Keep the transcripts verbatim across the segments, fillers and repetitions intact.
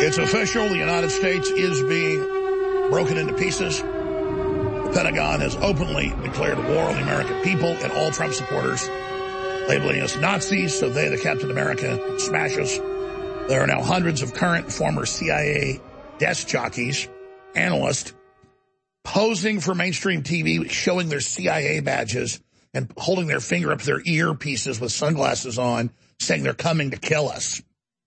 It's official. The United States is being broken into pieces. The Pentagon has openly declared war on the American people and all Trump supporters, labeling us Nazis so they, the Captain America, can smash us. There are now hundreds of current and former C I A desk jockeys, analysts, posing for mainstream T V, showing their C I A badges and holding their finger up their earpieces with sunglasses on, saying they're coming to kill us.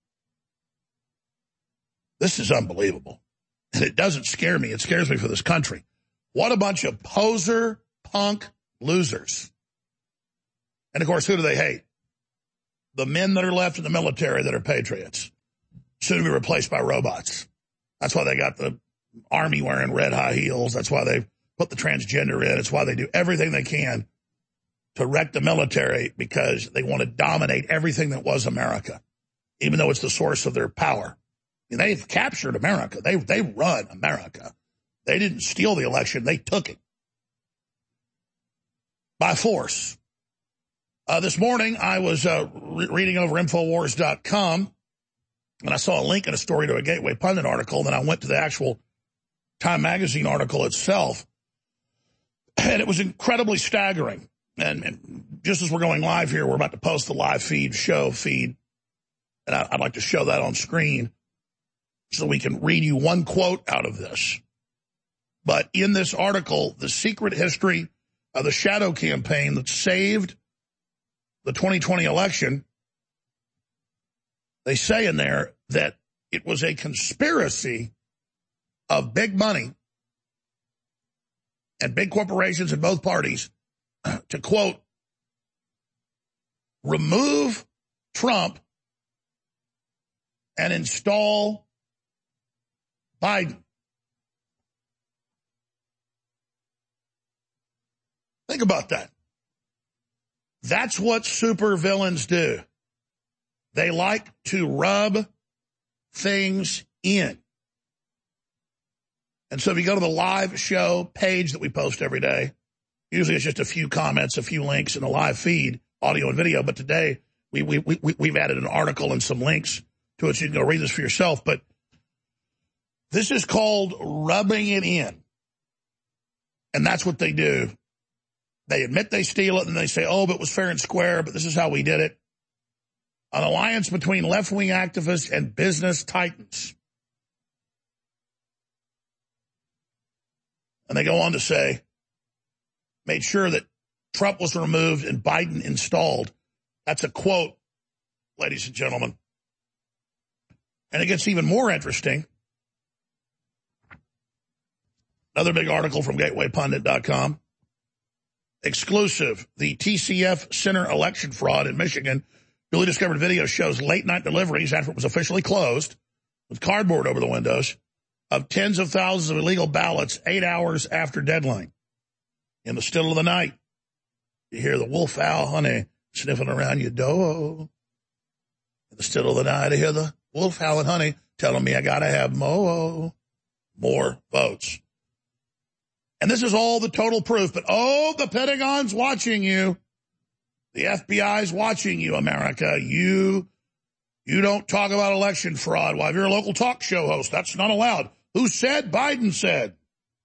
This is unbelievable. And it doesn't scare me. It scares me for this country. What a bunch of poser, punk losers. And, of course, who do they hate? The men that are left in the military that are patriots, soon to be replaced by robots. That's why they got the army wearing red high heels. That's why they put the transgender in. It's why they do everything they can to wreck the military, because they want to dominate everything that was America, even though it's the source of their power. I mean, they've captured America. They they run America. They didn't steal the election. They took it by force. Uh, this morning, I was uh, re- reading over Infowars dot com, and I saw a link in a story to a Gateway Pundit article, and then I went to the actual Time Magazine article itself, and it was incredibly staggering. And, and just as we're going live here, we're about to post the live feed, show feed, and I, I'd like to show that on screen so we can read you one quote out of this. But in this article, the secret history of the shadow campaign that saved the twenty twenty election, they say in there that it was a conspiracy of big money and big corporations in both parties to, quote, remove Trump and install Biden. Think about that. That's what supervillains do. They like to rub things in. And so if you go to the live show page that we post every day, usually it's just a few comments, a few links in the live feed, audio and video. But today we, we, we, we've added an article and some links to it so you can go read this for yourself. But this is called rubbing it in. And that's what they do. They admit they steal it, and they say, oh, but it was fair and square, but this is how we did it. An alliance between left-wing activists and business titans. And they go on to say, made sure that Trump was removed and Biden installed. That's a quote, ladies and gentlemen. And it gets even more interesting. Another big article from Gateway Pundit dot com. Exclusive. The T C F Center election fraud in Michigan. Newly discovered video shows late-night deliveries after it was officially closed, with cardboard over the windows, of tens of thousands of illegal ballots eight hours after deadline. In the still of the night, you hear the wolf owl, honey, sniffing around your door. In the still of the night, I hear the wolf howling, honey, telling me I got to have more, more votes. And this is all the total proof. But, oh, the Pentagon's watching you. The F B I's watching you, America. You you don't talk about election fraud. Well, if you're a local talk show host, that's not allowed. Who said? Biden said.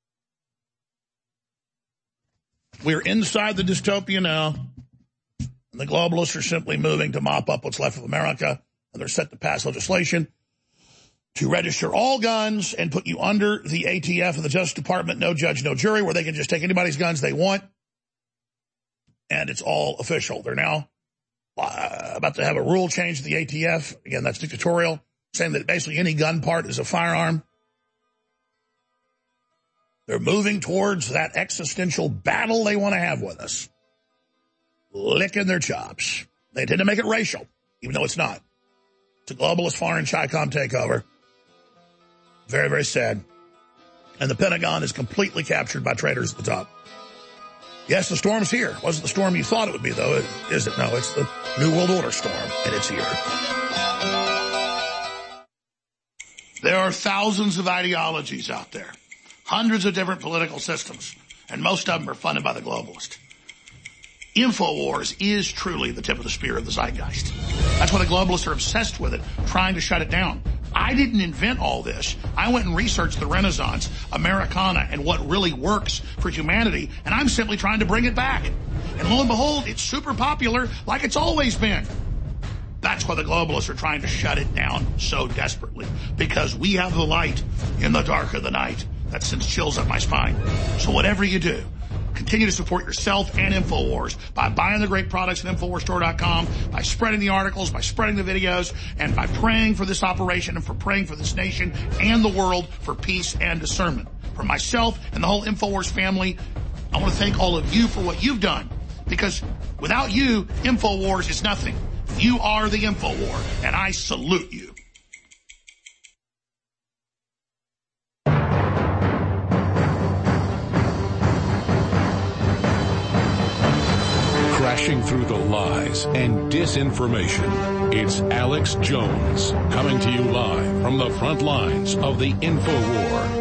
We're inside the dystopia now. And the globalists are simply moving to mop up what's left of America. And they're set to pass legislation to register all guns and put you under the A T F and the Justice Department, no judge, no jury, where they can just take anybody's guns they want. And it's all official. They're now uh, about to have a rule change to the A T F. Again, that's dictatorial, saying that basically any gun part is a firearm. They're moving towards that existential battle they want to have with us. Licking their chops. They intend to make it racial, even though it's not. It's a globalist foreign Chi-Com takeover. Very, very sad. And the Pentagon is completely captured by traitors at the top. Yes, the storm's here. It wasn't the storm you thought it would be, though, is it? No, it's the New World Order storm, and it's here. There are thousands of ideologies out there, hundreds of different political systems, and most of them are funded by the globalist. InfoWars is truly the tip of the spear of the zeitgeist. That's why the globalists are obsessed with it, trying to shut it down. I didn't invent all this. I went and researched the Renaissance, Americana, and what really works for humanity, and I'm simply trying to bring it back. And lo and behold, it's super popular like it's always been. That's why the globalists are trying to shut it down so desperately, because we have the light in the dark of the night. That sends chills up my spine. So whatever you do, continue to support yourself and InfoWars by buying the great products at Infowars Store dot com, by spreading the articles, by spreading the videos, and by praying for this operation and for praying for this nation and the world for peace and discernment. For myself and the whole InfoWars family, I want to thank all of you for what you've done, because without you, InfoWars is nothing. You are the InfoWar, and I salute you. Crashing through the lies and disinformation, it's Alex Jones, coming to you live from the front lines of the InfoWar.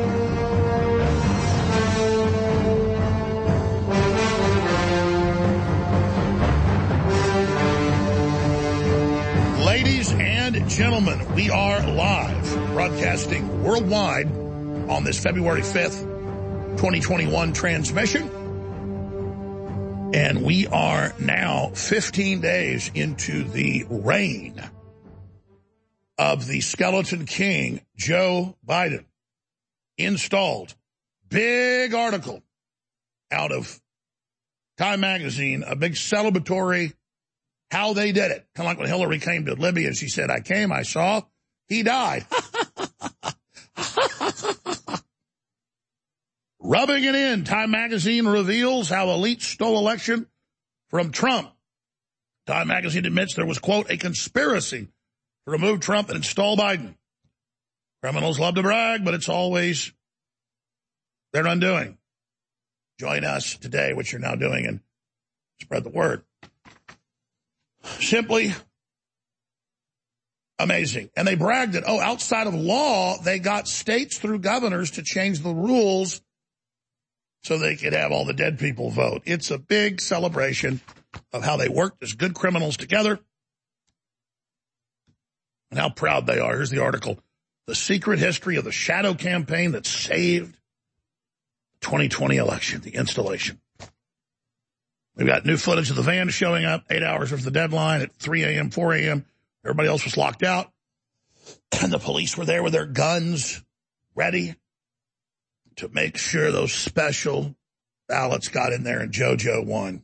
Ladies and gentlemen, we are live, broadcasting worldwide on this February fifth, twenty twenty-one transmission. And we are now fifteen days into the reign of the skeleton king, Joe Biden, installed. Big article out of Time Magazine, a big celebratory how they did it. Kind of like when Hillary came to Libya and she said, I came, I saw, he died. Rubbing it in, Time Magazine reveals how elites stole election from Trump. Time Magazine admits there was, quote, a conspiracy to remove Trump and install Biden. Criminals love to brag, but it's always their undoing. Join us today, which you're now doing, and spread the word. Simply amazing. And they bragged that, oh, outside of law, they got states through governors to change the rules so they could have all the dead people vote. It's a big celebration of how they worked as good criminals together and how proud they are. Here's the article. The secret history of the shadow campaign that saved the twenty twenty election, the installation. We've got new footage of the van showing up, eight hours after the deadline at three a.m., four a.m. Everybody else was locked out. And the police were there with their guns ready to make sure those special ballots got in there and JoJo won.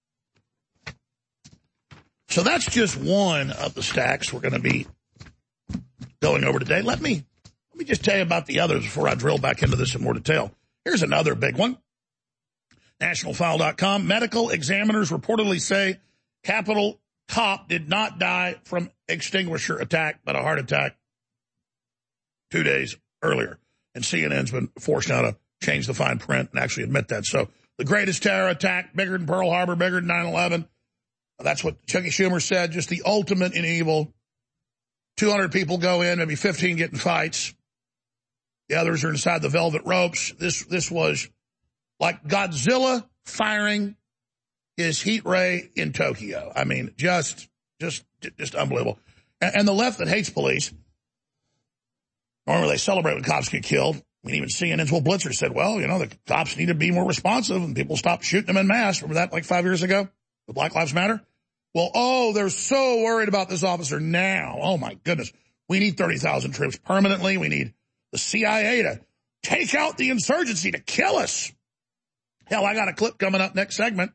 So that's just one of the stacks we're going to be going over today. Let me, let me just tell you about the others before I drill back into this in more detail. Here's another big one. National File dot com. Medical examiners reportedly say Capitol cop did not die from extinguisher attack, but a heart attack two days earlier. And C N N's been forced now to change the fine print and actually admit that. So the greatest terror attack, bigger than Pearl Harbor, bigger than nine eleven. That's what Chucky Schumer said, just the ultimate in evil. two hundred people go in, maybe fifteen get in fights. The others are inside the velvet ropes. This, this was like Godzilla firing his heat ray in Tokyo. I mean, just, just, just unbelievable. And, and the left that hates police, normally they celebrate when cops get killed. I mean, even C N N's Will Blitzer said, well, you know, the cops need to be more responsive and people stop shooting them en masse. Remember that like five years ago? The Black Lives Matter? Well, oh, they're so worried about this officer now. Oh, my goodness. We need thirty thousand troops permanently. We need the C I A to take out the insurgency, to kill us. Hell, I got a clip coming up next segment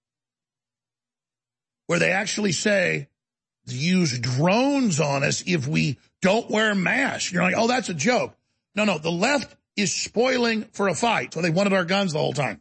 where they actually say use drones on us if we don't wear masks. You're like, oh, that's a joke. No, no, the left is spoiling for a fight, so they wanted our guns the whole time.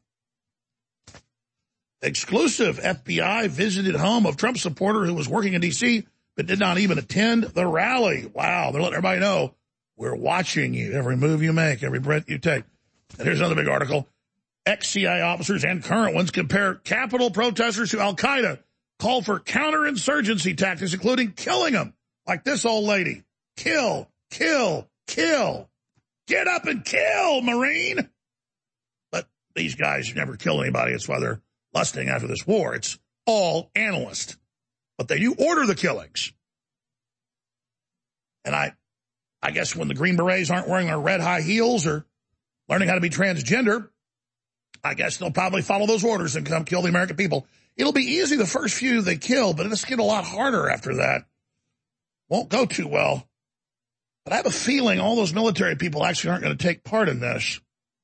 Exclusive. F B I visited home of Trump supporter who was working in D C but did not even attend the rally. Wow, they're letting everybody know we're watching you, every move you make, every breath you take. And here's another big article. Ex-C I A officers and current ones compare Capitol protesters to Al-Qaeda, call for counterinsurgency tactics, including killing them, like this old lady. Kill, kill, kill. Get up and kill, Marine. But these guys never kill anybody. That's why they're lusting after this war. It's all analyst. But they do order the killings. And I I guess when the Green Berets aren't wearing their red high heels or learning how to be transgender, I guess they'll probably follow those orders and come kill the American people. It'll be easy the first few they kill, but it'll get a lot harder after that. Won't go too well. But I have a feeling all those military people actually aren't going to take part in this.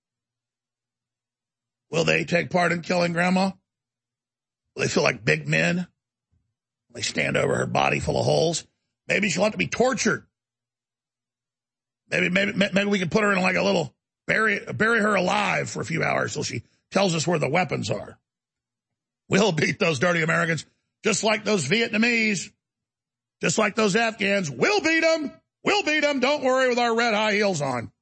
Will they take part in killing Grandma? Will they feel like big men? Will they stand over her body full of holes? Maybe she'll have to be tortured. Maybe, maybe, maybe we can put her in like a little, bury, bury her alive for a few hours till she tells us where the weapons are. We'll beat those dirty Americans, just like those Vietnamese, just like those Afghans. We'll beat them. We'll beat them. Don't worry, with our red high heels on.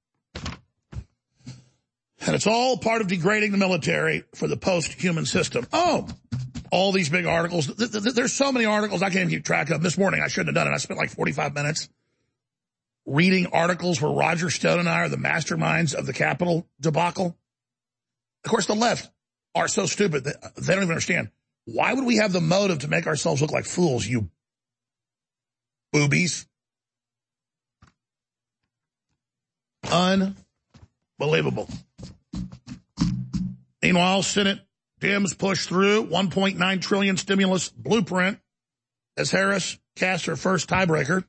And it's all part of degrading the military for the post-human system. Oh, all these big articles. There's so many articles I can't keep track of. This morning I shouldn't have done it. I spent like forty-five minutes reading articles where Roger Stone and I are the masterminds of the Capitol debacle. Of course, the left are so stupid that they don't even understand. Why would we have the motive to make ourselves look like fools, you boobies? Unbelievable. Meanwhile, Senate Dems push through one point nine trillion dollars stimulus blueprint as Harris casts her first tiebreaker.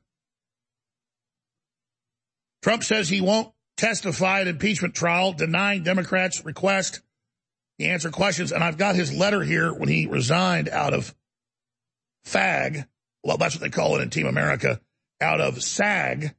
Trump says he won't testify at impeachment trial, denying Democrats' request to answer questions. And I've got his letter here when he resigned out of FAG. Well, that's what they call it in Team America, out of SAG.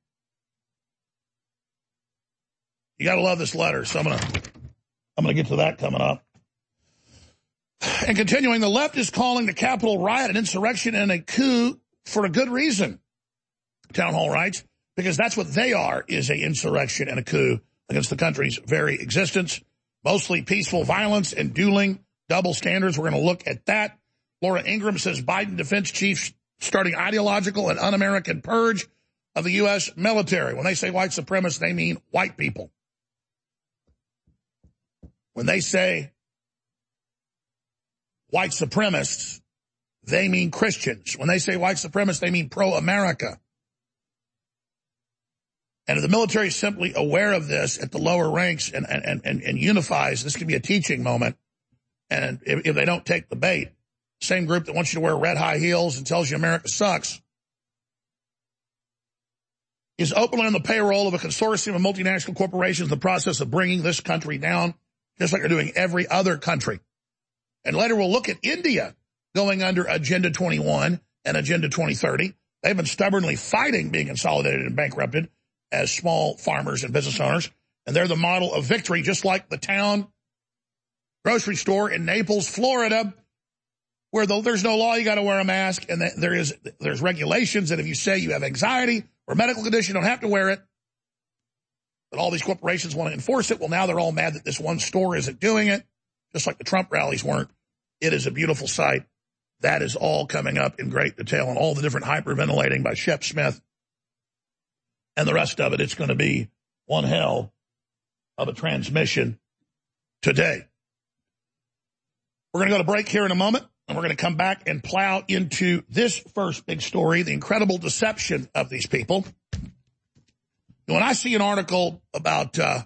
You got to love this letter, so I'm going to I'm going to get to that coming up. And continuing, the left is calling the Capitol riot an insurrection and a coup for a good reason, Town Hall writes, because that's what they are, is an insurrection and a coup against the country's very existence. Mostly peaceful violence and dueling double standards. We're going to look at that. Laura Ingraham says Biden defense chief starting ideological and un-American purge of the U S military. When they say white supremacists, they mean white people. When they say white supremacists, they mean Christians. When they say white supremacists, they mean pro-America. And if the military is simply aware of this at the lower ranks and, and, and, and unifies, this could be a teaching moment. And if, if they don't take the bait, same group that wants you to wear red high heels and tells you America sucks is openly on the payroll of a consortium of multinational corporations in the process of bringing this country down, just like they're doing every other country. And later we'll look at India going under Agenda twenty-one and Agenda twenty thirty. They've been stubbornly fighting being consolidated and bankrupted as small farmers and business owners. And they're the model of victory, just like the town grocery store in Naples, Florida, where the, there's no law, you got to wear a mask. And there is there's regulations that if you say you have anxiety or medical condition, you don't have to wear it. But all these corporations want to enforce it. Well, now they're all mad that this one store isn't doing it, just like the Trump rallies weren't. It is a beautiful sight. That is all coming up in great detail, and all the different hyperventilating by Shep Smith and the rest of it. It's going to be one hell of a transmission today. We're going to go to break here in a moment, and we're going to come back and plow into this first big story, the incredible deception of these people. When I see an article about uh,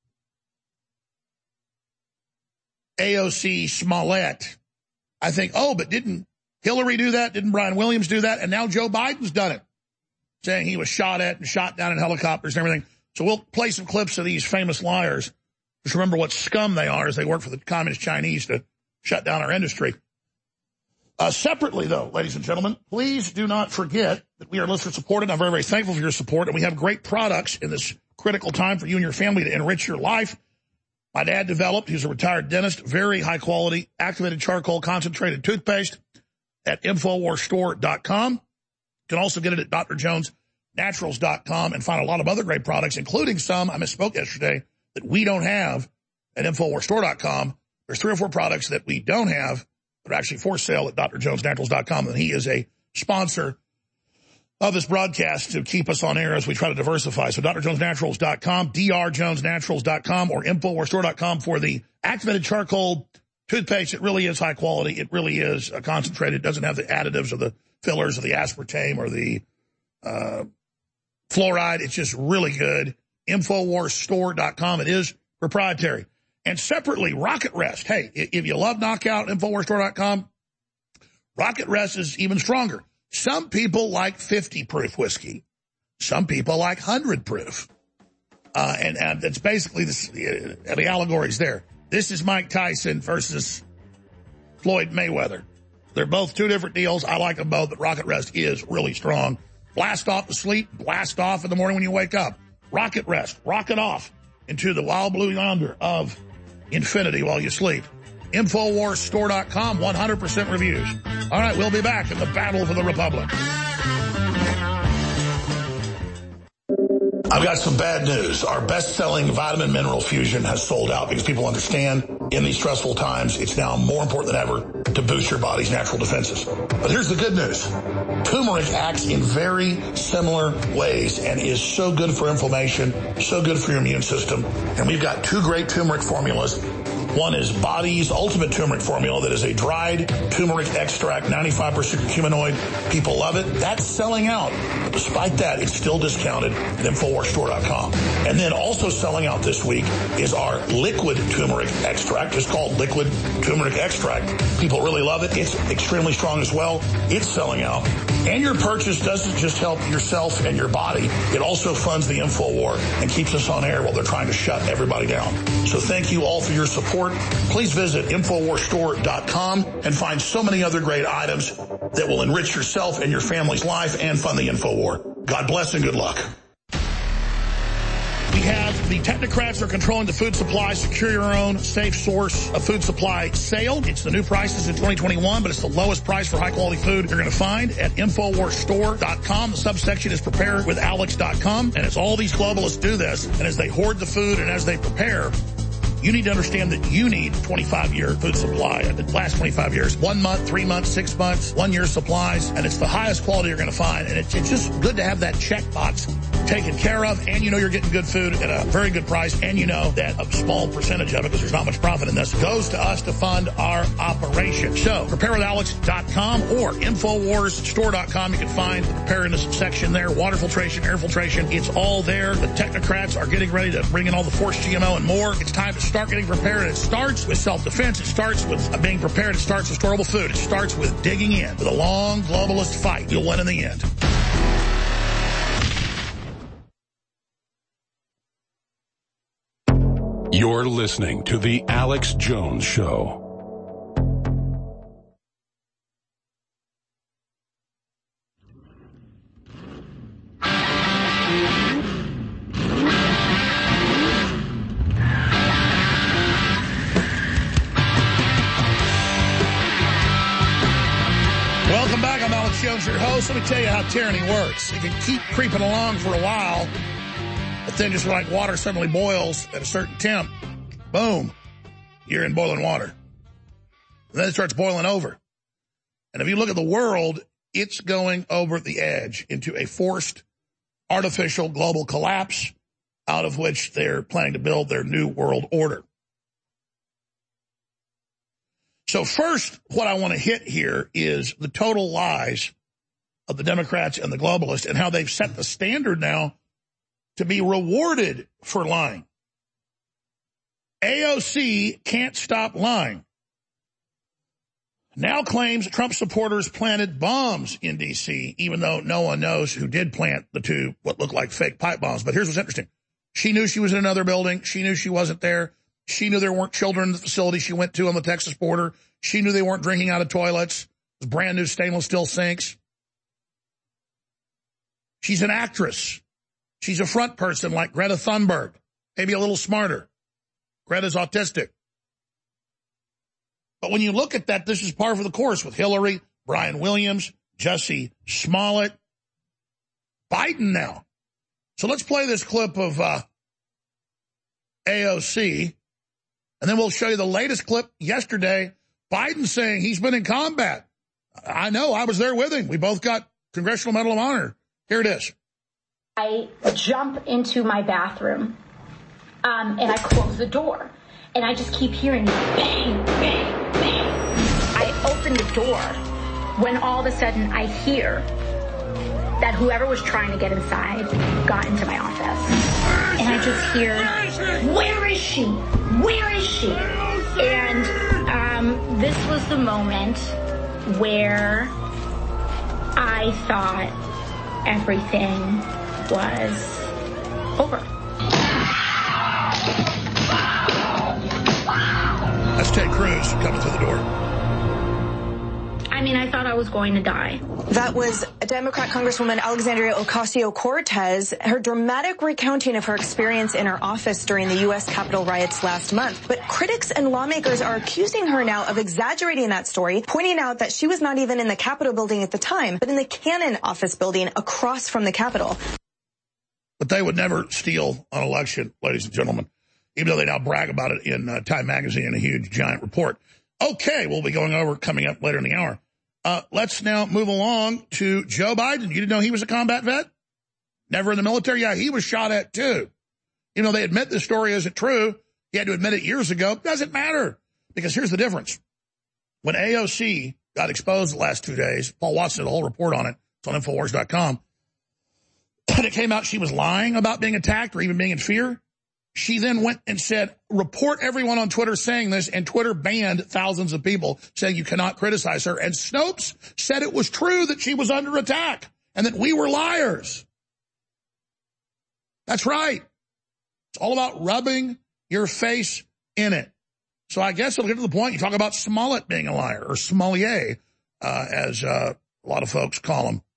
A O C Smollett, I think, oh, but didn't Hillary do that? Didn't Brian Williams do that? And now Joe Biden's done it, saying he was shot at and shot down in helicopters and everything. So we'll play some clips of these famous liars. Just remember what scum they are as they work for the communist Chinese to shut down our industry. Uh, separately, though, ladies and gentlemen, please do not forget that we are listener supported. I'm very, very thankful for your support, and we have great products in this critical time for you and your family to enrich your life. My dad developed, he's a retired dentist, very high quality activated charcoal concentrated toothpaste at Infowars Store dot com. You can also get it at Dr Jones Naturals dot com and find a lot of other great products, including some, I misspoke yesterday, that we don't have at Infowars Store dot com. There's three or four products that we don't have that are actually for sale at Dr Jones Naturals dot com, and he is a sponsor of this broadcast to keep us on air as we try to diversify. So Dr Jones Naturals dot com, D R Jones Naturals dot com, or Infowars Store dot com for the activated charcoal toothpaste. It really is high quality. It really is uh, concentrated. It doesn't have the additives or the fillers or the aspartame or the uh, fluoride. It's just really good. Infowars Store dot com. It is proprietary. And separately, Rocket Rest. Hey, if you love Knockout, Infowars Store dot com, Rocket Rest is even stronger. Some people like fifty proof whiskey. Some people like one hundred proof. Uh, and, and it's basically this, uh, the allegory's there. This is Mike Tyson versus Floyd Mayweather. They're both two different deals. I like them both, but Rocket Rest is really strong. Blast off to sleep, blast off in the morning when you wake up. Rocket Rest, rocket off into the wild blue yonder of infinity while you sleep. Infowars Store dot com, one hundred percent reviews. All right, we'll be back in the battle for the Republic. I've got some bad news. Our best-selling vitamin mineral fusion has sold out because people understand in these stressful times, it's now more important than ever to boost your body's natural defenses. But here's the good news. Turmeric acts in very similar ways and is so good for inflammation, so good for your immune system. And we've got two great turmeric formulas. One is Body's Ultimate Turmeric Formula that is a dried turmeric extract, ninety-five percent curcuminoid. People love it. That's selling out. But despite that, it's still discounted at Infowars Store dot com. And then also selling out this week is our liquid turmeric extract. It's called liquid turmeric extract. People really love it. It's extremely strong as well. It's selling out. And your purchase doesn't just help yourself and your body. It also funds the InfoWar and keeps us on air while they're trying to shut everybody down. So thank you all for your support. Please visit Infowars Store dot com and find so many other great items that will enrich yourself and your family's life and fund the InfoWar. God bless and good luck. We have the technocrats that are controlling the food supply. Secure your own safe source of food supply sale. It's the new prices in twenty twenty-one, but it's the lowest price for high-quality food you're going to find at Infowars Store dot com. The subsection is prepare with alex dot com, and as all these globalists do this, and as they hoard the food and as they prepare, you need to understand that you need twenty-five year food supply. It lasts twenty-five years. One month, three months, six months, one year supplies, and it's the highest quality you're going to find. And it's, it's just good to have that checkbox taken care of, and you know you're getting good food at a very good price, and you know that a small percentage of it, because there's not much profit in this, goes to us to fund our operation. So, prepare with alex dot com or Infowars Store dot com. You can find the preparedness section there, water filtration, air filtration. It's all there. The technocrats are getting ready to bring in all the forced G M O and more. It's time to start getting prepared. It starts with self-defense. It starts with being prepared. It starts with storable food. It starts with digging in. With a long globalist fight, you'll win in the end. You're listening to The Alex Jones Show. Welcome back. I'm Alex Jones, your host. Let me tell you how tyranny works. It can keep creeping along for a while, but then just like water suddenly boils at a certain temp, boom, you're in boiling water. And then it starts boiling over. And if you look at the world, it's going over the edge into a forced, artificial global collapse out of which they're planning to build their new world order. So first, what I want to hit here is the total lies of the Democrats and the globalists and how they've set the standard now to be rewarded for lying. A O C can't stop lying. Now claims Trump supporters planted bombs in D C, even though no one knows who did plant the two what look like fake pipe bombs. But here's what's interesting. She knew she was in another building. She knew she wasn't there. She knew there weren't children in the facility she went to on the Texas border. She knew they weren't drinking out of toilets. It was brand new stainless steel sinks. She's an actress. She's a front person like Greta Thunberg, maybe a little smarter. Greta's autistic. But when you look at that, this is par for the course with Hillary, Brian Williams, Jussie Smollett, Biden now. So let's play this clip of uh, A O C, and then we'll show you the latest clip yesterday. Biden saying he's been in combat. I know, I was there with him. We both got Congressional Medal of Honor. Here it is. I jump into my bathroom, um, and I close the door, and I just keep hearing bang, bang, bang. I open the door when all of a sudden I hear that whoever was trying to get inside got into my office. And I just hear, where is she? Where is she? And um, this was the moment where I thought everything was over. That's Ted Cruz coming through the door. I mean, I thought I was going to die. That was Democrat Congresswoman Alexandria Ocasio-Cortez, her dramatic recounting of her experience in her office during the U S Capitol riots last month. But critics and lawmakers are accusing her now of exaggerating that story, pointing out that she was not even in the Capitol building at the time, but in the Cannon office building across from the Capitol. But they would never steal an election, ladies and gentlemen, even though they now brag about it in uh, Time Magazine in a huge, giant report. Okay, we'll be going over coming up later in the hour. Uh, let's now move along to Joe Biden. You didn't know he was a combat vet? Never in the military? Yeah, he was shot at, too. You know, they admit the story isn't true. He had to admit it years ago. Doesn't matter, because here's the difference. When A O C got exposed the last two days, Paul Watson did a whole report on it. It's on Infowars dot com. And it came out she was lying about being attacked or even being in fear. She then went and said, report everyone on Twitter saying this, and Twitter banned thousands of people saying you cannot criticize her. And Snopes said it was true that she was under attack and that we were liars. That's right. It's all about rubbing your face in it. So I guess it'll get to the point you talk about Smollett being a liar, or Smollett, uh, as uh, a lot of folks call him.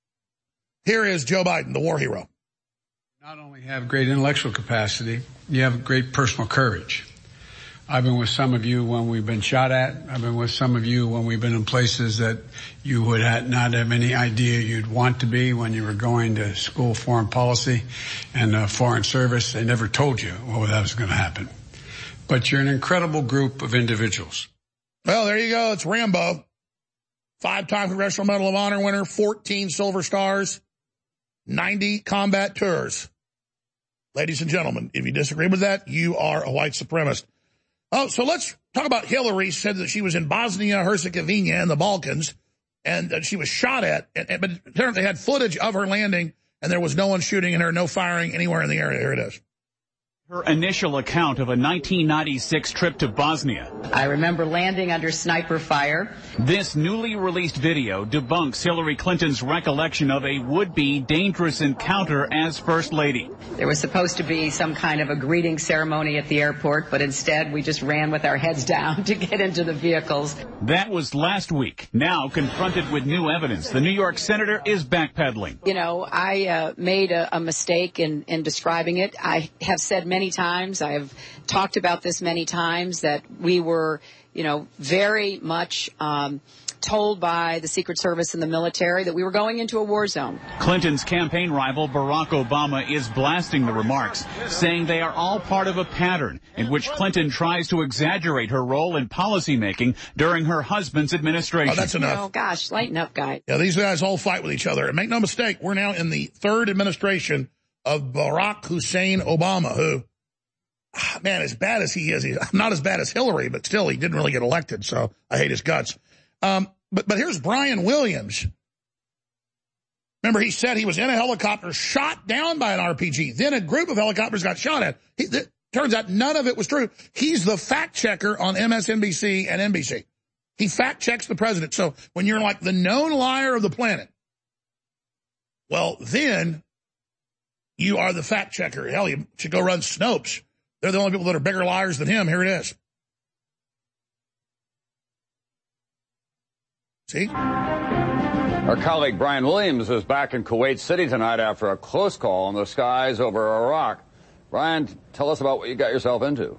Here is Joe Biden, the war hero. Not only have great intellectual capacity, you have great personal courage. I've been with some of you when we've been shot at. I've been with some of you when we've been in places that you would not have any idea you'd want to be when you were going to school foreign policy and uh, foreign service. They never told you what that was going to happen. But you're an incredible group of individuals. Well, there you go. It's Rambo. Five-time Congressional Medal of Honor winner, fourteen Silver Stars, ninety combat tours. Ladies and gentlemen, if you disagree with that, you are a white supremacist. Oh, so let's talk about Hillary. Said that she was in Bosnia-Herzegovina in the Balkans, and that she was shot at. And, and, but apparently they had footage of her landing, and there was no one shooting at her, no firing anywhere in the area. Here it is. Her initial account of a nineteen ninety-six trip to Bosnia. I remember landing under sniper fire. This newly released video debunks Hillary Clinton's recollection of a would-be dangerous encounter as First Lady. There was supposed to be some kind of a greeting ceremony at the airport, but instead we just ran with our heads down to get into the vehicles. That was last week. Now, confronted with new evidence, the New York senator is backpedaling. You know, I uh, made a, a mistake in, in describing it. I have said many times, I have talked about this many times, that we were, you know, very much um, told by the Secret Service and the military that we were going into a war zone. Clinton's campaign rival, Barack Obama, is blasting the remarks, saying they are all part of a pattern in which Clinton tries to exaggerate her role in policymaking during her husband's administration. Oh, that's enough. Oh, gosh, lighten up, guys. Yeah, these guys all fight with each other. And make no mistake, we're now in the third administration of Barack Hussein Obama, who, man, as bad as he is, he's not as bad as Hillary, but still he didn't really get elected, so I hate his guts. Um, but, but here's Brian Williams. Remember, he said he was in a helicopter shot down by an R P G. Then a group of helicopters got shot at. He, th- turns out none of it was true. He's the fact checker on M S N B C and N B C. He fact checks the president. So when you're like the known liar of the planet, well, then you are the fact checker. Hell, you should go run Snopes. They're the only people that are bigger liars than him. Here it is. See? Our colleague Brian Williams is back in Kuwait City tonight after a close call in the skies over Iraq. Brian, tell us about what you got yourself into.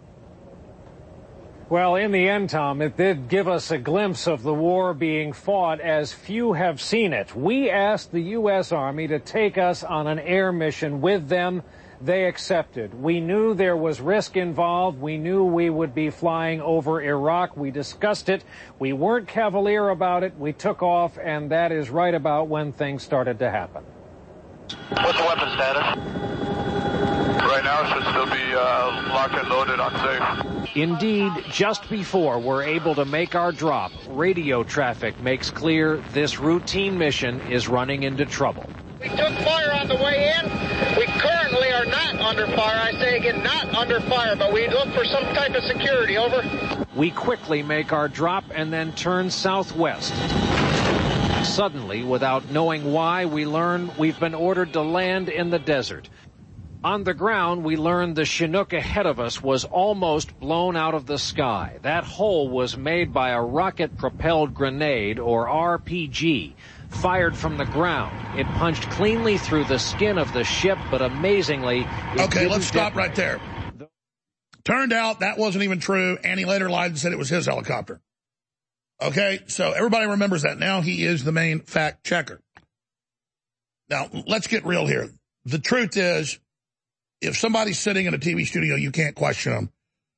Well, in the end, Tom, it did give us a glimpse of the war being fought as few have seen it. We asked the U S Army to take us on an air mission with them. They accepted. We knew there was risk involved. We knew we would be flying over Iraq. We discussed it. We weren't cavalier about it. We took off, and that is right about when things started to happen. What's the weapon status? Right now should still be uh, locked and loaded on safe. Indeed, just before we're able to make our drop, radio traffic makes clear this routine mission is running into trouble. We took fire on the way in. We currently are not under fire. I say again, not under fire, but we look for some type of security. Over. We quickly make our drop and then turn southwest. Suddenly, without knowing why, we learn we've been ordered to land in the desert. On the ground, we learned the Chinook ahead of us was almost blown out of the sky. That hole was made by a rocket-propelled grenade, or R P G, fired from the ground. It punched cleanly through the skin of the ship, but amazingly... It okay, let's stop right there. Turned out that wasn't even true, and he later lied and said it was his helicopter. Okay, so everybody remembers that. Now he is the main fact checker. Now, let's get real here. The truth is, if somebody's sitting in a T V studio, you can't question them.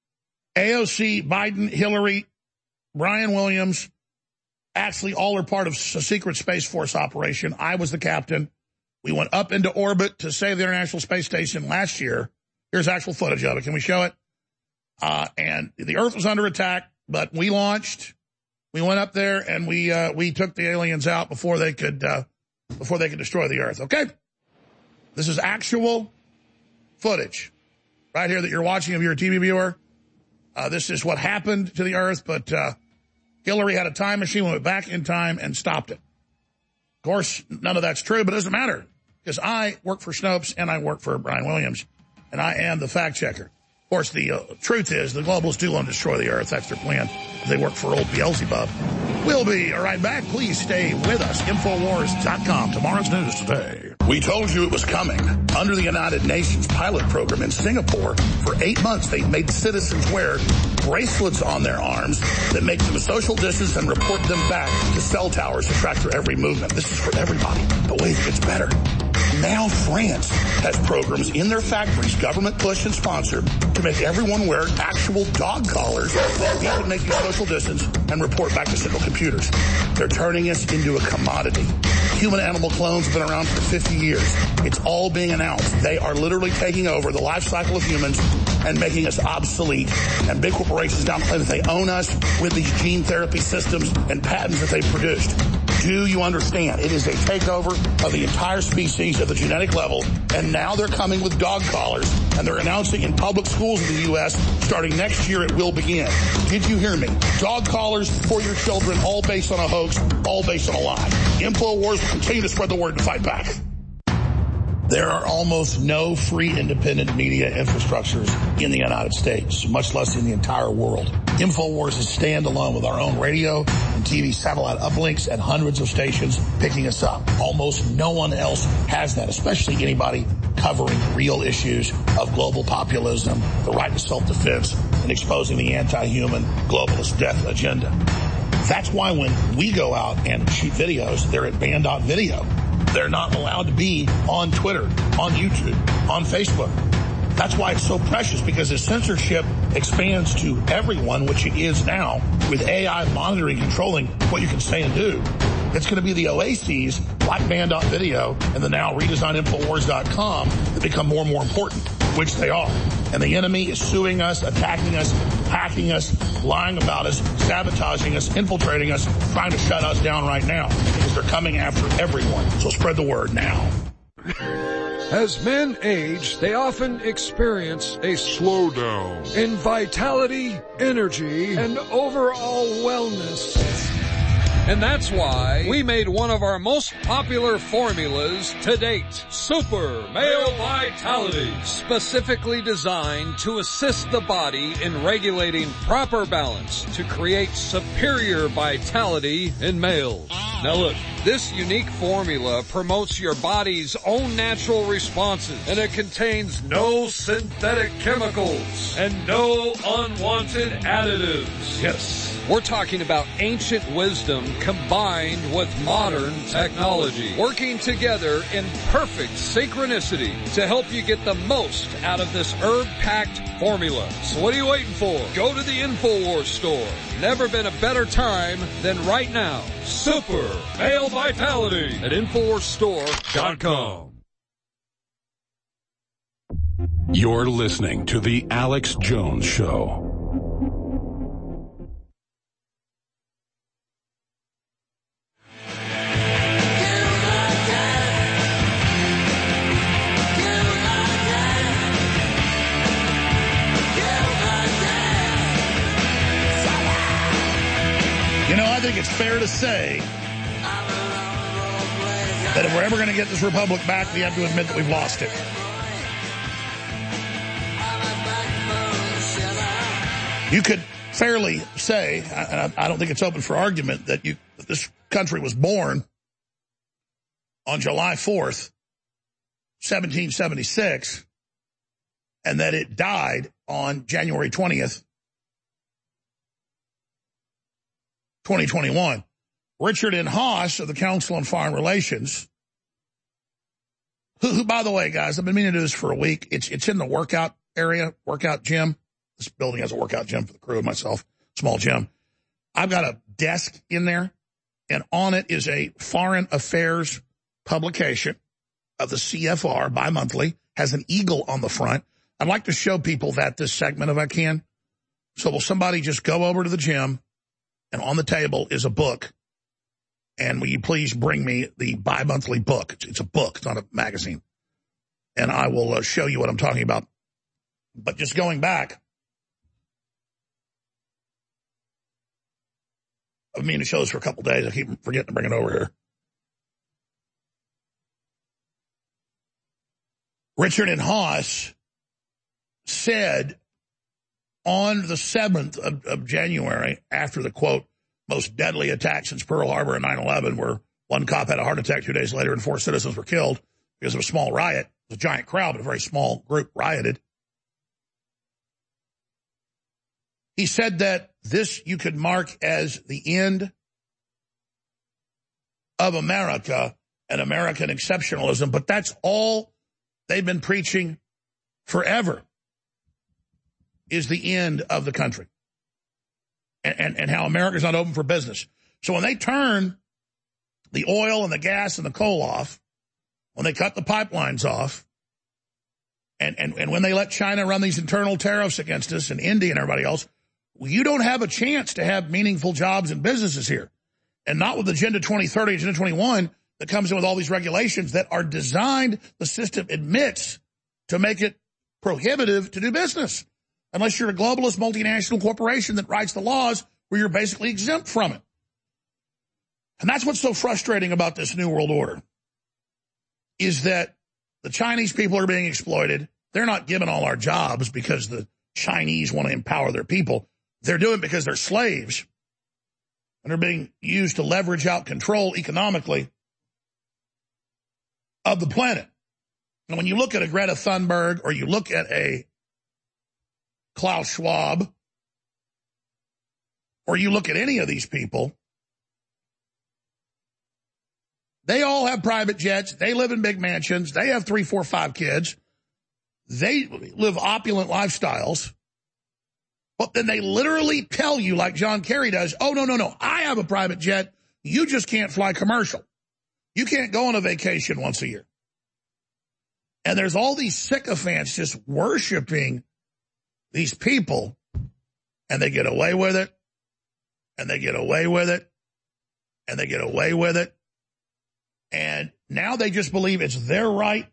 A O C, Biden, Hillary, Brian Williams, actually all are part of a secret Space Force operation. I was the captain. We went up into orbit to save the International Space Station last year. Here's actual footage of it. Can we show it? Uh, and the Earth was under attack, but we launched. We went up there and we uh, we took the aliens out before they could uh, before they could destroy the Earth. Okay, this is actual footage right here that you're watching if you're a T V viewer. Uh, this is what happened to the Earth, but uh, Hillary had a time machine, went back in time and stopped it. Of course, none of that's true, but it doesn't matter because I work for Snopes and I work for Brian Williams, and I am the fact checker. Of course, the uh, truth is the globalists do want to destroy the Earth. That's their plan. They work for old Beelzebub. We'll be right back. Please stay with us. Infowars dot com. Tomorrow's news today. We told you it was coming. Under the United Nations pilot program in Singapore, for eight months, they made citizens wear bracelets on their arms that make them social distance and report them back to cell towers to track their every movement. This is for everybody. But wait, it gets better. Now France has programs in their factories, government pushed and sponsored, to make everyone wear actual dog collars that can make you social distance and report back to central computers. They're turning us into a commodity. Human-animal clones have been around for fifty years. It's all being announced. They are literally taking over the life cycle of humans and making us obsolete. And big corporations now claim that they own us with these gene therapy systems and patents that they've produced. Do you understand? It is a takeover of the entire species at the genetic level, and now they're coming with dog collars, and they're announcing in public schools in the U S starting next year it will begin. Did you hear me? Dog collars for your children, all based on a hoax, all based on a lie. InfoWars will continue to spread the word and fight back. There are almost no free independent media infrastructures in the United States, much less in the entire world. InfoWars is standalone with our own radio and T V satellite uplinks and hundreds of stations picking us up. Almost no one else has that, especially anybody covering real issues of global populism, the right to self-defense, and exposing the anti-human globalist death agenda. That's why when we go out and shoot videos, they're at ban dot video. They're not allowed to be on Twitter, on YouTube, on Facebook. That's why it's so precious, because as censorship expands to everyone, which it is now, with A I monitoring, controlling what you can say and do, it's going to be the oases like ban dot video and the now redesigned Infowars dot com that become more and more important, which they are. And the enemy is suing us, attacking us, hacking us, lying about us, sabotaging us, infiltrating us, trying to shut us down right now because they're coming after everyone. So spread the word now. As men age, they often experience a slowdown in vitality, energy, and overall wellness. And that's why we made one of our most popular formulas to date, Super Male Vitality, specifically designed to assist the body in regulating proper balance to create superior vitality in males. Now look, this unique formula promotes your body's own natural responses, and it contains no synthetic chemicals and no unwanted additives. Yes. We're talking about ancient wisdom combined with modern technology, working together in perfect synchronicity to help you get the most out of this herb-packed formula. So what are you waiting for? Go to the InfoWars store. Never been a better time than right now. Super Male Vitality at Infowars Store dot com. You're listening to The Alex Jones Show. You know, I think it's fair to say that if we're ever going to get this republic back, we have to admit that we've lost it. You could fairly say, and I don't think it's open for argument, that you that this country was born on July fourth, seventeen seventy-six, and that it died on January twentieth, twenty twenty-one. Richard N. Haas of the Council on Foreign Relations, who, who, by the way, guys, I've been meaning to do this for a week. It's it's in the workout area, workout gym. This building has a workout gym for the crew and myself, small gym. I've got a desk in there, and on it is a foreign affairs publication of the C F R, bi-monthly, has an eagle on the front. I'd like to show people that this segment if I can. So will somebody just go over to the gym, and on the table is a book, and will you please bring me the bi-monthly book? It's, it's a book. It's not a magazine. And I will uh, show you what I'm talking about. But just going back, I've been meaning to show this for a couple days. I keep forgetting to bring it over here. Richard N. Haas said on the seventh of, of January, after the, quote, most deadly attack since Pearl Harbor and nine eleven, where one cop had a heart attack two days later and four citizens were killed because of a small riot. It was a giant crowd, but a very small group rioted. He said that this you could mark as the end of America and American exceptionalism, but that's all they've been preaching forever, is the end of the country and, and, and how America's not open for business. So when they turn the oil and the gas and the coal off, when they cut the pipelines off, and, and, and when they let China run these internal tariffs against us and India and everybody else, you don't have a chance to have meaningful jobs and businesses here. And not with Agenda twenty thirty, Agenda twenty-one, that comes in with all these regulations that are designed, the system admits, to make it prohibitive to do business. Unless you're a globalist multinational corporation that writes the laws where you're basically exempt from it. And that's what's so frustrating about this New World Order, is that the Chinese people are being exploited. They're not given all our jobs because the Chinese want to empower their people. They're doing it because they're slaves, and they're being used to leverage out control economically of the planet. And when you look at a Greta Thunberg, or you look at a Klaus Schwab, or you look at any of these people, they all have private jets. They live in big mansions. They have three, four, five kids. They live opulent lifestyles. But then they literally tell you, like John Kerry does, oh, no, no, no, I have a private jet. You just can't fly commercial. You can't go on a vacation once a year. And there's all these sycophants just worshiping these people, and they get away with it, and they get away with it, and they get away with it. And now they just believe it's their right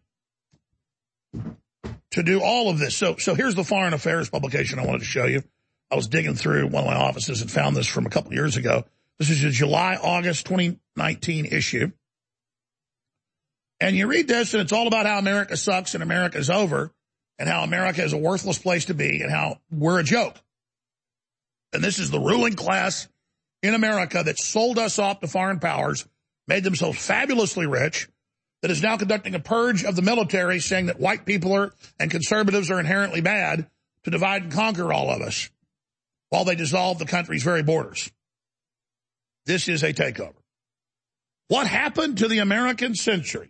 to do all of this. So, so here's the Foreign Affairs publication I wanted to show you. I was digging through one of my offices and found this from a couple years ago. This is a July, August twenty nineteen issue. And you read this, and it's all about how America sucks and America's over, and how America is a worthless place to be, and how we're a joke. And this is the ruling class in America that sold us off to foreign powers, made themselves fabulously rich, that is now conducting a purge of the military, saying that white people are and conservatives are inherently bad, to divide and conquer all of us, while they dissolve the country's very borders. This is a takeover. What happened to the American century?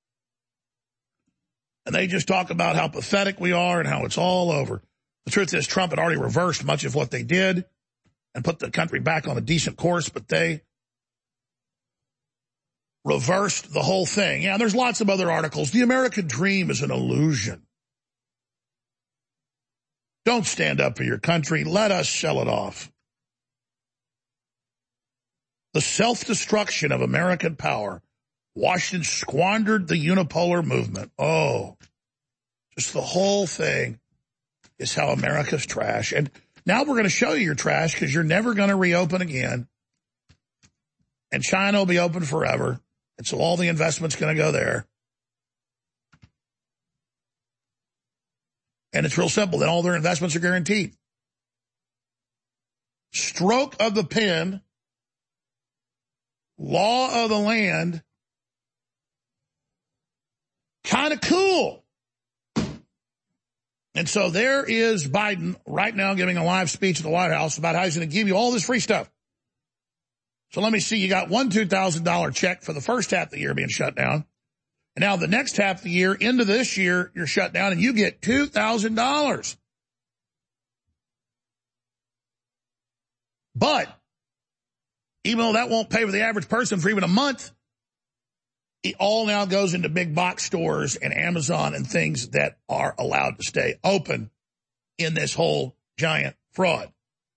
And they just talk about how pathetic we are and how it's all over. The truth is, Trump had already reversed much of what they did and put the country back on a decent course, but they reversed the whole thing. Yeah, there's lots of other articles. The American dream is an illusion. Don't stand up for your country. Let us sell it off. The self-destruction of American power. Washington squandered the unipolar movement. Oh, just the whole thing is how America's trash. And now we're going to show you your trash because you're never going to reopen again. And China will be open forever. And so all the investment's going to go there. And it's real simple. Then all their investments are guaranteed. Stroke of the pen. Law of the land. Kind of cool. And so there is Biden right now giving a live speech at the White House about how he's going to give you all this free stuff. So let me see. You got one two thousand dollars check for the first half of the year being shut down. And now the next half of the year, into this year, you're shut down and you get two thousand dollars. But even though that won't pay for the average person for even a month, it all now goes into big box stores and Amazon and things that are allowed to stay open in this whole giant fraud.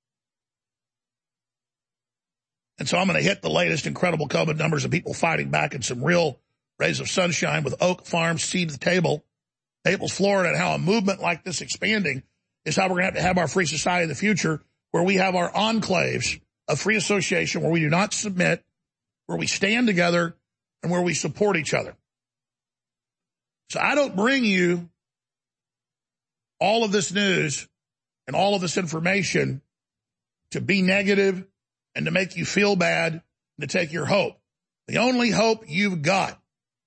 And so I'm going to hit the latest incredible COVID numbers of people fighting back and some real rays of sunshine with Oak Farm Seed to the Table, Naples, Florida, and how a movement like this expanding is how we're going to have to have our free society of the future, where we have our enclaves of free association, where we do not submit, where we stand together, and where we support each other. So I don't bring you all of this news and all of this information to be negative and to make you feel bad and to take your hope. The only hope you've got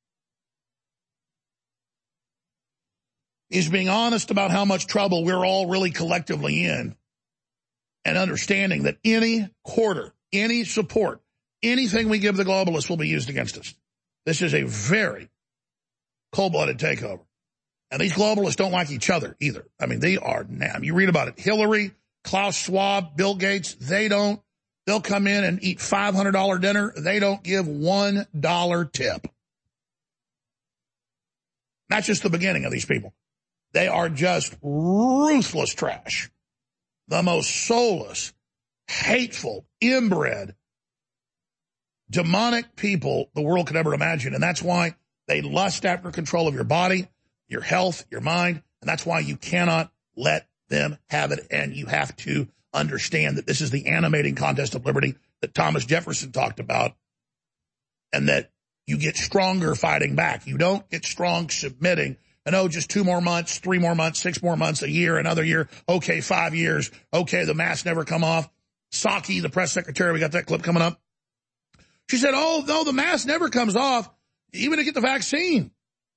is being honest about how much trouble we're all really collectively in and understanding that any quarter, any support, anything we give the globalists will be used against us. This is a very cold-blooded takeover. And these globalists don't like each other either. I mean, they are, you read about it, Hillary, Klaus Schwab, Bill Gates, they don't. They'll come in and eat five hundred dollars dinner. They don't give one dollar tip. That's just the beginning of these people. They are just ruthless trash. The most soulless, hateful, inbred, demonic people the world could ever imagine. And that's why they lust after control of your body, your health, your mind. And that's why you cannot let them have it. And you have to understand that this is the animating contest of liberty that Thomas Jefferson talked about, and that you get stronger fighting back. You don't get strong submitting. And oh, just two more months, three more months, six more months, a year, another year. Okay, five years. Okay, the masks never come off. Psaki, the press secretary, we got that clip coming up. She said, oh, no, the mask never comes off, even to get the vaccine.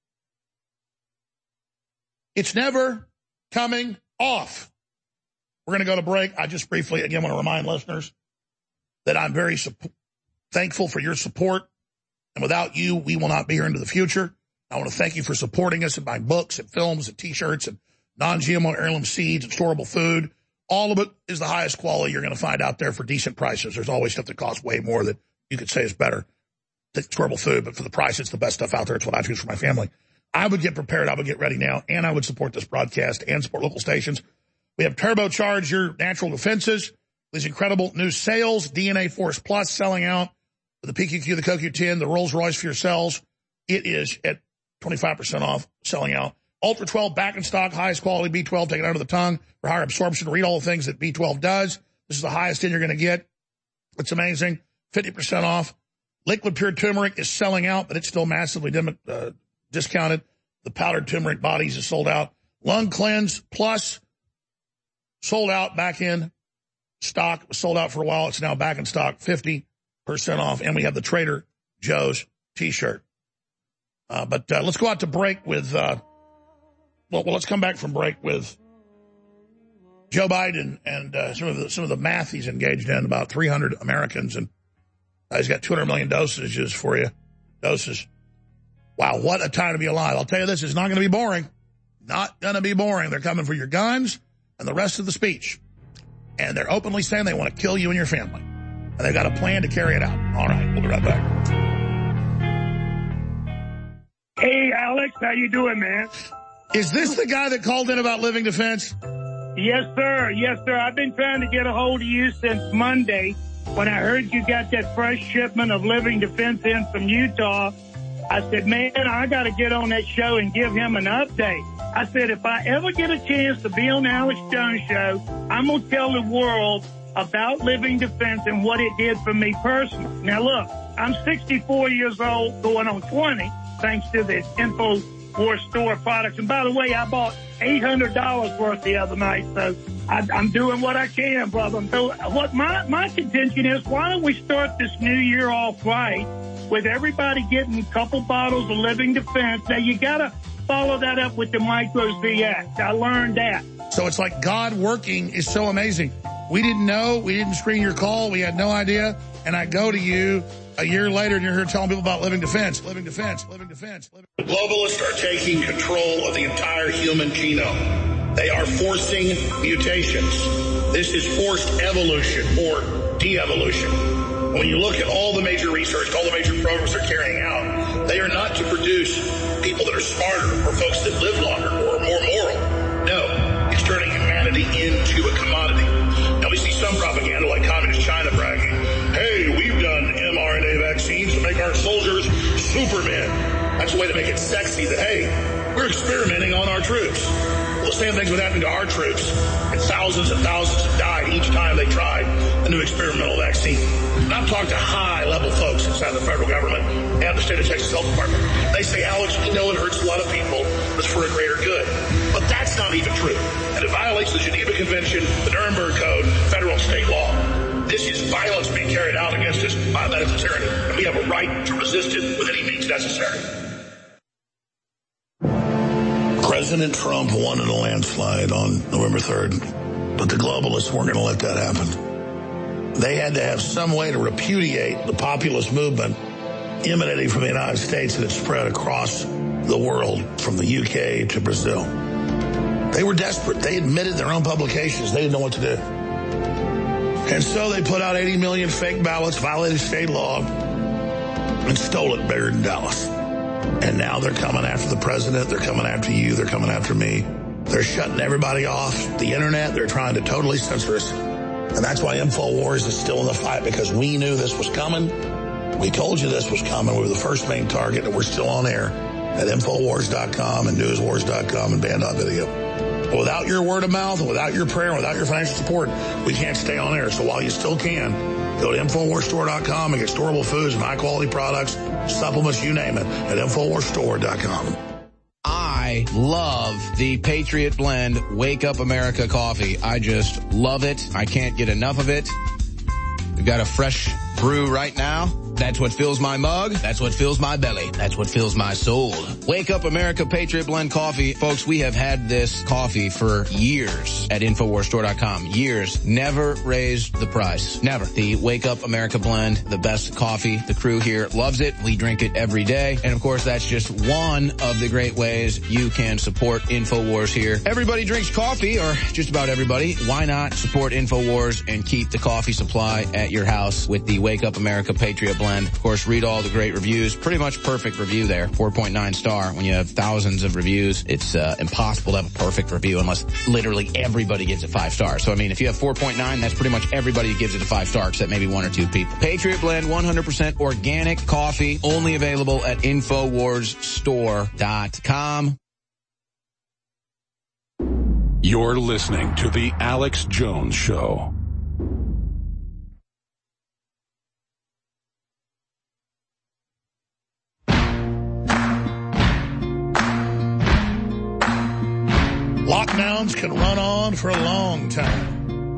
It's never coming off. We're going to go to break. I just briefly, again, want to remind listeners that I'm very su- thankful for your support. And without you, we will not be here into the future. I want to thank you for supporting us and buying books and films and T-shirts and non-G M O heirloom seeds and storable food. All of it is the highest quality you're going to find out there for decent prices. There's always stuff that costs way more that you could say is better than storable food, but for the price, it's the best stuff out there. It's what I choose for my family. I would get prepared. I would get ready now, and I would support this broadcast and support local stations. We have turbocharged your natural defenses. These incredible new sales, D N A Force Plus selling out, the P Q Q, the C O Q ten, the Rolls Royce for your cells. It is at twenty-five percent off, selling out. Ultra twelve back in stock, highest quality B twelve taken out of the tongue for higher absorption. Read all the things that B twelve does. This is the highest in you're going to get. It's amazing. fifty percent off. Liquid pure turmeric is selling out, but it's still massively dim- uh, discounted. The powdered turmeric bodies is sold out. Lung Cleanse Plus, sold out, back in stock. It was sold out for a while. It's now back in stock, fifty percent off. And we have the Trader Joe's T-shirt. Uh, but uh, let's go out to break with, uh, well, well, let's come back from break with Joe Biden and uh, some of the some of the math he's engaged in, about three hundred Americans. And uh, he's got two hundred million dosages for you. Doses. Wow, what a time to be alive. I'll tell you this, it's not going to be boring. Not going to be boring. They're coming for your guns and the rest of the speech. And they're openly saying they want to kill you and your family. And they've got a plan to carry it out. All right, we'll be right back. Hey, Alex, how you doing, man? Is this the guy that called in about living defense? Yes, sir. Yes, sir. I've been trying to get a hold of you since Monday when I heard you got that fresh shipment of Living Defense in from Utah. I said, man, I got to get on that show and give him an update. I said, if I ever get a chance to be on the Alex Jones Show, I'm going to tell the world about Living Defense and what it did for me personally. Now, look, I'm sixty-four years old, going on twenty, thanks to the InfoWars store products. And by the way, I bought eight hundred dollars worth the other night, so I, I'm doing what I can, brother. So what my, my contention is, why don't we start this new year off right with everybody getting a couple bottles of Living Defense? Now, you got to follow that up with the Micro Z X. I learned that. So it's like God working is so amazing. We didn't know. We didn't screen your call. We had no idea. And I go to you a year later and you're here telling people about Living Defense, Living Defense, Living Defense. Living... The globalists are taking control of the entire human genome. They are forcing mutations. This is forced evolution or de-evolution. When you look at all the major research, all the major programs they're carrying out, they are not to produce people that are smarter or folks that live longer or are more moral. No, it's turning humanity into a commodity. Now we see some propaganda like Communist China bragging, hey, we've done M R N A vaccines to make our soldiers supermen. That's a way to make it sexy that, hey, we're experimenting on our troops. Well, the same thing's been happening to our troops, and thousands and thousands have died each time they tried a new experimental vaccine. And I've talked to high-level folks inside the federal government and the state of Texas Health Department. They say, Alex, we know it hurts a lot of people, but it's for a greater good. But that's not even true. And it violates the Geneva Convention, the Nuremberg Code, federal and state law. This is violence being carried out against us by medical tyranny, and we have a right to resist it with any means necessary. President Trump won in a landslide on November third, but the globalists weren't going to let that happen. They had to have some way to repudiate the populist movement emanating from the United States that had spread across the world, from the U K to Brazil. They were desperate. They admitted their own publications. They didn't know what to do. And so they put out eighty million fake ballots, violated state law, and stole it bigger than Dallas. And now they're coming after the president. They're coming after you. They're coming after me. They're shutting everybody off the internet. They're trying to totally censor us. And that's why InfoWars is still in the fight, because we knew this was coming. We told you this was coming. We were the first main target, and we're still on air at Infowars dot com and Newswars dot com and Band dot video. But without your word of mouth and without your prayer and without your financial support, we can't stay on air. So while you still can, go to Infowars Store dot com and get storable foods and high-quality products, supplements, you name it, at Infowars Store dot com. I love the Patriot Blend Wake Up America coffee. I just love it. I can't get enough of it. We've got a fresh brew right now. That's what fills my mug. That's what fills my belly. That's what fills my soul. Wake Up America Patriot Blend Coffee. Folks, we have had this coffee for years at Infowars Store dot com. Years. Never raised the price. Never. The Wake Up America Blend, the best coffee. The crew here loves it. We drink it every day. And of course, that's just one of the great ways you can support Infowars here. Everybody drinks coffee, or just about everybody. Why not support Infowars and keep the coffee supply at your house with the Wake Up America Patriot Blend? Of course, read all the great reviews. Pretty much perfect review there. four point nine star. When you have thousands of reviews, it's uh, impossible to have a perfect review unless literally everybody gives it five stars. So, I mean, if you have four point nine, that's pretty much everybody who gives it a five star, except maybe one or two people. Patriot Blend, one hundred percent organic coffee, only available at Infowars Store dot com. You're listening to The Alex Jones Show. Lockdowns can run on for a long time.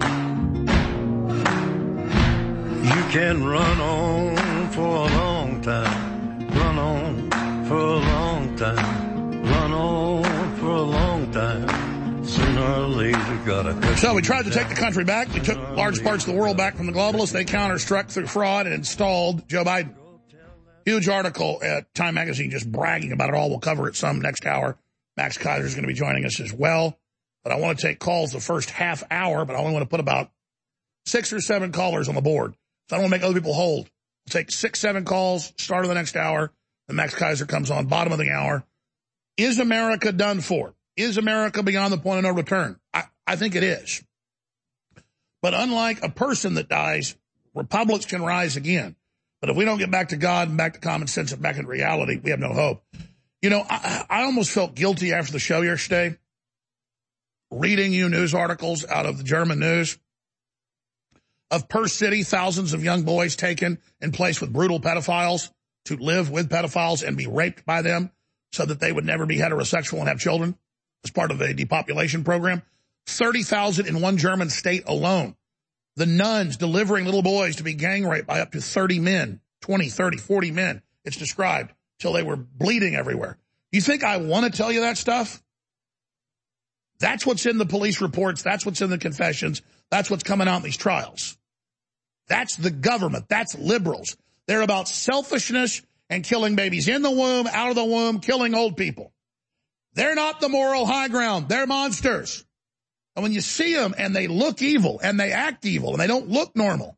You can run on for a long time. Run on for a long time. Run on for a long time. Sooner or later, gotta cut. So we tried to take the country back. We took large parts of the world back from the globalists. They counter-struck through fraud and installed Joe Biden. Huge article at Time Magazine just bragging about it all. We'll cover it some next hour. Max Kaiser is going to be joining us as well. But I want to take calls the first half hour, but I only want to put about six or seven callers on the board. So I don't want to make other people hold. We'll take six, seven calls, start of the next hour. Then Max Kaiser comes on, bottom of the hour. Is America done for? Is America beyond the point of no return? I, I think it is. But unlike a person that dies, republics can rise again. But if we don't get back to God and back to common sense and back into reality, we have no hope. You know, I, I almost felt guilty after the show yesterday, reading you news articles out of the German news of per city, thousands of young boys taken and placed with brutal pedophiles to live with pedophiles and be raped by them so that they would never be heterosexual and have children as part of a depopulation program. thirty thousand in one German state alone. The nuns delivering little boys to be gang raped by up to thirty men, twenty, thirty, forty men, it's described, till they were bleeding everywhere. You think I want to tell you that stuff? That's what's in the police reports. That's what's in the confessions. That's what's coming out in these trials. That's the government. That's liberals. They're about selfishness and killing babies in the womb, out of the womb, killing old people. They're not the moral high ground. They're monsters. And when you see them and they look evil and they act evil and they don't look normal,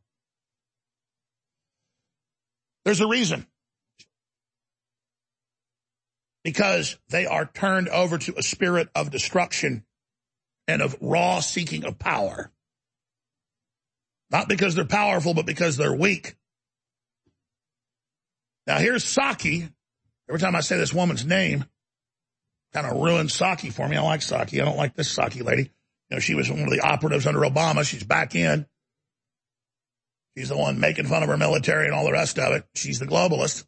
there's a reason. Because they are turned over to a spirit of destruction and of raw seeking of power. Not because they're powerful, but because they're weak. Now here's Psaki. Every time I say this woman's name, kind of ruins Psaki for me. I like Psaki. I don't like this Psaki lady. You know, she was one of the operatives under Obama. She's back in. She's the one making fun of her military and all the rest of it. She's the globalist.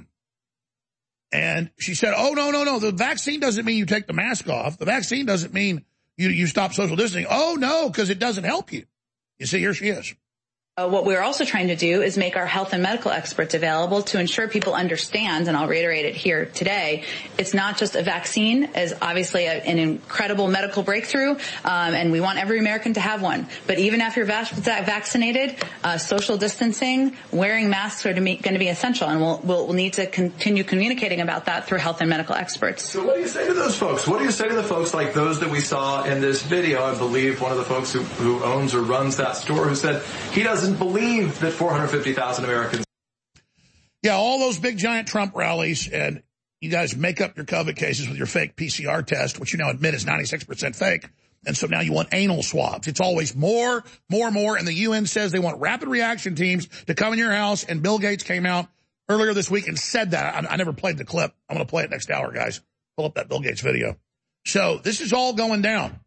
And she said, oh, no, no, no. The vaccine doesn't mean you take the mask off. The vaccine doesn't mean you, you stop social distancing. Oh, no, because it doesn't help you. You see, here she is. Uh, what we're also trying to do is make our health and medical experts available to ensure people understand, and I'll reiterate it here today, it's not just a vaccine, as obviously a, an incredible medical breakthrough, um, and we want every American to have one. But even after you're vac- vaccinated, uh, social distancing, wearing masks are going to be essential, and we'll, we'll, we'll need to continue communicating about that through health and medical experts. So what do you say to those folks? What do you say to the folks like those that we saw in this video? I believe one of the folks who, who owns or runs that store who said he doesn't believe that four hundred fifty thousand Americans. Yeah, all those big giant Trump rallies, and you guys make up your COVID cases with your fake P C R test, which you now admit is ninety-six percent fake. And so now you want anal swabs. It's always more, more, more. And the U N says they want rapid reaction teams to come in your house. And Bill Gates came out earlier this week and said that. I, I never played the clip. I'm going to play it next hour, guys. Pull up that Bill Gates video. So this is all going down.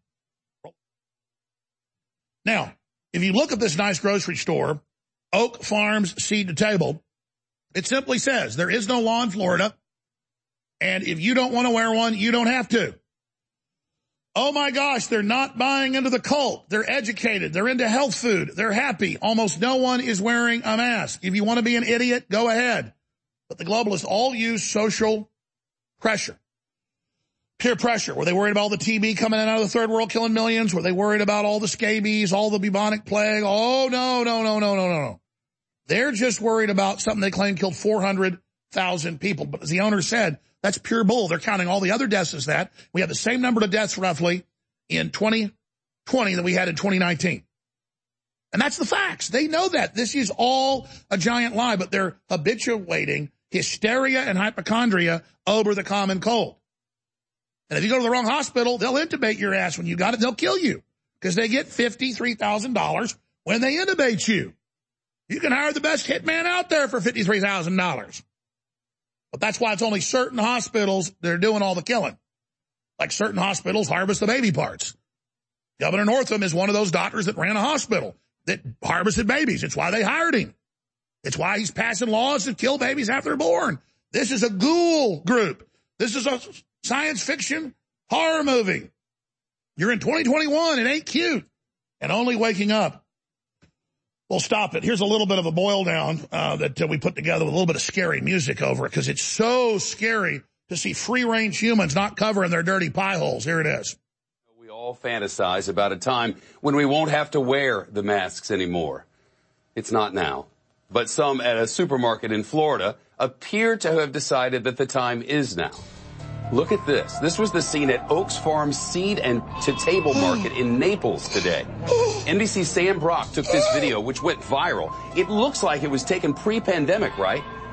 Now, if you look at this nice grocery store, Oak Farms Seed to Table, it simply says there is no law in Florida, and if you don't want to wear one, you don't have to. Oh my gosh, they're not buying into the cult. They're educated. They're into health food. They're happy. Almost no one is wearing a mask. If you want to be an idiot, go ahead. But the globalists all use social pressure. Peer pressure. Were they worried about all the T B coming in out of the third world killing millions? Were they worried about all the scabies, all the bubonic plague? Oh, no, no, no, no, no, no. They're just worried about something they claim killed four hundred thousand people. But as the owner said, that's pure bull. They're counting all the other deaths as that. We have the same number of deaths roughly in twenty twenty that we had in twenty nineteen. And that's the facts. They know that. This is all a giant lie, but they're habituating hysteria and hypochondria over the common cold. And if you go to the wrong hospital, they'll intubate your ass when you got it. They'll kill you because they get fifty-three thousand dollars when they intubate you. You can hire the best hitman out there for fifty-three thousand dollars. But that's why it's only certain hospitals that are doing all the killing. Like certain hospitals harvest the baby parts. Governor Northam is one of those doctors that ran a hospital that harvested babies. It's why they hired him. It's why he's passing laws that kill babies after they're born. This is a ghoul group. This is a science fiction horror movie. You're in twenty twenty-one. It ain't cute. And only waking up. Well, stop it. Here's a little bit of a boil down uh, that uh, we put together with a little bit of scary music over it because it's so scary to see free-range humans not covering their dirty pie holes. Here it is. We all fantasize about a time when we won't have to wear the masks anymore. It's not now. But some at a supermarket in Florida appear to have decided that the time is now. Look at this. This was the scene at Oaks Farm Seed and to Table Market in Naples today. N B C's Sam Brock took this video, which went viral. It looks like it was taken pre-pandemic, right?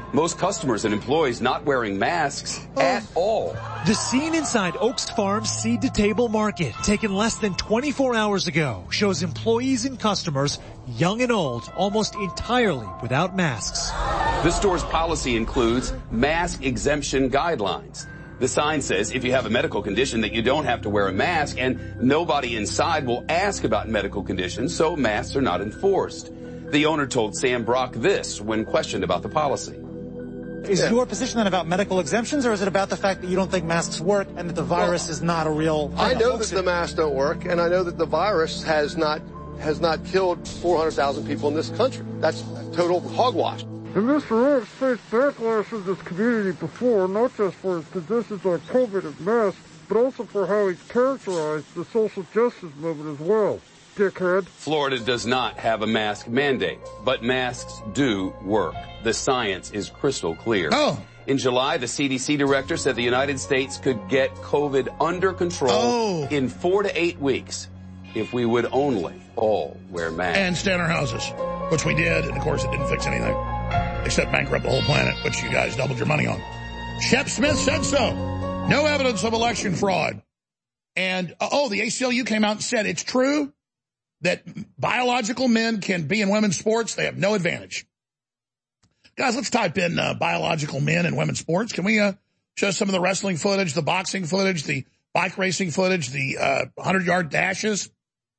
Most customers and employees not wearing masks at all. The scene inside Oaks Farms Seed to Table Market, taken less than twenty-four hours ago, shows employees and customers, young and old, almost entirely without masks. The store's policy includes mask exemption guidelines. The sign says if you have a medical condition that you don't have to wear a mask, and nobody inside will ask about medical conditions, so masks are not enforced. The owner told Sam Brock this when questioned about the policy. Is yeah. your position then about medical exemptions, or is it about the fact that you don't think masks work and that the virus well, is not a real thing? I know that the masks don't work, and I know that the virus has not has not killed four hundred thousand people in this country. That's total hogwash. And Mister X faced backlash in this community before, not just for his positions on COVID and masks, but also for how he's characterized the social justice movement as well. Dickhead. Florida does not have a mask mandate, but masks do work. The science is crystal clear. Oh. In July, the C D C director said the United States could get COVID under control oh. in four to eight weeks if we would only all wear masks. And stay in our houses, which we did, and of course it didn't fix anything, except bankrupt the whole planet, which you guys doubled your money on. Shep Smith said so. No evidence of election fraud. And, uh, oh, the A C L U came out and said it's true that biological men can be in women's sports. They have no advantage. Guys, let's type in uh, biological men in women's sports. Can we uh, show some of the wrestling footage, the boxing footage, the bike racing footage, the uh, hundred-yard dashes?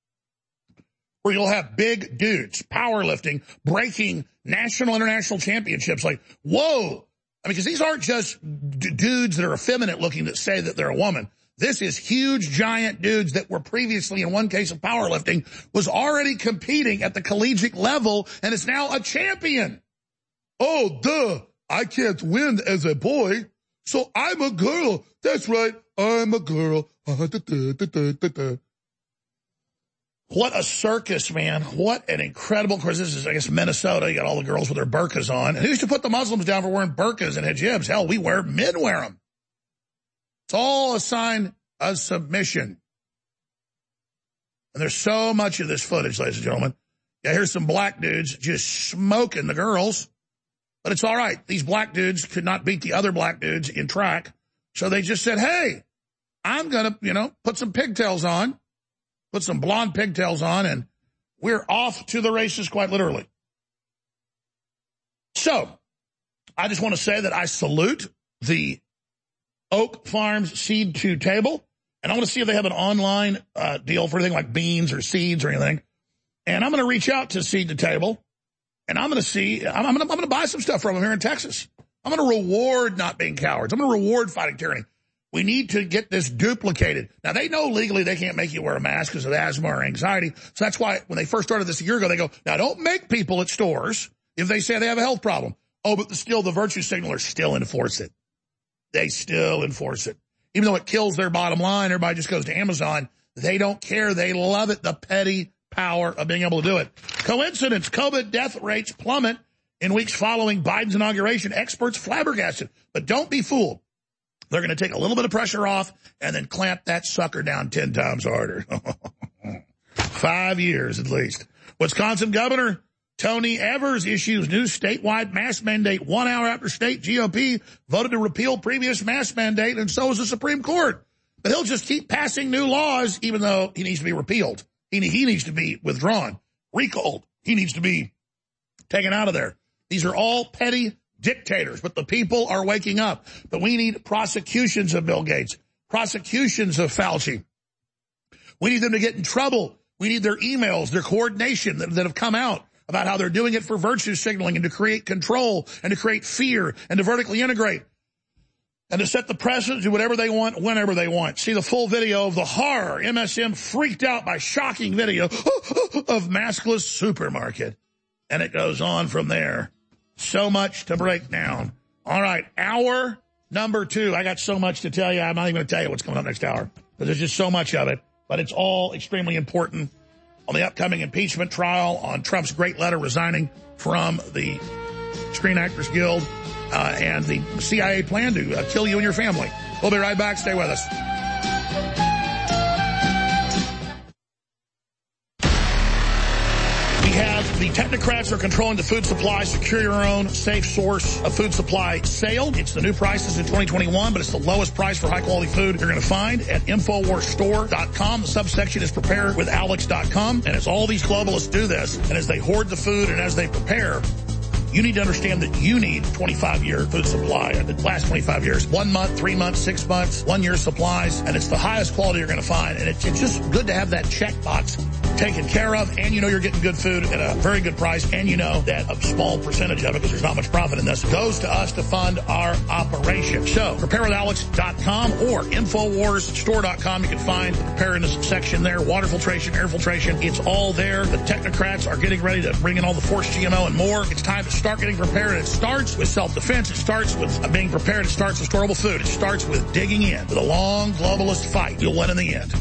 Where you'll have big dudes, powerlifting, breaking national, international championships. Like, whoa. I mean, because these aren't just d- dudes that are effeminate looking that say that they're a woman. This is huge, giant dudes that were previously, in one case of powerlifting, was already competing at the collegiate level and is now a champion. Oh, duh, I can't win as a boy, so I'm a girl. That's right, I'm a girl. What a circus, man. What an incredible, of course, this is, I guess, Minnesota. You got all the girls with their burqas on. And who used to put the Muslims down for wearing burqas and hijabs? Hell, we wear, men wear them. It's all a sign of submission. And there's so much of this footage, ladies and gentlemen. Yeah, here's some black dudes just smoking the girls. But it's all right. These black dudes could not beat the other black dudes in track. So they just said, hey, I'm going to, you know, put some pigtails on, put some blonde pigtails on, and we're off to the races quite literally. So I just want to say that I salute the Oak Farms Seed to Table, and I want to see if they have an online uh, deal for anything like beans or seeds or anything. And I'm going to reach out to Seed to Table, and I'm going to see, I'm, I'm going to, I'm going to buy some stuff from them here in Texas. I'm going to reward not being cowards. I'm going to reward fighting tyranny. We need to get this duplicated. Now, they know legally they can't make you wear a mask because of asthma or anxiety. So that's why when they first started this a year ago, they go, now don't make people at stores if they say they have a health problem. Oh, but the, still the virtue signalers still enforce it. They still enforce it. Even though it kills their bottom line, everybody just goes to Amazon. They don't care. They love it, the petty power of being able to do it. Coincidence, COVID death rates plummet in weeks following Biden's inauguration. Experts flabbergasted. But don't be fooled. They're going to take a little bit of pressure off and then clamp that sucker down ten times harder. Five years at least. Wisconsin Governor Tony Evers issues new statewide mask mandate one hour after state G O P voted to repeal previous mask mandate, and so is the Supreme Court. But he'll just keep passing new laws, even though he needs to be repealed. He, he needs to be withdrawn, recalled. He needs to be taken out of there. These are all petty dictators, but the people are waking up. But we need prosecutions of Bill Gates, prosecutions of Fauci. We need them to get in trouble. We need their emails, their coordination that, that have come out about how they're doing it for virtue signaling and to create control and to create fear and to vertically integrate and to set the precedent to whatever they want, whenever they want. See the full video of the horror. M S M freaked out by shocking video of maskless supermarket. And it goes on from there. So much to break down. All right, hour number two. I got so much to tell you. I'm not even going to tell you what's coming up next hour because there's just so much of it. But it's all extremely important on the upcoming impeachment trial, on Trump's great letter resigning from the Screen Actors Guild, uh, and the C I A plan to uh, kill you and your family. We'll be right back. Stay with us. We have the technocrats are controlling the food supply. Secure your own safe source of food supply sale. It's the new prices in twenty twenty-one, but it's the lowest price for high-quality food you're going to find at Infowars Store dot com. The subsection is prepare with alex dot com. And as all these globalists do this, and as they hoard the food and as they prepare, you need to understand that you need twenty-five year food supply, the last twenty-five years. One month, three months, six months, one year supplies, and it's the highest quality you're going to find. And it's, it's just good to have that checkbox taken care of, and you know you're getting good food at a very good price, and you know that a small percentage of it, because there's not much profit in this, goes to us to fund our operation. So, prepare with alex dot com or Infowars Store dot com. You can find the preparedness section there, water filtration, air filtration. It's all there. The technocrats are getting ready to bring in all the forced G M O and more. It's time to start getting prepared. It starts with self-defense. It starts with being prepared. It starts with storable food. It starts with digging in. With a long globalist fight, you'll win in the end.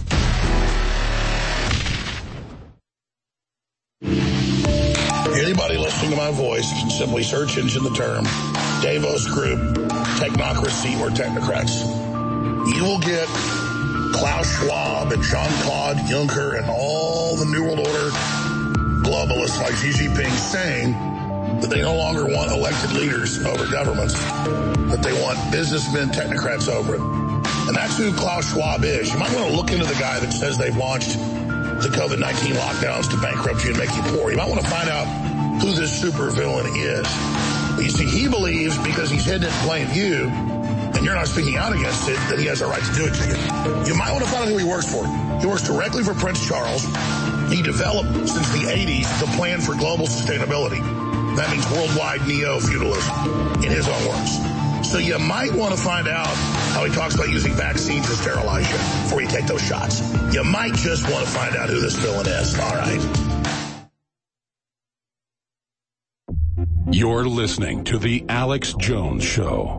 Anybody listening to my voice can simply search engine the term Davos Group, technocracy, or technocrats. You will get Klaus Schwab and Jean-Claude Juncker and all the New World Order globalists like Xi Jinping saying that they no longer want elected leaders over governments, that they want businessmen, technocrats over it. And that's who Klaus Schwab is. You might want to look into the guy that says they've launched the COVID nineteen lockdowns to bankrupt you and make you poor. You might want to find out who this supervillain is. But you see, he believes because he's hidden it in plain view, and you're not speaking out against it, that he has a right to do it to you. You might want to find out who he works for. He works directly for Prince Charles. He developed, since the eighties, the plan for global sustainability. That means worldwide neo-feudalism, in his own words. So you might want to find out how he talks about using vaccines to sterilize you before you take those shots. You might just want to find out who this villain is. All right. You're listening to The Alex Jones Show.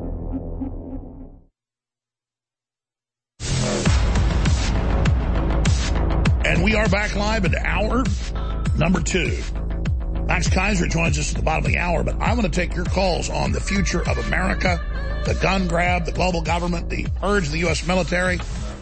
And we are back live at hour number two. Max Kaiser joins us at the bottom of the hour, but I want to take your calls on the future of America, the gun grab, the global government, the purge of the U S military.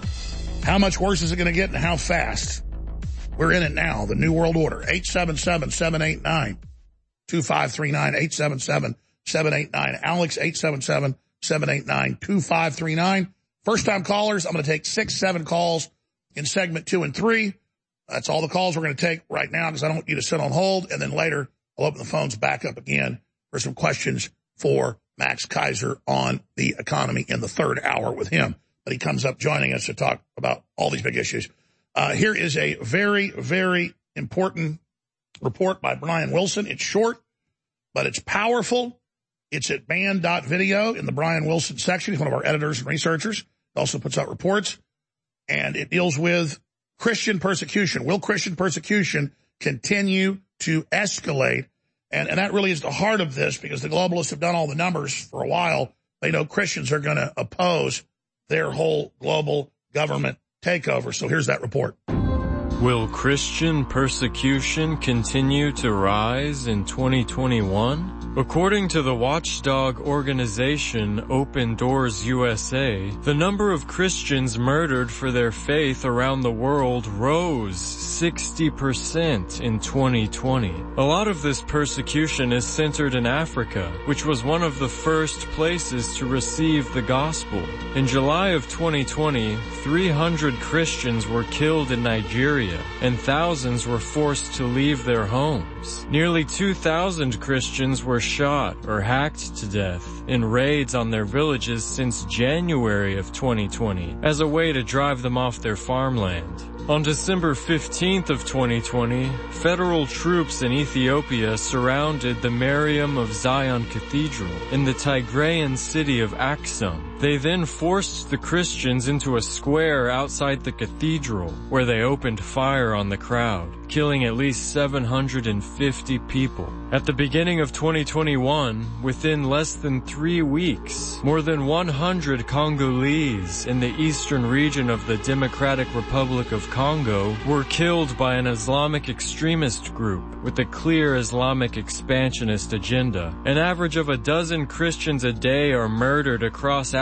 How much worse is it going to get and how fast? We're in it now, the New World Order. eight seven seven, seven eight nine, two five three nine, eight seven seven, seven eight nine. Alex, eight seven seven, seven eight nine, two five three nine. First-time callers, I'm going to take six, seven calls in segment two and three. That's all the calls we're going to take right now because I don't want you to sit on hold. And then later, I'll open the phones back up again for some questions for Max Kaiser on the economy in the third hour with him. But he comes up joining us to talk about all these big issues. Uh, here is a very, very important report by Brian Wilson. It's short, but it's powerful. It's at band dot video in the Brian Wilson section. He's one of our editors and researchers. He also puts out reports. And it deals with Christian persecution. Will Christian persecution continue to escalate? And, and that really is the heart of this because the globalists have done all the numbers for a while. They know Christians are going to oppose their whole global government takeover. So here's that report. Will Christian persecution continue to rise in twenty twenty-one? According to the watchdog organization Open Doors U S A, the number of Christians murdered for their faith around the world rose sixty percent in twenty twenty. A lot of this persecution is centered in Africa, which was one of the first places to receive the gospel. In July of twenty twenty, three hundred Christians were killed in Nigeria, and thousands were forced to leave their homes. Nearly two thousand Christians were shot or hacked to death in raids on their villages since January of twenty twenty as a way to drive them off their farmland. On December fifteenth of twenty twenty, federal troops in Ethiopia surrounded the Mariam of Zion Cathedral in the Tigrayan city of Aksum. They then forced the Christians into a square outside the cathedral, where they opened fire on the crowd, killing at least seven hundred fifty people. At the beginning of twenty twenty-one, within less than three weeks, more than one hundred Congolese in the eastern region of the Democratic Republic of Congo were killed by an Islamic extremist group with a clear Islamic expansionist agenda. An average of a dozen Christians a day are murdered across Africa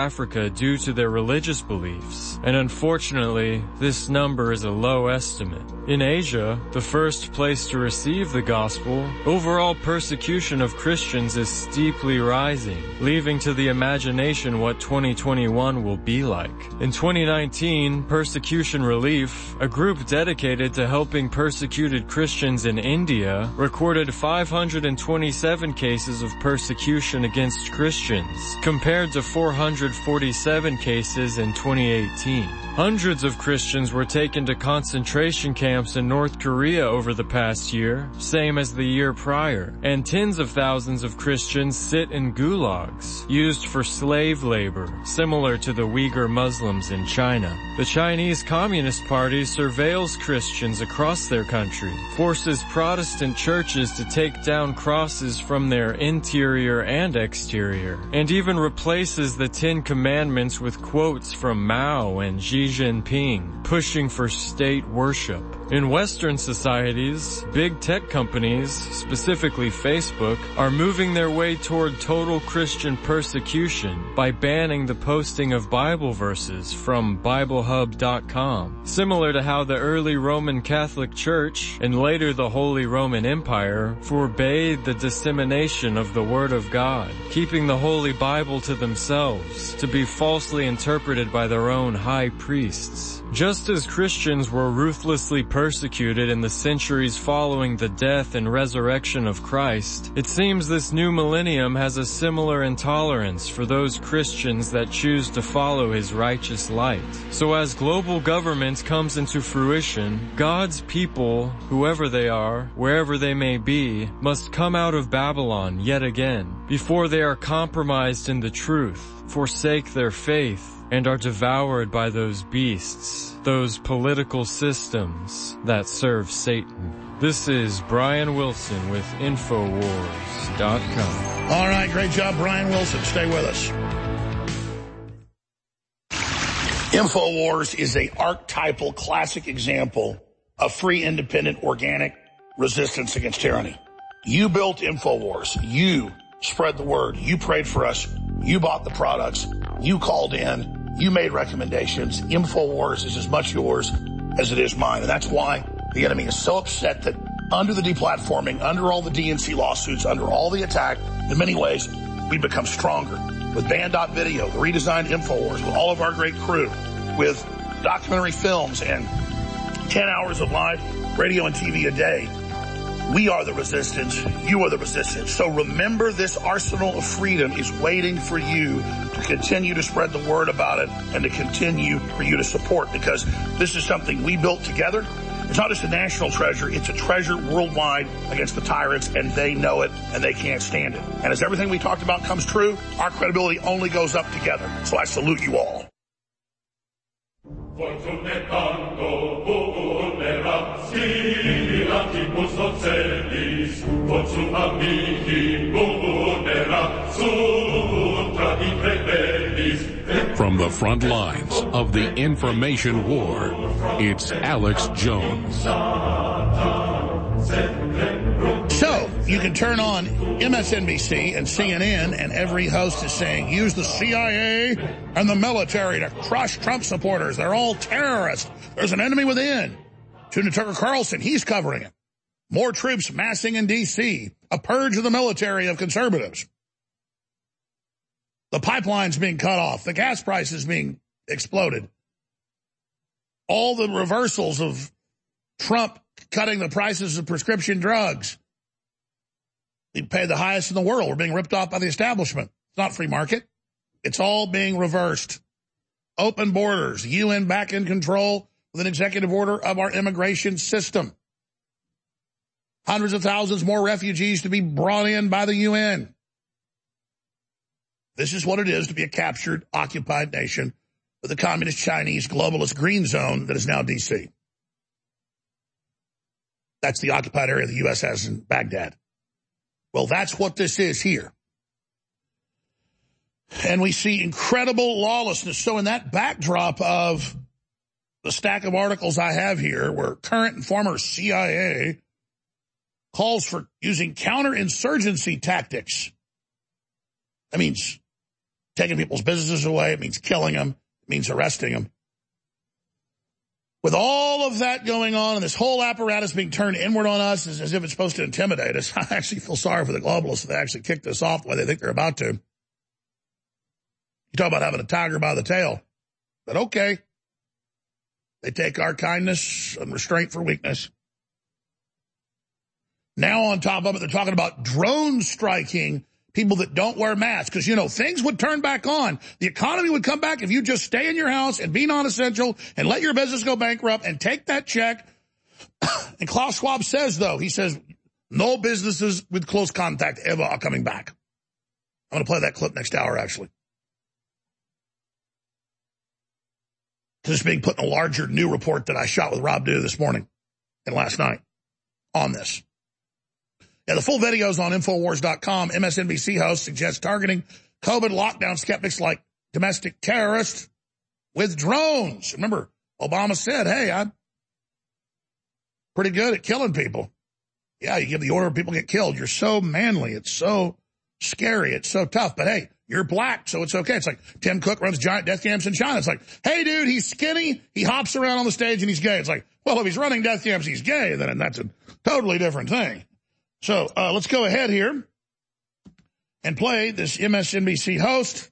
Africa due to their religious beliefs, and unfortunately, this number is a low estimate. In Asia, the first place to receive the gospel, overall persecution of Christians is steeply rising, leaving to the imagination what twenty twenty-one will be like. In twenty nineteen, Persecution Relief, a group dedicated to helping persecuted Christians in India, recorded five hundred twenty-seven cases of persecution against Christians, compared to four hundred forty-seven cases in twenty eighteen. Hundreds of Christians were taken to concentration camps in North Korea over the past year, same as the year prior, and tens of thousands of Christians sit in gulags, used for slave labor, similar to the Uyghur Muslims in China. The Chinese Communist Party surveils Christians across their country, forces Protestant churches to take down crosses from their interior and exterior, and even replaces the Ten Commandments with quotes from Mao and Xi Jinping, pushing for state worship. In Western societies, big tech companies, specifically Facebook, are moving their way toward total Christian persecution by banning the posting of Bible verses from Bible Hub dot com, similar to how the early Roman Catholic Church, and later the Holy Roman Empire, forbade the dissemination of the Word of God, keeping the Holy Bible to themselves, to be falsely interpreted by their own high priests. Just as Christians were ruthlessly persecuted in the centuries following the death and resurrection of Christ, it seems this new millennium has a similar intolerance for those Christians that choose to follow His righteous light. So as global government comes into fruition, God's people, whoever they are, wherever they may be, must come out of Babylon yet again, before they are compromised in the truth, forsake their faith, and are devoured by those beasts, those political systems that serve Satan. This is Brian Wilson with Infowars dot com. All right, great job, Brian Wilson. Stay with us. Infowars is a archetypal classic example of free, independent, organic resistance against tyranny. You built Infowars. You spread the word. You prayed for us. You bought the products. You called in. You made recommendations. Infowars is as much yours as it is mine. And that's why the enemy is so upset that under the deplatforming, under all the D N C lawsuits, under all the attack, in many ways, we've become stronger. With Band dot Video, the redesigned Infowars, with all of our great crew, with documentary films and ten hours of live radio and T V a day, we are the resistance. You are the resistance. So remember, this arsenal of freedom is waiting for you to continue to spread the word about it and to continue for you to support, because this is something we built together. It's not just a national treasure. It's a treasure worldwide against the tyrants, and they know it, and they can't stand it. And as everything we talked about comes true, our credibility only goes up together. So I salute you all. From the front lines of the information war, it's Alex Jones. So, you can turn on M S N B C and C N N, and every host is saying, use the C I A and the military to crush Trump supporters. They're all terrorists. There's an enemy within. Tune to Tucker Carlson. He's covering it. More troops massing in D C. A purge of the military of conservatives. The pipelines being cut off. The gas prices being exploded. All the reversals of Trump cutting the prices of prescription drugs. We pay the highest in the world. We're being ripped off by the establishment. It's not free market. It's all being reversed. Open borders. U N back in control with an executive order of our immigration system. Hundreds of thousands more refugees to be brought in by the U N. This is what it is to be a captured, occupied nation with the communist Chinese globalist green zone that is now D C. That's the occupied area the U S has in Baghdad. Well, that's what this is here. And we see incredible lawlessness. So in that backdrop of the stack of articles I have here, where current and former C I A calls for using counterinsurgency tactics, that means taking people's businesses away. It means killing them. It means arresting them. With all of that going on and this whole apparatus being turned inward on us as, as if it's supposed to intimidate us, I actually feel sorry for the globalists that they actually kick this off the way they think they're about to. You talk about having a tiger by the tail. But okay. They take our kindness and restraint for weakness. Now on top of it, they're talking about drone striking people that don't wear masks. Because, you know, things would turn back on. The economy would come back if you just stay in your house and be non-essential and let your business go bankrupt and take that check. And Klaus Schwab says, though, he says, no businesses with close contact ever are coming back. I'm going to play that clip next hour, actually. This is being put in a larger new report that I shot with Rob Dew this morning and last night on this. Yeah, the full video is on Infowars dot com. M S N B C host suggests targeting COVID lockdown skeptics like domestic terrorists with drones. Remember, Obama said, hey, I'm pretty good at killing people. Yeah, you give the order, people get killed. You're so manly. It's so scary. It's so tough. But hey, you're black, so it's okay. It's like Tim Cook runs giant death camps in China. It's like, hey, dude, he's skinny. He hops around on the stage and he's gay. It's like, well, if he's running death camps, he's gay. Then that's a totally different thing. So uh, let's go ahead here and play this M S N B C host,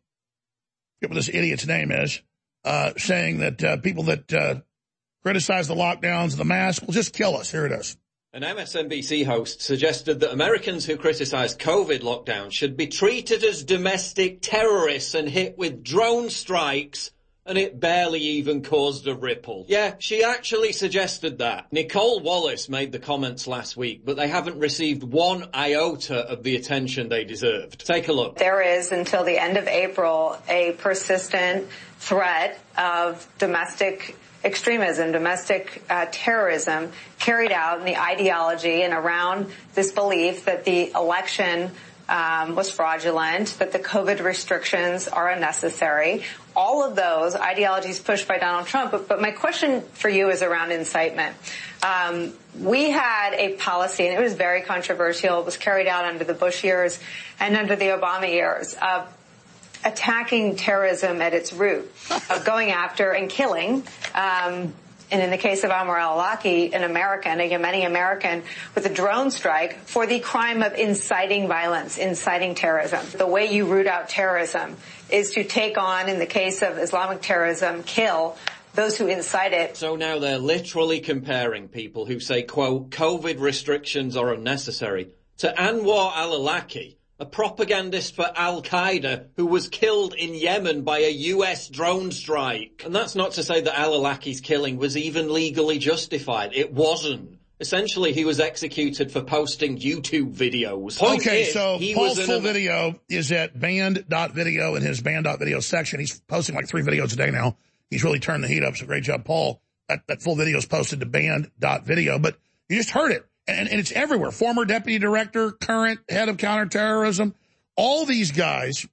get what this idiot's name is, uh, saying that uh, people that uh, criticize the lockdowns and the mask will just kill us. Here it is. An M S N B C host suggested that Americans who criticize COVID lockdown should be treated as domestic terrorists and hit with drone strikes, and it barely even caused a ripple. Yeah, she actually suggested that. Nicole Wallace made the comments last week, but they haven't received one iota of the attention they deserved. Take a look. There is, until the end of April, a persistent threat of domestic extremism, domestic uh, terrorism carried out in the ideology and around this belief that the election Um, was fraudulent, that the COVID restrictions are unnecessary. All of those ideologies pushed by Donald Trump. But, but my question for you is around incitement. Um, we had a policy, and it was very controversial. It was carried out under the Bush years and under the Obama years of attacking terrorism at its root, of going after and killing um and in the case of Amr al-Awlaki, an American, a Yemeni American, with a drone strike for the crime of inciting violence, inciting terrorism. The way you root out terrorism is to take on, in the case of Islamic terrorism, kill those who incite it. So now they're literally comparing people who say, quote, COVID restrictions are unnecessary, to Anwar al-Awlaki, a propagandist for Al-Qaeda who was killed in Yemen by a U S drone strike. And that's not to say that al-Awlaki's killing was even legally justified. It wasn't. Essentially, he was executed for posting YouTube videos. Point okay, is, so Paul's full an... video is at banned dot video in his banned dot video section. He's posting like three videos a day now. He's really turned the heat up, so great job, Paul. That, that full video is posted to banned dot video, but you just heard it. And, and it's everywhere. Former deputy director, current head of counterterrorism. All these guys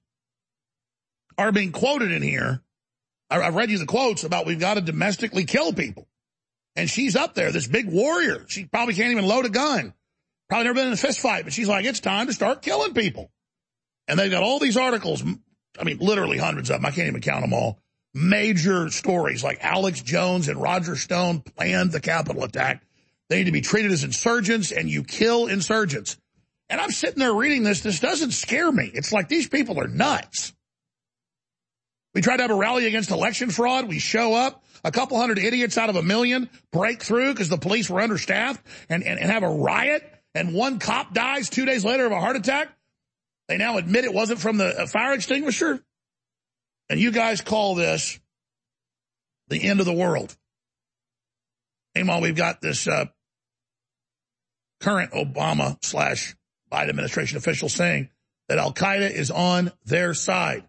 are being quoted in here. I, I've read you the quotes about we've got to domestically kill people. And she's up there, this big warrior. She probably can't even load a gun. Probably never been in a fist fight, but she's like, it's time to start killing people. And they've got all these articles. I mean, literally hundreds of them. I can't even count them all. Major stories like Alex Jones and Roger Stone planned the Capitol attack. They need to be treated as insurgents, and you kill insurgents. And I'm sitting there reading this. This doesn't scare me. It's like these people are nuts. We tried to have a rally against election fraud. We show up. A couple hundred idiots out of a million break through because the police were understaffed and, and, and have a riot. And one cop dies two days later of a heart attack. They now admit it wasn't from the fire extinguisher. And you guys call this the end of the world. Meanwhile, we've got this uh, current Obama slash Biden administration official saying that Al-Qaeda is on their side.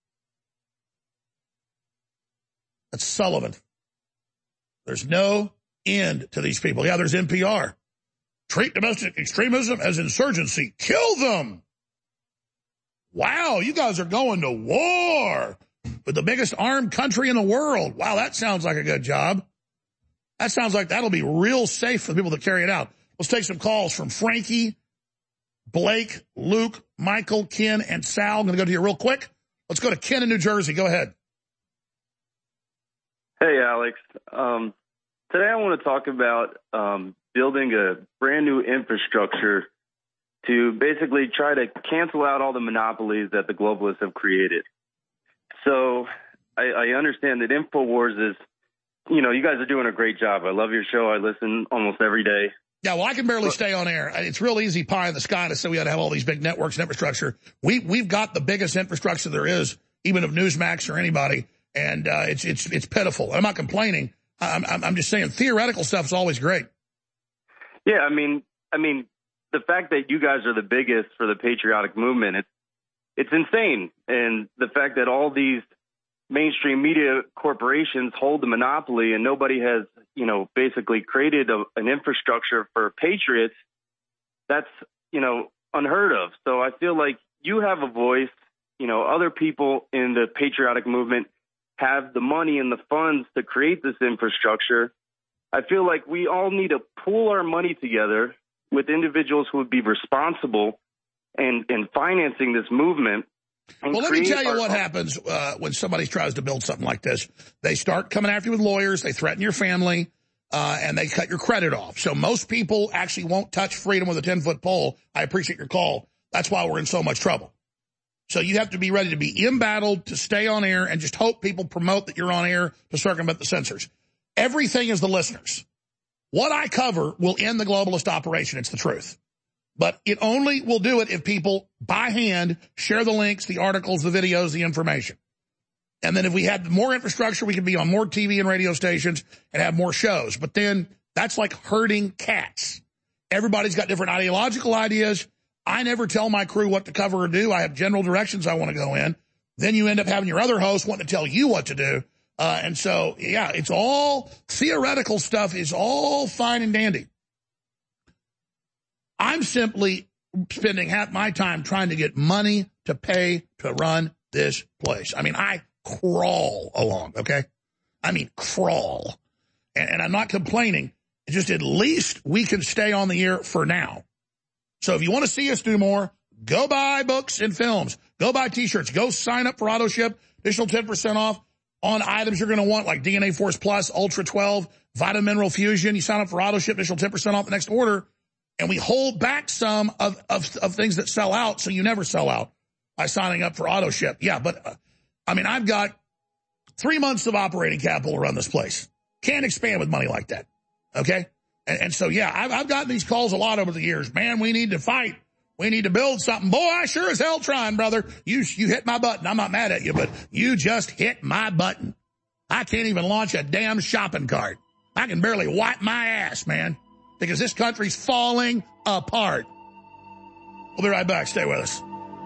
That's Sullivan. There's no end to these people. Yeah, there's N P R. Treat domestic extremism as insurgency. Kill them. Wow, you guys are going to war with the biggest armed country in the world. Wow, that sounds like a good job. That sounds like that'll be real safe for the people that carry it out. Let's take some calls from Frankie, Blake, Luke, Michael, Ken, and Sal. I'm going to go to you real quick. Let's go to Ken in New Jersey. Go ahead. Hey, Alex. Um, today I want to talk about um, building a brand new infrastructure to basically try to cancel out all the monopolies that the globalists have created. So I, I understand that InfoWars is, you know, you guys are doing a great job. I love your show. I listen almost every day. Yeah, well, I can barely stay on air. It's real easy pie in the sky to say we ought to have all these big networks and infrastructure. We, we've got the biggest infrastructure there is, even of Newsmax or anybody, and uh, it's it's it's pitiful. I'm not complaining. I'm, I'm, I'm just saying theoretical stuff is always great. Yeah, I mean, I mean, the fact that you guys are the biggest for the patriotic movement, it's, it's insane. And the fact that all these mainstream media corporations hold the monopoly and nobody has, you know, basically created a, an infrastructure for patriots, that's, you know, unheard of. So I feel like you have a voice, you know, other people in the patriotic movement have the money and the funds to create this infrastructure. I feel like we all need to pool our money together with individuals who would be responsible and in financing this movement. Well, let me tell you what happens uh, when somebody tries to build something like this. They start coming after you with lawyers, they threaten your family, uh, and they cut your credit off. So most people actually won't touch freedom with a ten-foot pole. I appreciate your call. That's why we're in so much trouble. So you have to be ready to be embattled, to stay on air, and just hope people promote that you're on air to circumvent the censors. Everything is the listeners. What I cover will end the globalist operation. It's the truth. But it only will do it if people, by hand, share the links, the articles, the videos, the information. And then if we had more infrastructure, we could be on more T V and radio stations and have more shows. But then that's like herding cats. Everybody's got different ideological ideas. I never tell my crew what to cover or do. I have general directions I want to go in. Then you end up having your other host wanting to tell you what to do. Uh, and so, yeah, it's all theoretical stuff is all fine and dandy. I'm simply spending half my time trying to get money to pay to run this place. I mean, I crawl along, okay? I mean, crawl. And, and I'm not complaining. It's just at least we can stay on the air for now. So if you want to see us do more, go buy books and films. Go buy T-shirts. Go sign up for AutoShip. Additional ten percent off on items you're going to want like D N A Force Plus, Ultra twelve, Vitamin Mineral Fusion. You sign up for AutoShip, additional ten percent off the next order. And we hold back some of, of, of things that sell out so you never sell out by signing up for AutoShip. Yeah, but, uh, I mean, I've got three months of operating capital to run this place. Can't expand with money like that, okay? And, and so, yeah, I've, I've gotten these calls a lot over the years. Man, we need to fight. We need to build something. Boy, I sure as hell trying, brother. You, you hit my button. I'm not mad at you, but you just hit my button. I can't even launch a damn shopping cart. I can barely wipe my ass, man. Because this country's falling apart. We'll be right back. Stay with us.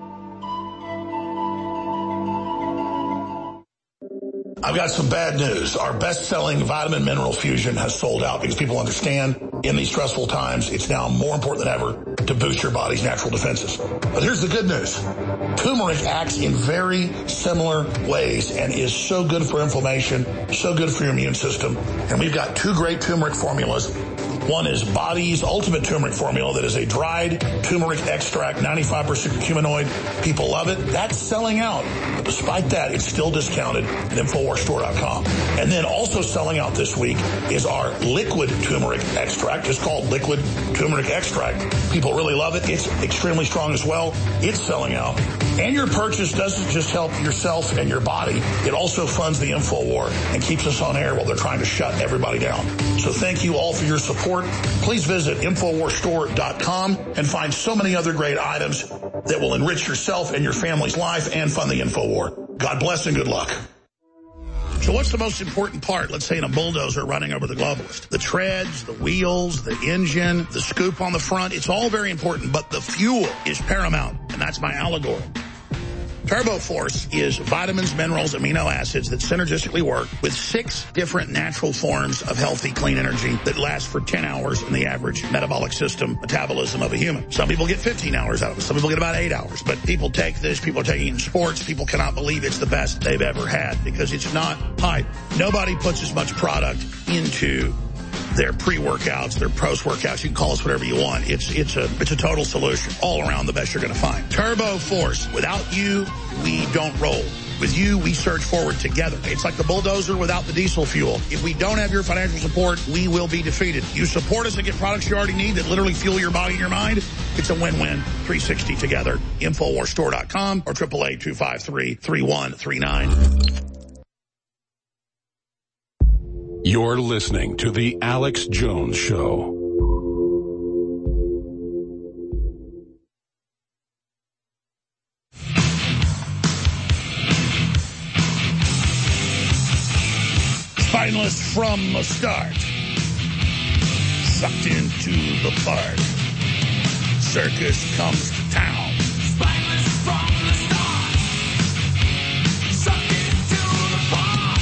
I've got some bad news. Our best-selling Vitamin Mineral Fusion has sold out because people understand in these stressful times, it's now more important than ever to boost your body's natural defenses. But here's the good news. Turmeric acts in very similar ways and is so good for inflammation, so good for your immune system. And we've got two great turmeric formulas. One is Body's Ultimate Turmeric Formula that is a dried turmeric extract, ninety-five percent curcuminoid. People love it. That's selling out. But despite that, it's still discounted at Infowars Store dot com. And then also selling out this week is our liquid turmeric extract. It's called Liquid Turmeric Extract. People really love it. It's extremely strong as well. It's selling out. And your purchase doesn't just help yourself and your body. It also funds the InfoWar and keeps us on air while they're trying to shut everybody down. So thank you all for your support. Please visit Infowars Store dot com and find so many other great items that will enrich yourself and your family's life and fund the InfoWar. God bless and good luck. So what's the most important part, let's say in a bulldozer running over the globalist? The treads, the wheels, the engine, the scoop on the front, it's all very important, but the fuel is paramount, and that's my allegory. TurboForce is vitamins, minerals, amino acids that synergistically work with six different natural forms of healthy, clean energy that last for ten hours in the average metabolic system metabolism of a human. Some people get fifteen hours out of it. Some people get about eight hours. But people take this. People are taking it in sports. People cannot believe it's the best they've ever had because it's not hype. Nobody puts as much product into their pre-workouts, their post-workouts. You can call us whatever you want. It's it's a it's a total solution. All around the best you're going to find. Turbo Force. Without you, we don't roll. With you, we surge forward together. It's like the bulldozer without the diesel fuel. If we don't have your financial support, we will be defeated. You support us and get products you already need that literally fuel your body and your mind. It's a win-win. three sixty together. Infowars Store dot com or triple eight two five three three one three nine. You're listening to The Alex Jones Show. Spineless from the start. Sucked into the part. Circus comes to town. Spineless from the start. Sucked into the part.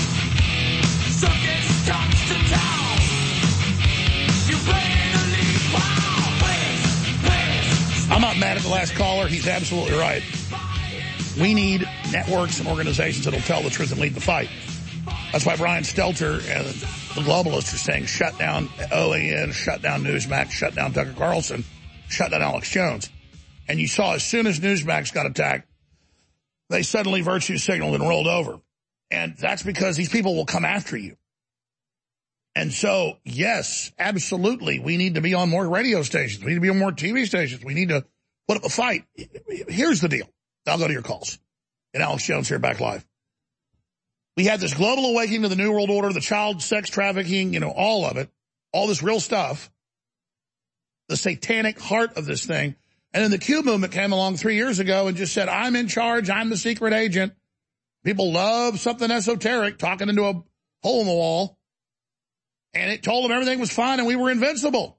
Circus comes to town. You play the lead. Wow. Place, place. I'm not mad at the last caller. He's absolutely right. We need networks and organizations that will tell the truth and lead the fight. That's why Brian Stelter and the globalists are saying shut down O A N, shut down Newsmax, shut down Tucker Carlson, shut down Alex Jones. And you saw as soon as Newsmax got attacked, they suddenly virtue signaled and rolled over. And that's because these people will come after you. And so, yes, absolutely, we need to be on more radio stations. We need to be on more T V stations. We need to put up a fight. Here's the deal. I'll go to your calls. And Alex Jones here, back live. We had this global awakening to the New World Order, the child sex trafficking, you know, all of it, all this real stuff, the satanic heart of this thing. And then the Q movement came along three years ago and just said, I'm in charge, I'm the secret agent. People love something esoteric, talking into a hole in the wall. And it told them everything was fine and we were invincible.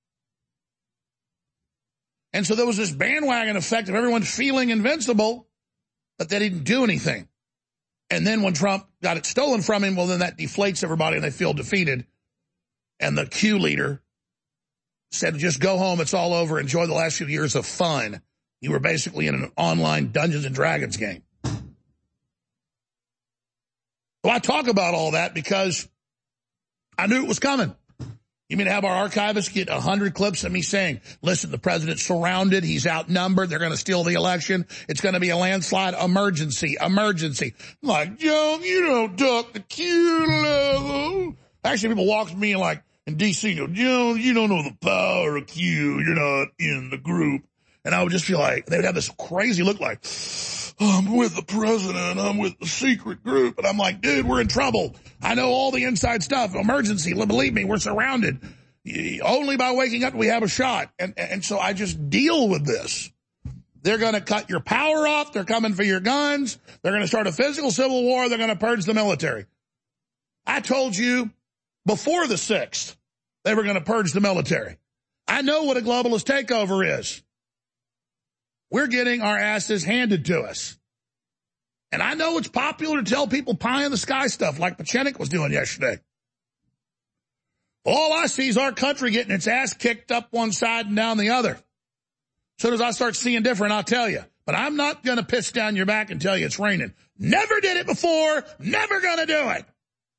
And so there was this bandwagon effect of everyone feeling invincible, but they didn't do anything. And then when Trump got it stolen from him, well, then that deflates everybody and they feel defeated. And the Q leader said, just go home. It's all over. Enjoy the last few years of fun. You were basically in an online Dungeons and Dragons game. So I talk about all that because I knew it was coming. You mean to have our archivists get a hundred clips of me saying, listen, the president's surrounded. He's outnumbered. They're going to steal the election. It's going to be a landslide. Emergency. Emergency. I'm like, Joe, you don't talk the Q level. Actually, people walk to me like in D C, go, Joe, you don't know the power of Q. You're not in the group. And I would just feel like, they would have this crazy look like, oh, I'm with the president. I'm with the secret group. And I'm like, dude, we're in trouble. I know all the inside stuff. Emergency. Believe me, we're surrounded. Only by waking up we have a shot. And, and so I just deal with this. They're going to cut your power off. They're coming for your guns. They're going to start a physical civil war. They're going to purge the military. I told you before the sixth, they were going to purge the military. I know what a globalist takeover is. We're getting our asses handed to us. And I know it's popular to tell people pie in the sky stuff like Pachenik was doing yesterday. All I see is our country getting its ass kicked up one side and down the other. As soon as I start seeing different, I'll tell you. But I'm not going to piss down your back and tell you it's raining. Never did it before. Never going to do it.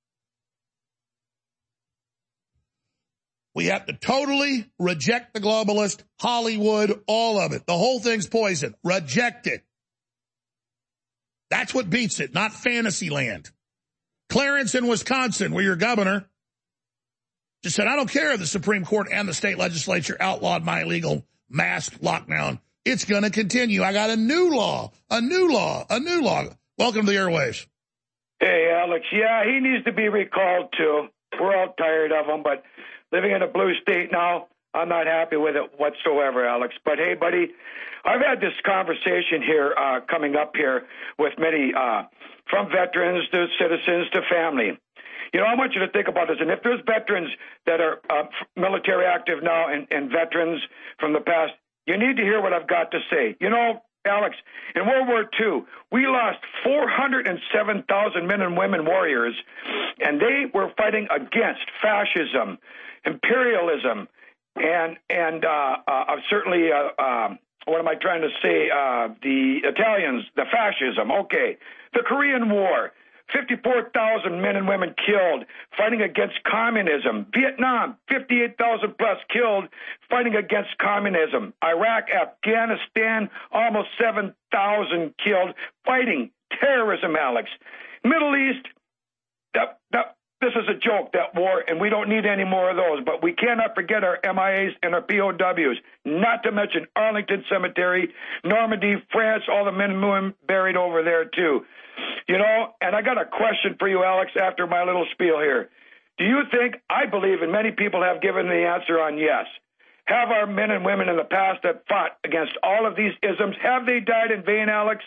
We have to totally reject the globalist, Hollywood, all of it. The whole thing's poison. Reject it. That's what beats it, not Fantasyland. Clarence in Wisconsin, where your governor just said, I don't care if the Supreme Court and the state legislature outlawed my illegal mask lockdown. It's going to continue. I got a new law, a new law, a new law. Welcome to the airwaves. Hey, Alex. Yeah, he needs to be recalled, too. We're all tired of him, but living in a blue state now, I'm not happy with it whatsoever, Alex. But, hey, buddy, I've had this conversation here uh, coming up here with many, uh, from veterans to citizens to family. You know, I want you to think about this. And if there's veterans that are uh, military active now and, and veterans from the past, you need to hear what I've got to say. You know, Alex, in World War Two, we lost four hundred seven thousand men and women warriors, and they were fighting against fascism, imperialism, and and uh, uh, certainly, uh, uh, what am I trying to say? Uh, the Italians, the fascism. Okay, the Korean War, fifty-four thousand men and women killed fighting against communism. Vietnam, fifty-eight thousand plus killed fighting against communism. Iraq, Afghanistan, almost seven thousand killed fighting terrorism, Alex. Middle East, that, that, this is a joke, that war, and we don't need any more of those. But we cannot forget our M I As and our P O Ws, not to mention Arlington Cemetery, Normandy, France, all the men and women buried over there, too. You know, and I got a question for you, Alex, after my little spiel here. Do you think, I believe, and many people have given the answer on yes, have our men and women in the past that fought against all of these isms, have they died in vain, Alex?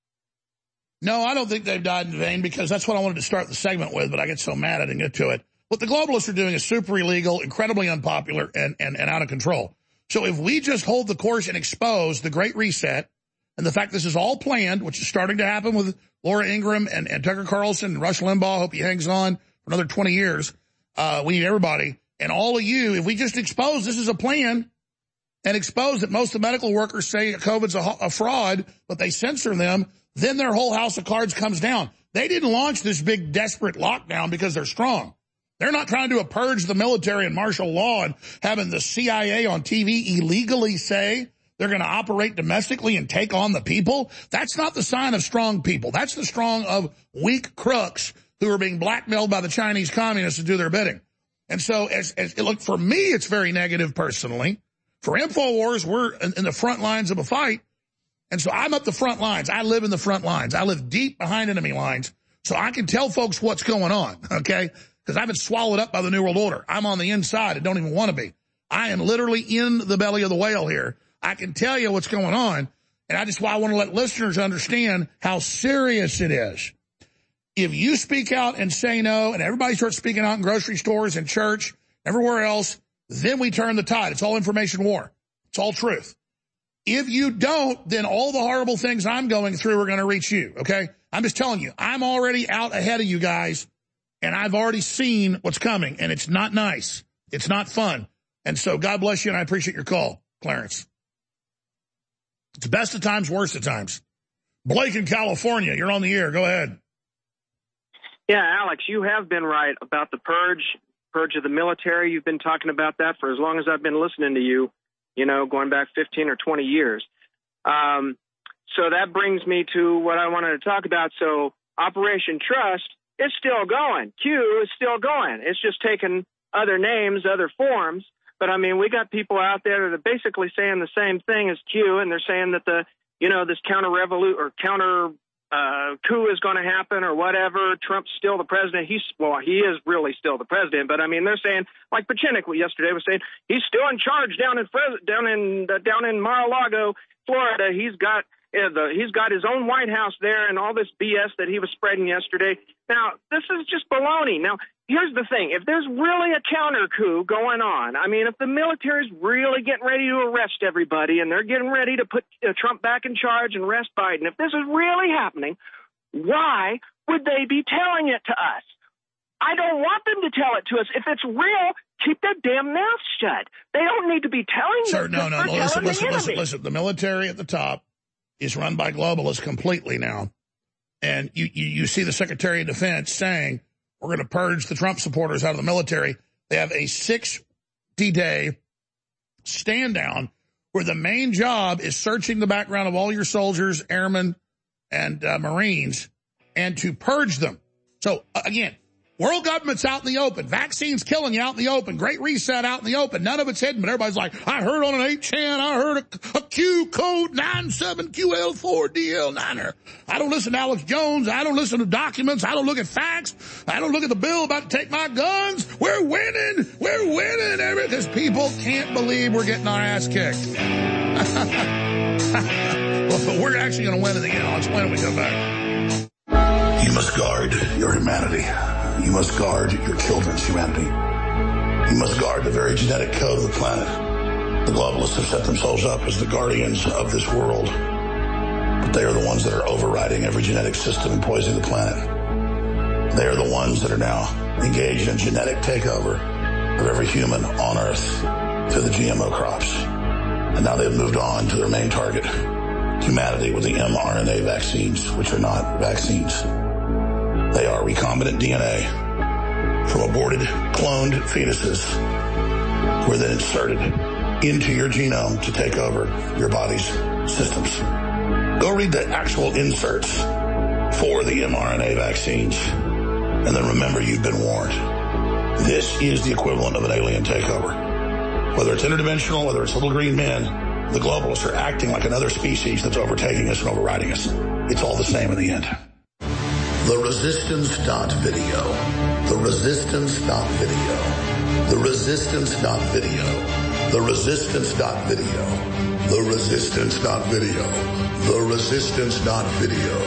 No, I don't think they've died in vain, because that's what I wanted to start the segment with, but I get so mad I didn't get to it. What the globalists are doing is super illegal, incredibly unpopular, and, and, and out of control. So if we just hold the course and expose the Great Reset and the fact this is all planned, which is starting to happen with Laura Ingraham and, and Tucker Carlson and Rush Limbaugh, hope he hangs on for another twenty years. Uh, we need everybody. And all of you, if we just expose this is a plan and expose that most of the medical workers say COVID's a, a fraud, but they censor them, then their whole house of cards comes down. They didn't launch this big desperate lockdown because they're strong. They're not trying to do a purge of the military and martial law and having the C I A on T V illegally say they're going to operate domestically and take on the people. That's not the sign of strong people. That's the strong of weak crooks who are being blackmailed by the Chinese communists to do their bidding. And so, as, as look, for me, it's very negative personally. For InfoWars, we're in, in the front lines of a fight. And so I'm up the front lines. I live in the front lines. I live deep behind enemy lines. So I can tell folks what's going on, okay? Because I've been swallowed up by the New World Order. I'm on the inside and don't even want to be. I am literally in the belly of the whale here. I can tell you what's going on. And I just why I want to let listeners understand how serious it is. If you speak out and say no, and everybody starts speaking out in grocery stores and church, everywhere else, then we turn the tide. It's all information war. It's all truth. If you don't, then all the horrible things I'm going through are going to reach you, okay? I'm just telling you, I'm already out ahead of you guys, and I've already seen what's coming, and it's not nice. It's not fun. And so God bless you, and I appreciate your call, Clarence. It's best of times, worst of times. Blake in California, you're on the air. Go ahead. Yeah, Alex, you have been right about the purge, purge of the military. You've been talking about that for as long as I've been listening to you. You know, going back fifteen or twenty years. Um, so that brings me to what I wanted to talk about. So Operation Trust is still going. Q is still going. It's just taken other names, other forms. But, I mean, we got people out there that are basically saying the same thing as Q, and they're saying that the, you know, this counter-revolution or counter uh, coup is going to happen or whatever. Trump's still the president. He's, well, he is really still the president. But, I mean, they're saying, like Pachinik yesterday was saying, he's still in charge down in down in uh, down in Mar-a-Lago, Florida. He's got uh, the he's got his own White House there, and all this B S that he was spreading yesterday. Now, this is just baloney. Now, here's the thing. If there's really a counter coup going on, I mean, if the military's really getting ready to arrest everybody and they're getting ready to put uh, Trump back in charge and arrest Biden, if this is really happening, why would they be telling it to us? I don't want them to tell it to us. If it's real, keep their damn mouth shut. They don't need to be telling Sir, them. no, no, no. Listen, the listen, enemy. listen, listen. The military at the top is run by globalists completely now. And you, you, you see the Secretary of Defense saying, we're going to purge the Trump supporters out of the military. They have a sixty-day stand down where the main job is searching the background of all your soldiers, airmen, and uh, Marines, and to purge them. So, uh, again, world government's out in the open. Vaccines killing you out in the open. Great Reset out in the open. None of it's hidden, but everybody's like, I heard on an eight chan, I heard a, a Q code nine seven Q L four D L niner. I don't listen to Alex Jones. I don't listen to documents. I don't look at facts. I don't look at the bill about to take my guns. We're winning. We're winning. Because people can't believe we're getting our ass kicked. Well, but we're actually going to win it again. I'll explain when we come back. You must guard your humanity. You must guard your children's humanity. You must guard the very genetic code of the planet. The globalists have set themselves up as the guardians of this world. But they are the ones that are overriding every genetic system and poisoning the planet. They are the ones that are now engaged in genetic takeover of every human on Earth through the G M O crops. And now they've moved on to their main target, humanity, with the mRNA vaccines, which are not vaccines. They are are recombinant D N A from aborted, cloned fetuses who are then inserted into your genome to take over your body's systems. Go read the actual inserts for the mRNA vaccines, and then remember you've been warned. This is the equivalent of an alien takeover. Whether it's interdimensional, whether it's little green men, the globalists are acting like another species that's overtaking us and overriding us. It's all the same in the end. The Resistance dot video. The Resistance dot video. The Resistance dot video. The Resistance dot video. The Resistance dot video. The Resistance dot video.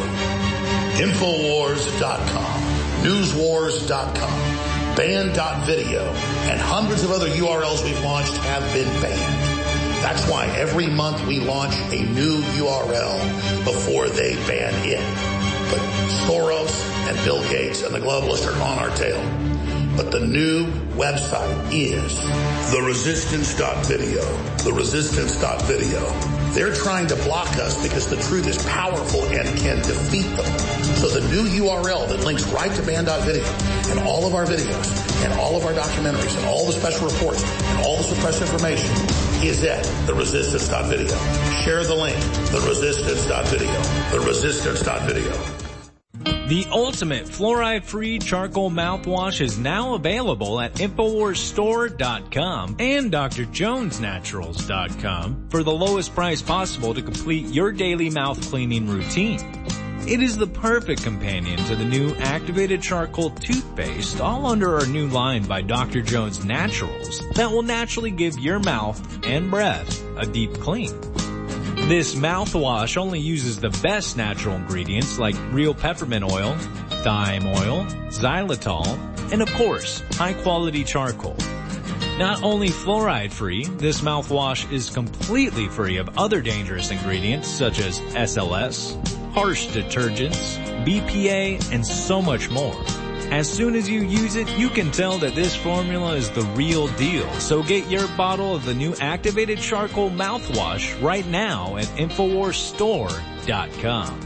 Infowars dot com. Newswars dot com. Banned dot video. And hundreds of other U R Ls we've launched have been banned. That's why every month we launch a new U R L before they ban it. But Soros and Bill Gates and the globalists are on our tail. But the new website is the resistance dot video. The resistance dot video. They're trying to block us because the truth is powerful and can defeat them. So the new U R L that links right to banned dot video and all of our videos and all of our documentaries and all the special reports and all the suppressed information is at the resistance dot video. Share the link, the resistance dot video. The resistance dot video. The ultimate fluoride-free charcoal mouthwash is now available at Infowars Store dot com and Dr Jones Naturals dot com for the lowest price possible to complete your daily mouth cleaning routine. It is the perfect companion to the new activated charcoal toothpaste, all under our new line by Doctor Jones Naturals, that will naturally give your mouth and breath a deep clean. This mouthwash only uses the best natural ingredients like real peppermint oil, thyme oil, xylitol, and of course, high-quality charcoal. Not only fluoride-free, this mouthwash is completely free of other dangerous ingredients such as S L S, harsh detergents, B P A, and so much more. As soon as you use it, you can tell that this formula is the real deal. So get your bottle of the new activated charcoal mouthwash right now at Infowars Store dot com.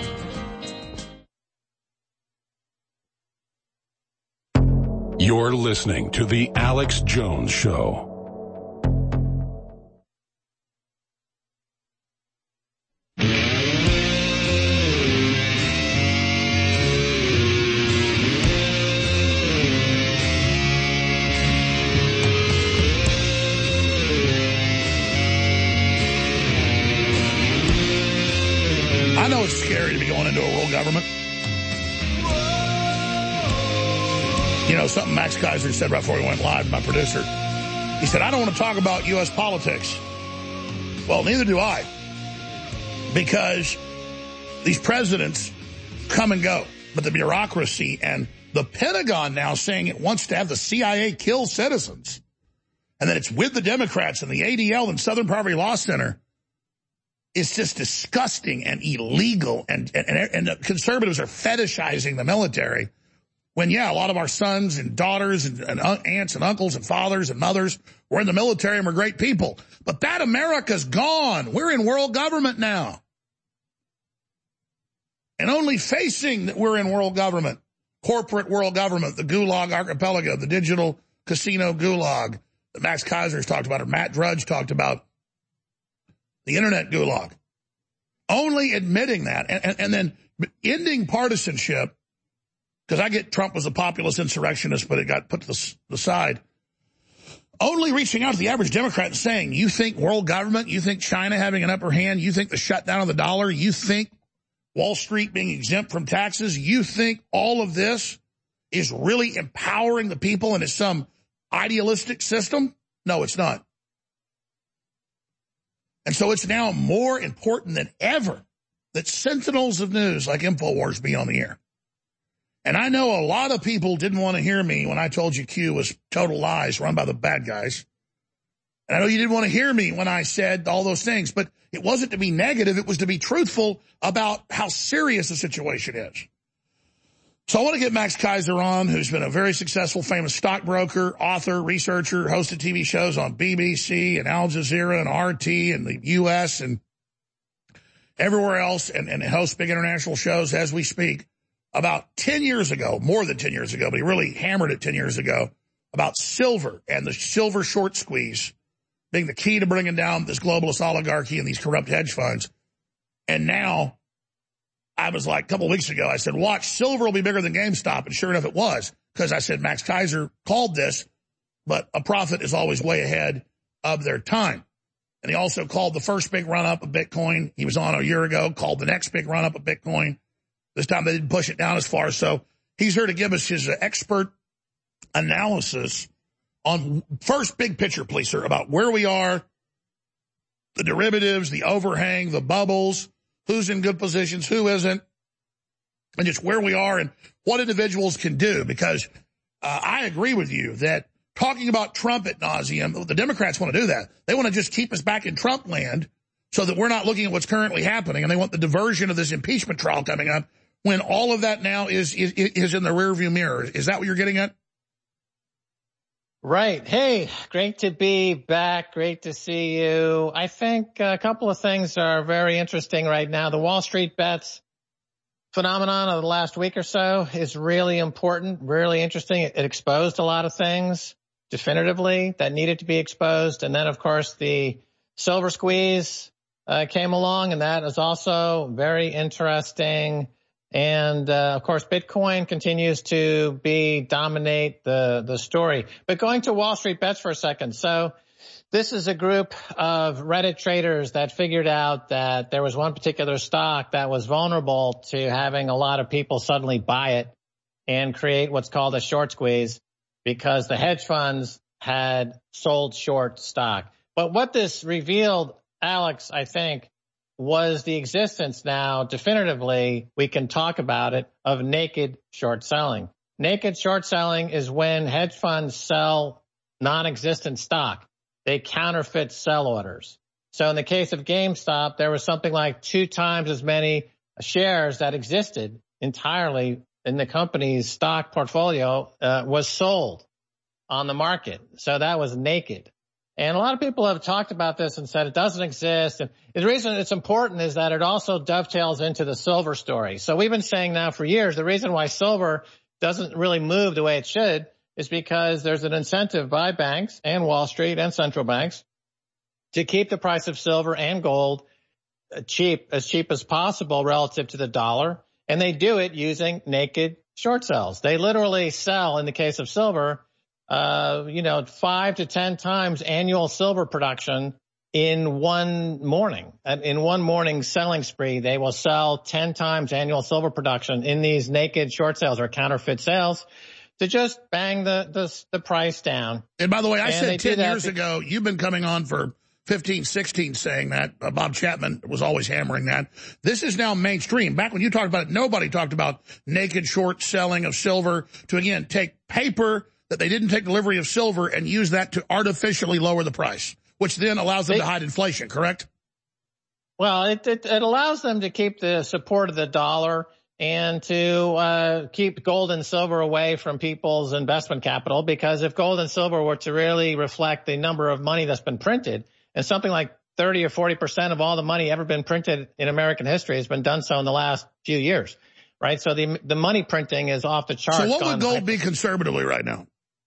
You're listening to The Alex Jones Show. I know it's scary to be going into a world government. You know, something Max Kaiser said right before we went live, my producer. He said, I don't want to talk about U S politics. Well, neither do I. Because these presidents come and go. But the bureaucracy and the Pentagon now saying it wants to have the C I A kill citizens. And that it's with the Democrats and the A D L and Southern Poverty Law Center. It's just disgusting and illegal, and, and, and the conservatives are fetishizing the military when, yeah, a lot of our sons and daughters and, and aunts and uncles and fathers and mothers were in the military and were great people. But that America's gone. We're in world government now. And only facing that we're in world government, corporate world government, the Gulag Archipelago, the digital casino Gulag that Max Kaiser's talked about, or Matt Drudge talked about, the internet gulag. Only admitting that and, and, and then ending partisanship, because I get Trump was a populist insurrectionist, but it got put to the, the side. Only reaching out to the average Democrat and saying, you think world government, you think China having an upper hand, you think the shutdown of the dollar, you think Wall Street being exempt from taxes, you think all of this is really empowering the people and is some idealistic system? No, it's not. And so it's now more important than ever that sentinels of news like InfoWars be on the air. And I know a lot of people didn't want to hear me when I told you Q was total lies run by the bad guys. And I know you didn't want to hear me when I said all those things, but it wasn't to be negative. It was to be truthful about how serious the situation is. So I want to get Max Kaiser on, who's been a very successful, famous stockbroker, author, researcher, hosted T V shows on B B C and Al Jazeera and R T and the U S and everywhere else, and, and hosts big international shows as we speak. about ten years ago, more than ten years ago, but he really hammered it ten years ago, about silver and the silver short squeeze being the key to bringing down this globalist oligarchy and these corrupt hedge funds. And now, I was like, a couple of weeks ago, I said, watch, silver will be bigger than GameStop. And sure enough, it was, because I said Max Kaiser called this, but a prophet is always way ahead of their time. And he also called the first big run-up of Bitcoin. He was on a year ago, called the next big run-up of Bitcoin. This time they didn't push it down as far. So he's here to give us his uh, expert analysis on first big picture, please, sir, about where we are, the derivatives, the overhang, the bubbles, who's in good positions, who isn't, and just where we are and what individuals can do. Because uh, I agree with you that talking about Trump ad nauseum, the Democrats want to do that. They want to just keep us back in Trump land so that we're not looking at what's currently happening, and they want the diversion of this impeachment trial coming up when all of that now is is, is in the rearview mirror. Is that what you're getting at? Right. Hey, great to be back. Great to see you. I think a couple of things are very interesting right now. The Wall Street bets phenomenon of the last week or so is really important, really interesting. It exposed a lot of things definitively that needed to be exposed. And then, of course, the silver squeeze uh, came along, and that is also very interesting. And, uh, of course, Bitcoin continues to be dominate the, the story. But going to Wall Street bets for a second. So this is a group of Reddit traders that figured out that there was one particular stock that was vulnerable to having a lot of people suddenly buy it and create what's called a short squeeze because the hedge funds had sold short stock. But what this revealed, Alex, I think, was the existence now, definitively, we can talk about it, of naked short selling. Naked short selling is when hedge funds sell non-existent stock. They counterfeit sell orders. So in the case of GameStop, there was something like two times as many shares that existed entirely in the company's stock portfolio uh, was sold on the market. So that was naked. And a lot of people have talked about this and said it doesn't exist. And the reason it's important is that it also dovetails into the silver story. So we've been saying now for years, the reason why silver doesn't really move the way it should is because there's an incentive by banks and Wall Street and central banks to keep the price of silver and gold cheap, as cheap as possible relative to the dollar. And they do it using naked short sells. They literally sell, in the case of silver, Uh, you know, five to ten times annual silver production in one morning. In one morning selling spree, they will sell ten times annual silver production in these naked short sales or counterfeit sales to just bang the the, the price down. And by the way, I and said ten years be- ago, you've been coming on for fifteen, sixteen saying that. Uh, Bob Chapman was always hammering that. This is now mainstream. Back when you talked about it, nobody talked about naked short selling of silver to, again, take paper that they didn't take delivery of silver and use that to artificially lower the price, which then allows them they, to hide inflation, correct? Well, it, it, it allows them to keep the support of the dollar and to uh, keep gold and silver away from people's investment capital, because if gold and silver were to really reflect the number of money that's been printed, and something like thirty or forty percent of all the money ever been printed in American history has been done so in the last few years, right? So the the money printing is off the charts. So what would gold be conservatively right now?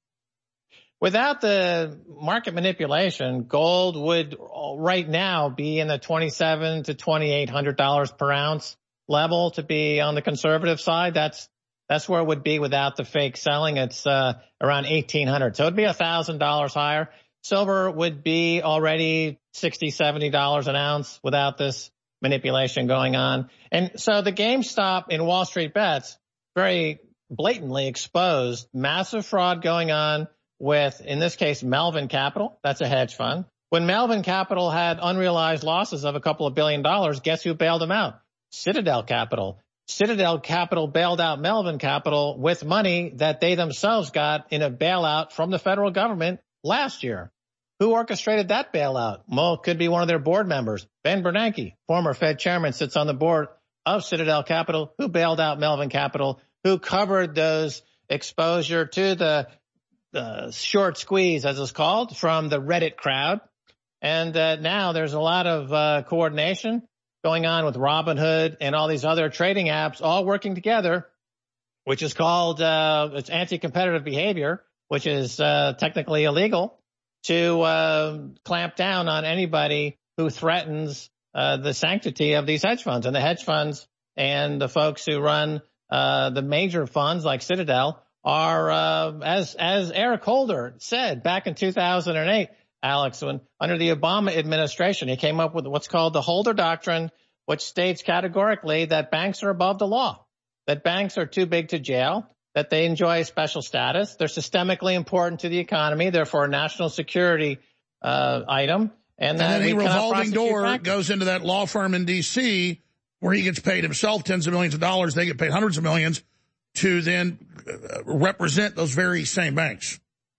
Without the market manipulation, gold would right now be in the twenty-seven to twenty-eight hundred dollars per ounce level to be on the conservative side. That's that's where it would be without the fake selling. It's uh, around eighteen hundred. So it'd be a thousand dollars higher. Silver would be already sixty, seventy dollars an ounce without this manipulation going on. And so the GameStop in Wall Street bets very blatantly exposed massive fraud going on with, in this case, Melvin Capital. That's a hedge fund. When Melvin Capital had unrealized losses of a couple of billion dollars, guess who bailed them out? Citadel Capital. Citadel Capital bailed out Melvin Capital with money that they themselves got in a bailout from the federal government last year. Who orchestrated that bailout? Well, it could be one of their board members. Ben Bernanke, former Fed chairman, sits on the board of Citadel Capital, who bailed out Melvin Capital, who covered those exposure to the Uh, short squeeze, as it's called, from the Reddit crowd. And uh, now there's a lot of uh, coordination going on with Robinhood and all these other trading apps all working together which is called, uh, it's anti-competitive behavior, which is, uh, technically illegal, to, uh, clamp down on anybody who threatens, uh, the sanctity of these hedge funds. And the hedge funds and the folks who run, uh, the major funds like Citadel are, uh, as, as Eric Holder said back in two thousand eight, Alex, when under the Obama administration, he came up with what's called the Holder Doctrine, which states categorically that banks are above the law, that banks are too big to jail, that they enjoy a special status. They're systemically important to the economy, therefore a national security, uh, item. And, And then we a cannot revolving prosecute door bankers. goes into that law firm in D C where he gets paid himself tens of millions of dollars. They get paid hundreds of millions to then uh, represent those very same banks.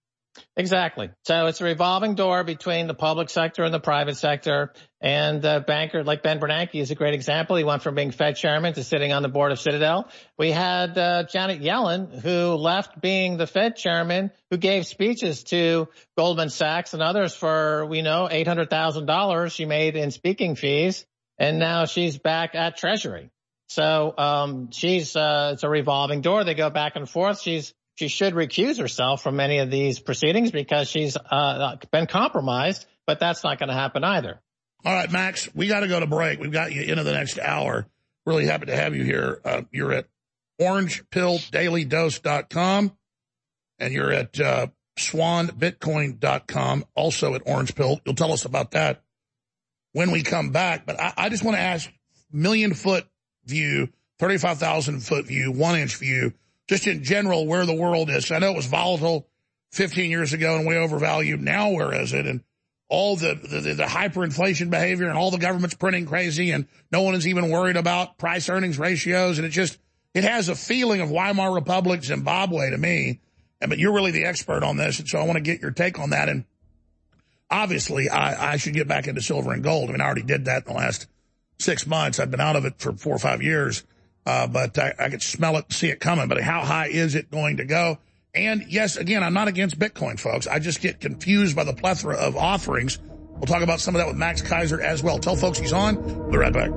Exactly. So it's a revolving door between the public sector and the private sector. And a banker like Ben Bernanke is a great example. He went from being Fed chairman to sitting on the board of Citadel. We had uh, Janet Yellen, who left being the Fed chairman, who gave speeches to Goldman Sachs and others for, we know, eight hundred thousand dollars she made in speaking fees. And now she's back at Treasury. So um she's uh it's a revolving door. They go back and forth. She's She should recuse herself from many of these proceedings because she's uh, been compromised, but that's not going to happen either. All right, Max, we got to go to break. We've got you into the next hour. Really happy to have you here. Uh, you're at orange pill daily dose dot com, and you're at uh, swan bitcoin dot com, also at Orange Pill. You'll tell us about that when we come back. But I, I just want to ask, million-foot view, thirty-five thousand foot view, one-inch view, just in general, where the world is. I know it was volatile fifteen years ago and way overvalued. Now where is it? And all the, the, the hyperinflation behavior and all the government's printing crazy and no one is even worried about price earnings ratios. And it just, it has a feeling of Weimar Republic, Zimbabwe to me. And, but you're really the expert on this. And so I want to get your take on that. And obviously I, I should get back into silver and gold. I mean, I already did that in the last six months. I've been out of it for four or five years. Uh, but I, I could smell it and see it coming. But how high is it going to go? And yes, again, I'm not against Bitcoin, folks. I just get confused by the plethora of offerings. We'll talk about some of that with Max Keiser as well. Tell folks he's on. We'll be right back.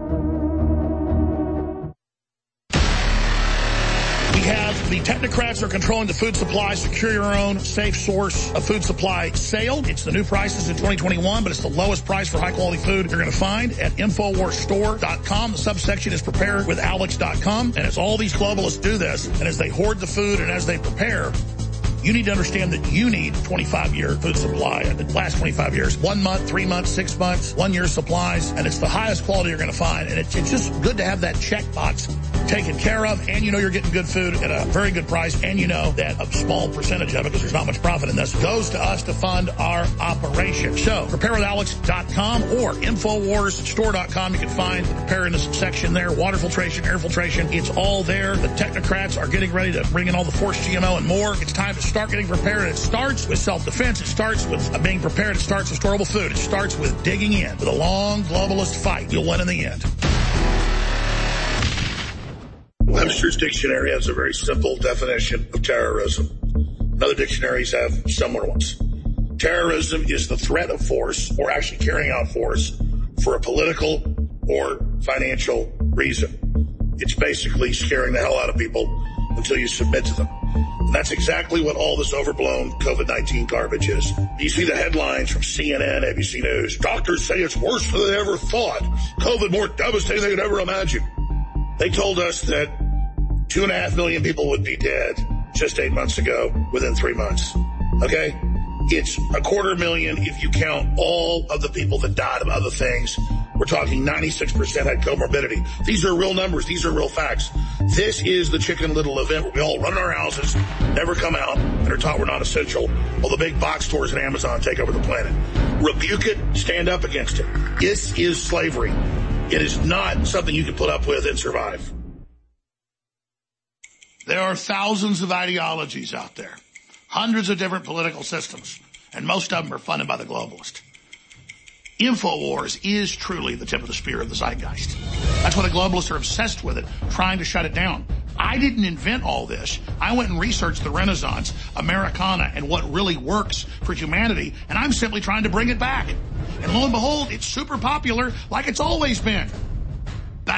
We have the technocrats are controlling the food supply. Secure your own safe source of food supply sale. It's the new prices in twenty twenty-one, but it's the lowest price for high-quality food you're going to find at infowars store dot com. The subsection is prepare with alex dot com. And as all these globalists do this, and as they hoard the food and as they prepare, you need to understand that you need twenty-five year food supply. It lasts twenty-five years. One month, three months, six months, one year supplies. And it's the highest quality you're going to find. And it's, it's just good to have that checkbox taken care of. And you know you're getting good food at a very good price. And you know that a small percentage of it, because there's not much profit in this, goes to us to fund our operation. So prepare with alex dot com or infowars store dot com. You can find the preparedness section there. Water filtration, air filtration. It's all there. The technocrats are getting ready to bring in all the forced G M O and more. It's time to start getting prepared. It starts with self-defense. It starts with being prepared. It starts with storable food. It starts with digging in. With a long globalist fight, you'll win in the end. Webster's dictionary has a very simple definition of terrorism. Other dictionaries have similar ones. Terrorism is the threat of force or actually carrying out force for a political or financial reason. It's basically scaring the hell out of people until you submit to them. And that's exactly what all this overblown COVID nineteen garbage is. You see the headlines from C N N, A B C News. Doctors say it's worse than they ever thought. COVID more devastating than they could ever imagine. They told us that two and a half million people would be dead just eight months ago within three months. Okay? It's a quarter million if you count all of the people that died of other things. We're talking ninety-six percent had comorbidity. These are real numbers. These are real facts. This is the Chicken Little event where we all run in our houses, never come out, and are taught we're not essential, while the big box stores and Amazon take over the planet. Rebuke it. Stand up against it. This is slavery. It is not something you can put up with and survive. There are thousands of ideologies out there, hundreds of different political systems, and most of them are funded by the globalist. InfoWars is truly the tip of the spear of the zeitgeist. That's why the globalists are obsessed with it, trying to shut it down. I didn't invent all this. I went and researched the Renaissance, Americana, and what really works for humanity, and I'm simply trying to bring it back. And lo and behold, it's super popular like it's always been. Back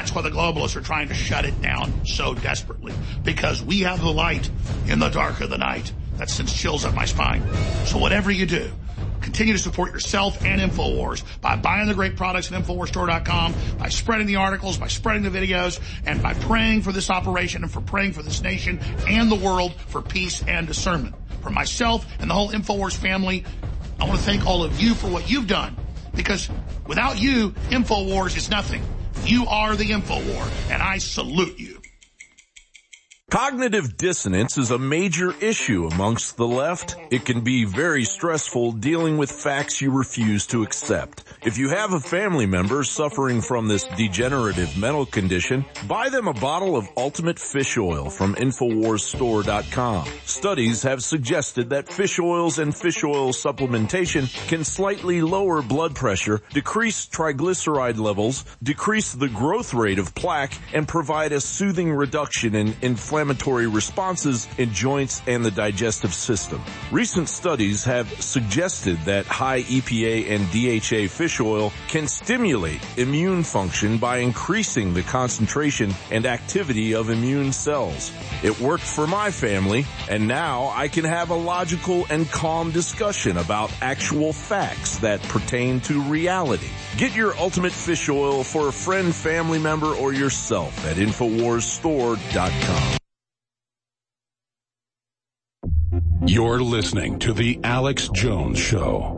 that's why the globalists are trying to shut it down so desperately, because we have the light in the dark of the night. That sends chills up my spine. So whatever you do, continue to support yourself and InfoWars by buying the great products at Infowars Store dot com, by spreading the articles, by spreading the videos, and by praying for this operation and for praying for this nation and the world for peace and discernment. For myself and the whole InfoWars family, I want to thank all of you for what you've done, because without you, InfoWars is nothing. You are the InfoWar, and I salute you. Cognitive dissonance is a major issue amongst the left. It can be very stressful dealing with facts you refuse to accept. If you have a family member suffering from this degenerative mental condition, buy them a bottle of Ultimate Fish Oil from Infowars Store dot com. Studies have suggested that fish oils and fish oil supplementation can slightly lower blood pressure, decrease triglyceride levels, decrease the growth rate of plaque, and provide a soothing reduction in inflammation inflammatory responses in joints and the digestive system. Recent studies have suggested that high E P A and D H A fish oil can stimulate immune function by increasing the concentration and activity of immune cells. It worked for my family, and now I can have a logical and calm discussion about actual facts that pertain to reality. Get your Ultimate Fish Oil for a friend, family member, or yourself at Infowars Store dot com. You're listening to The Alex Jones Show.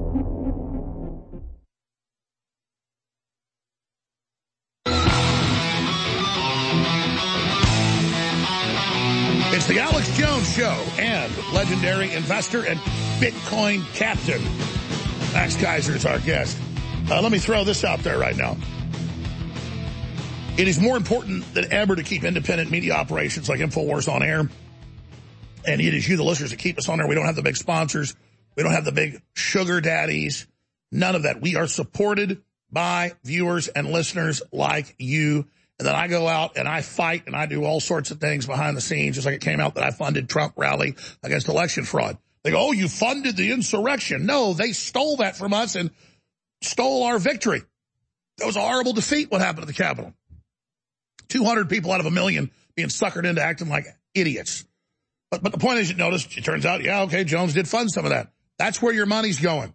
It's The Alex Jones Show, and legendary investor and Bitcoin captain Max Keiser is our guest. Uh, let me throw this out there right now. It is more important than ever to keep independent media operations like InfoWars on air. And it is you, the listeners, that keep us on there. We don't have the big sponsors. We don't have the big sugar daddies. None of that. We are supported by viewers and listeners like you. And then I go out and I fight and I do all sorts of things behind the scenes, just like it came out that I funded Trump rally against election fraud. They go, oh, you funded the insurrection. No, they stole that from us and stole our victory. That was a horrible defeat, what happened at the Capitol. two hundred people out of a million being suckered into acting like idiots. But, but the point is, you notice, it turns out, yeah, okay, Jones did fund some of that. That's where your money's going.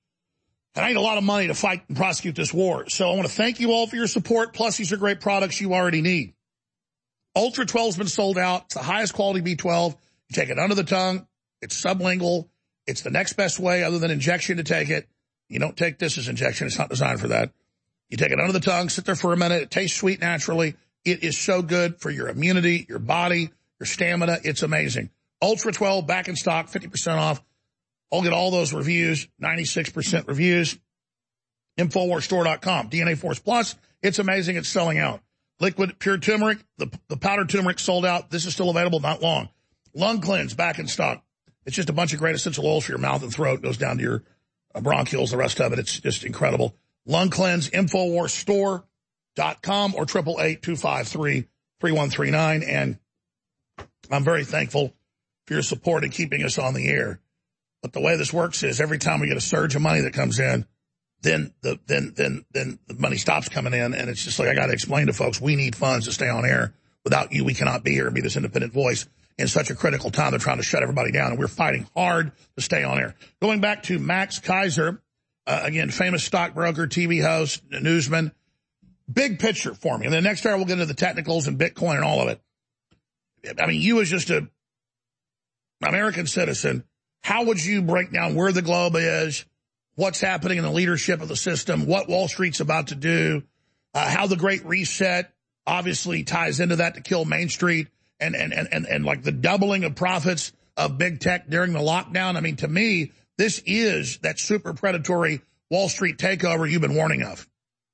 And I need a lot of money to fight and prosecute this war. So I want to thank you all for your support. Plus, these are great products you already need. Ultra twelve has been sold out. It's the highest quality B twelve. You take it under the tongue. It's sublingual. It's the next best way other than injection to take it. You don't take this as injection. It's not designed for that. You take it under the tongue, sit there for a minute. It tastes sweet naturally. It is so good for your immunity, your body, your stamina. It's amazing. Ultra twelve back in stock, fifty percent off. I'll get all those reviews, ninety-six percent reviews. Infowars Store dot com. D N A Force Plus, it's amazing. It's selling out. Liquid Pure Turmeric, the, the powdered turmeric sold out. This is still available, not long. Lung Cleanse back in stock. It's just a bunch of great essential oils for your mouth and throat. It goes down to your uh, bronchioles, the rest of it. It's just incredible. Lung Cleanse, Infowars Store dot com or eight eight eight, two five three, three one three nine. And I'm very thankful for your support in keeping us on the air. But the way this works is every time we get a surge of money that comes in, then the then then then the money stops coming in, and it's just like I got to explain to folks, we need funds to stay on air. Without you, we cannot be here and be this independent voice in such a critical time. They're trying to shut everybody down, and we're fighting hard to stay on air. Going back to Max Keiser, uh, again, famous stockbroker, T V host, newsman. Big picture for me. And then next hour we'll get into the technicals and Bitcoin and all of it. I mean, you as just a American citizen, how would you break down where the globe is, what's happening in the leadership of the system, what Wall Street's about to do, uh, how the Great Reset obviously ties into that to kill Main Street, and, and, and, and, and like the doubling of profits of big tech during the lockdown? I mean, to me, this is that super predatory Wall Street takeover you've been warning of.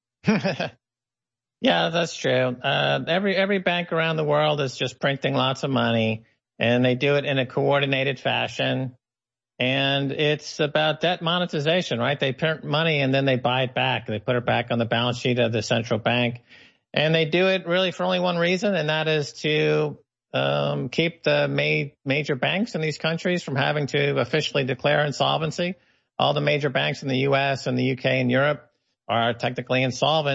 Yeah, that's true. Uh, every every bank around the world is just printing lots of money, and they do it in a coordinated fashion. And it's about debt monetization, right? They print money and then they buy it back. They put it back on the balance sheet of the central bank. And they do it really for only one reason, and that is to um, keep the ma- major banks in these countries from having to officially declare insolvency. All the major banks in the U S and the U K and Europe are technically insolvent.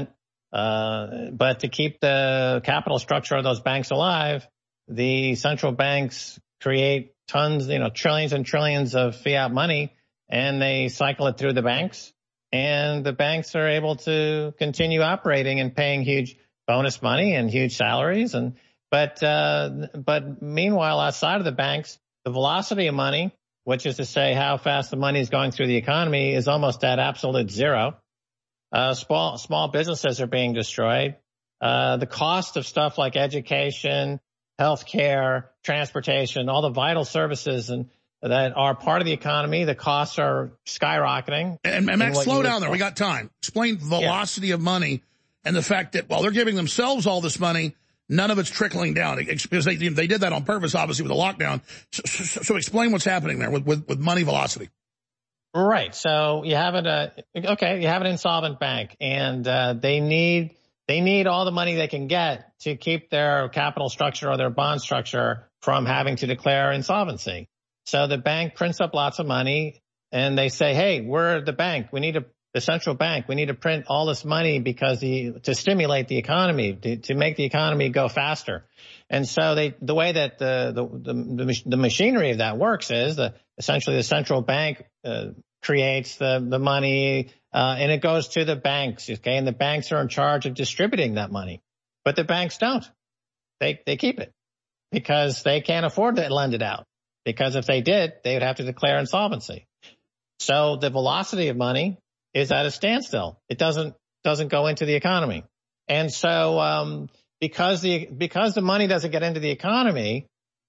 Uh, but to keep the capital structure of those banks alive, the central banks create tons, you know, trillions and trillions of fiat money, and they cycle it through the banks, and the banks are able to continue operating and paying huge bonus money and huge salaries. And but uh, but meanwhile, outside of the banks, the velocity of money, which is to say how fast the money is going through the economy, is almost at absolute zero. Uh, small small businesses are being destroyed. Uh, the cost of stuff like education, healthcare, transportation, all the vital services and that are part of the economy, the costs are skyrocketing. And, and Max, slow down there. We got time. Explain velocity yeah. of money and the fact that while they're giving themselves all this money, none of it's trickling down, because they they did that on purpose, obviously, with the lockdown. So, so, so explain what's happening there with, with, with money velocity. Right. So you have it, uh, okay, you have an insolvent bank, and uh, they need they need all the money they can get to keep their capital structure or their bond structure from having to declare insolvency. So the bank prints up lots of money, and they say, hey, we're the bank. We need a the central bank. We need to print all this money because the, to stimulate the economy, to, to make the economy go faster. And so they, the way that the, the, the, the machinery of that works is that essentially the central bank uh, creates the, the money, uh, and it goes to the banks. Okay. And the banks are in charge of distributing that money, but the banks don't. They, they keep it because they can't afford to lend it out, because if they did, they would have to declare insolvency. So the velocity of money is at a standstill. It doesn't doesn't go into the economy. And so um because the because the money doesn't get into the economy,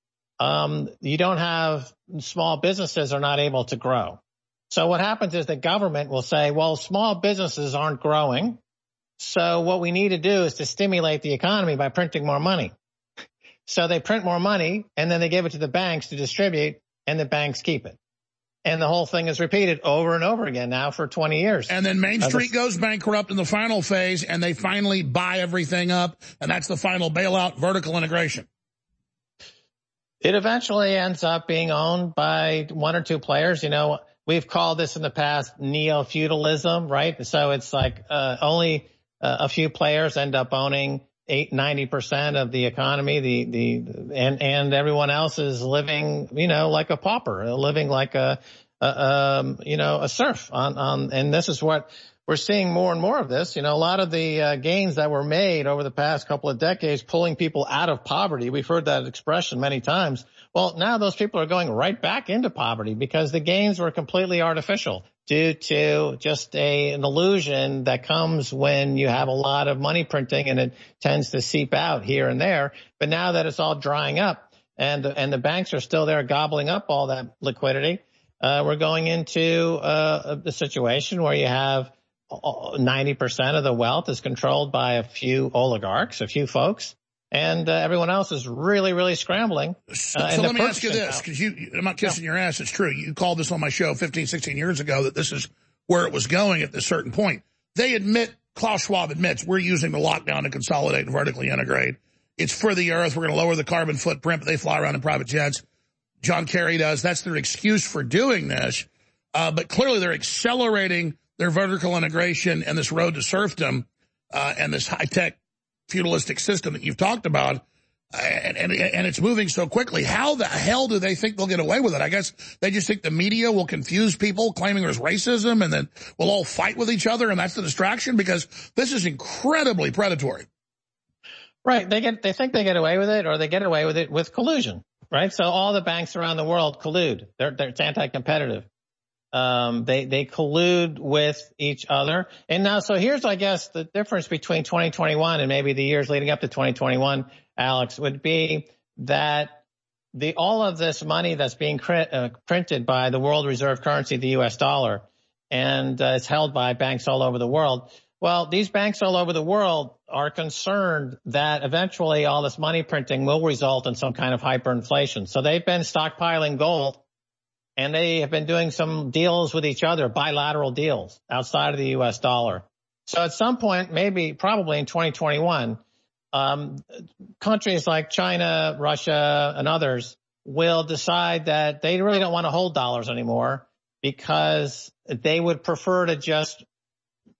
um you don't have small businesses are not able to grow. So what happens is the government will say, well, small businesses aren't growing, so what we need to do is to stimulate the economy by printing more money. So they print more money, and then they give it to the banks to distribute, and the banks keep it. And the whole thing is repeated over and over again now for twenty years. And then Main Street goes bankrupt in the final phase, and they finally buy everything up, and that's the final bailout, vertical integration. It eventually ends up being owned by one or two players. You know, we've called this in the past neo-feudalism, right? So it's like uh, only uh, a few players end up owning eight, ninety percent of the economy, the, the, and, and everyone else is living, you know, like a pauper, living like a, a um, you know, a serf on, on, and this is what we're seeing more and more of this. You know, a lot of the uh, gains that were made over the past couple of decades, pulling people out of poverty. We've heard that expression many times. Well, now those people are going right back into poverty because the gains were completely artificial due to just a, an illusion that comes when you have a lot of money printing, and it tends to seep out here and there. But now that it's all drying up and, and the banks are still there gobbling up all that liquidity, uh, we're going into uh, a situation where you have ninety percent of the wealth is controlled by a few oligarchs, a few folks. And uh, everyone else is really, really scrambling. Uh, so so let me ask you this, because you, I'm not kissing yeah. your ass. It's true. You called this on my show fifteen, sixteen years ago that this is where it was going at this certain point. They admit, Klaus Schwab admits, we're using the lockdown to consolidate and vertically integrate. It's for the earth. We're going to lower the carbon footprint, but they fly around in private jets. John Kerry does. That's their excuse for doing this. Uh, but clearly they're accelerating their vertical integration and this road to serfdom uh, and this high-tech feudalistic system that you've talked about, and, and, and it's moving so quickly. How the hell do they think they'll get away with it? I guess they just think the media will confuse people, claiming there's racism, and then we'll all fight with each other, and that's the distraction, because this is incredibly predatory. Right. They get, they think they get away with it, or they get away with it with collusion, right? So all the banks around the world collude. They're, they're it's anti-competitive. Um, they, they collude with each other. And now, so here's, I guess, the difference between twenty twenty-one and maybe the years leading up to twenty twenty-one, Alex, would be that the, all of this money that's being cr- uh, printed by the world reserve currency, the U S dollar, and uh, it's held by banks all over the world. Well, these banks all over the world are concerned that eventually all this money printing will result in some kind of hyperinflation. So they've been stockpiling gold, and they have been doing some deals with each other, bilateral deals outside of the U S dollar. So at some point, maybe probably in twenty twenty-one, um, countries like China, Russia, and others will decide that they really don't want to hold dollars anymore, because they would prefer to just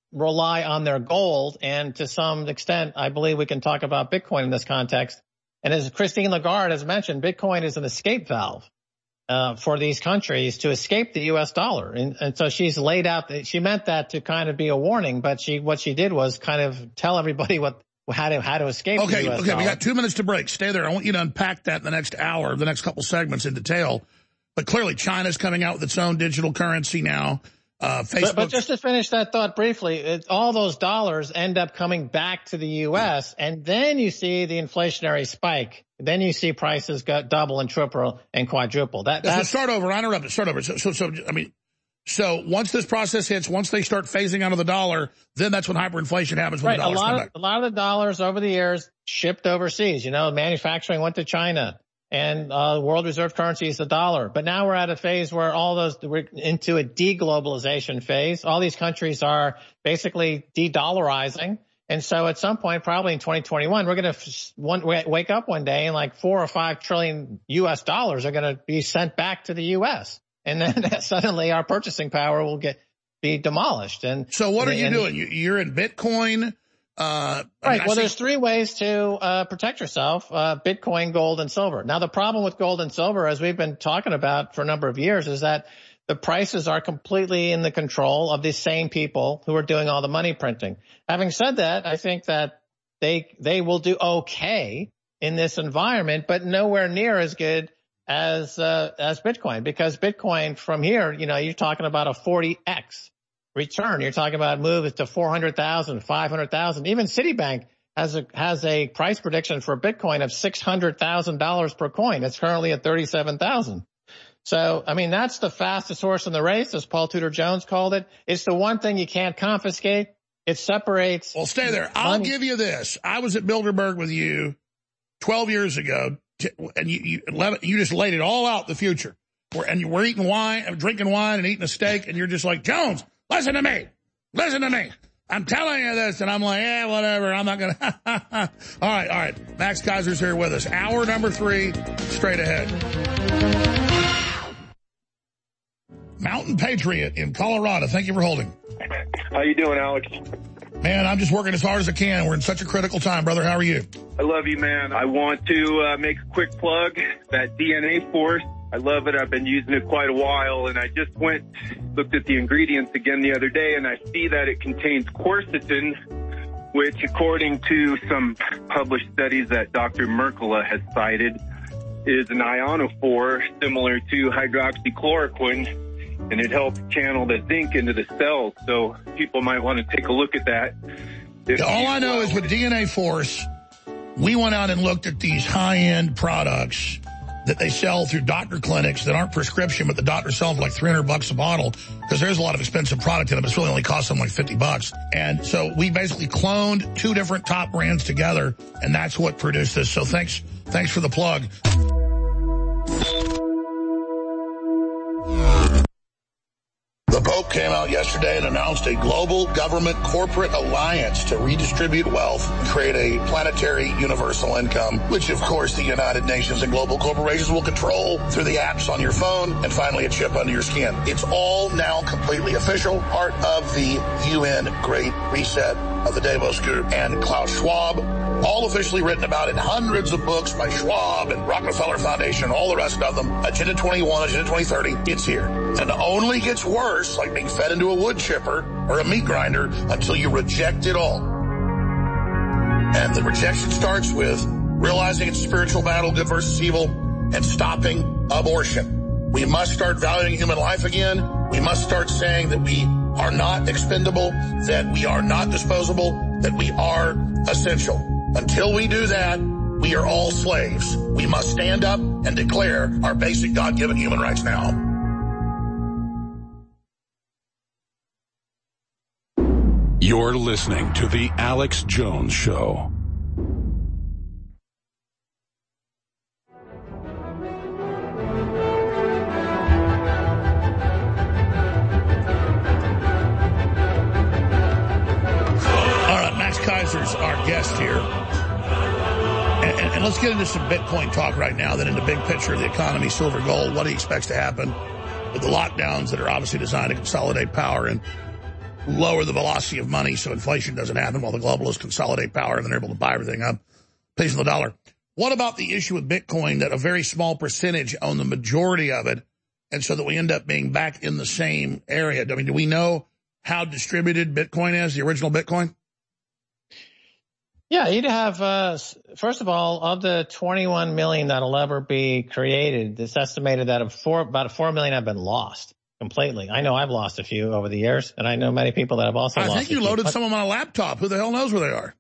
rely on their gold. And to some extent, I believe we can talk about Bitcoin in this context. And as Christine Lagarde has mentioned, Bitcoin is an escape valve uh, for these countries to escape the U S dollar. And, and so she's laid out, she meant that to kind of be a warning, but she, what she did was kind of tell everybody what, how to, how to escape okay, the U S okay, dollar. We got two minutes to break. Stay there. I want you to unpack that in the next hour, the next couple segments in detail. But clearly China's coming out with its own digital currency now. Uh, Facebook. But, but just to finish that thought briefly, it, all those dollars end up coming back to the U S, and then you see the inflationary spike. Then you see prices go double and triple and quadruple. That, that's... So start over. I interrupted. Start over. So, so, so, I mean, so once this process hits, once they start phasing out of the dollar, then that's when hyperinflation happens when right. the dollars a lot come of, back. A lot of the dollars over the years shipped overseas. You know, manufacturing went to China. And uh world reserve currency is the dollar. But now we're at a phase where all those, we're into a de-globalization phase. All these countries are basically de-dollarizing. And so at some point, probably in twenty twenty-one, we're going to one, wake up one day and like four or five trillion U S dollars are going to be sent back to the U S. And then suddenly our purchasing power will get, be demolished. And so what are you and, doing? You, you're in Bitcoin. Uh, I right. mean, well, see... there's three ways to uh protect yourself, uh Bitcoin, gold, and silver. Now, the problem with gold and silver, as we've been talking about for a number of years, is that the prices are completely in the control of these same people who are doing all the money printing. Having said that, I think that they they will do okay in this environment, but nowhere near as good as uh as Bitcoin, because Bitcoin from here, you know, you're talking about a forty X return. You're talking about move to four hundred thousand, five hundred thousand. Even Citibank has a, has a price prediction for Bitcoin of six hundred thousand dollars per coin. It's currently at thirty-seven thousand. So, I mean, that's the fastest horse in the race, as Paul Tudor Jones called it. It's the one thing you can't confiscate. It separates. Well, stay there. I'll money. give you this. I was at Bilderberg with you twelve years ago, and you, you, you just laid it all out, the future. We're, and we're eating wine, drinking wine and eating a steak, and you're just like, Jones, listen to me. Listen to me. I'm telling you this. And I'm like, yeah, whatever. I'm not going to. All right. All right. Max Kaiser's here with us. Hour number three, straight ahead. Mountain Patriot in Colorado. Thank you for holding. How you doing, Alex? Man, I'm just working as hard as I can. We're in such a critical time, brother. How are you? I love you, man. I want to uh, make a quick plug. That D N A Force. I love it. I've been using it quite a while, and I just went, looked at the ingredients again the other day, and I see that it contains quercetin, which, according to some published studies that Doctor Mercola has cited, is an ionophore similar to hydroxychloroquine, and it helps channel the zinc into the cells. So people might want to take a look at that. Yeah, all I know is with D N A Force, we went out and looked at these high-end products that they sell through doctor clinics that aren't prescription, but the doctor sells for like three hundred bucks a bottle, because there's a lot of expensive product in it, but it's really only costs them like fifty bucks. And so we basically cloned two different top brands together, and that's what produced this. So thanks, thanks for the plug. The Pope came out yesterday and announced a global government corporate alliance to redistribute wealth and create a planetary universal income, which of course the United Nations and global corporations will control through the apps on your phone and finally a chip under your skin. It's all now completely official, part of the U N Great Reset of the Davos Group and Klaus Schwab, all officially written about in hundreds of books by Schwab and Rockefeller Foundation and all the rest of them. Agenda twenty-one, Agenda twenty thirty, it's here. And it only gets worse, like being fed into a wood chipper or a meat grinder, until you reject it all. And the rejection starts with realizing it's a spiritual battle, good versus evil, and stopping abortion. We must start valuing human life again. We must start saying that we are not expendable, that we are not disposable, that we are essential. Until we do that, we are all slaves. We must stand up and declare our basic God-given human rights now. You're listening to The Alex Jones Show. Kaiser's our guest here. And, and, and let's get into some Bitcoin talk right now, then into big picture of the economy, silver, gold, what he expects to happen with the lockdowns that are obviously designed to consolidate power. And lower the velocity of money so inflation doesn't happen while the globalists consolidate power and they're able to buy everything up, pays on the dollar. What about the issue with Bitcoin that a very small percentage own the majority of it, and so that we end up being back in the same area? I mean, do we know how distributed Bitcoin is, the original Bitcoin? Yeah, you'd have, uh, first of all, of the twenty-one million that'll ever be created, it's estimated that of four, about four million have been lost completely. I know I've lost a few over the years, and I know many people that have also I lost a few. I think you loaded some of them on a laptop. Who the hell knows where they are?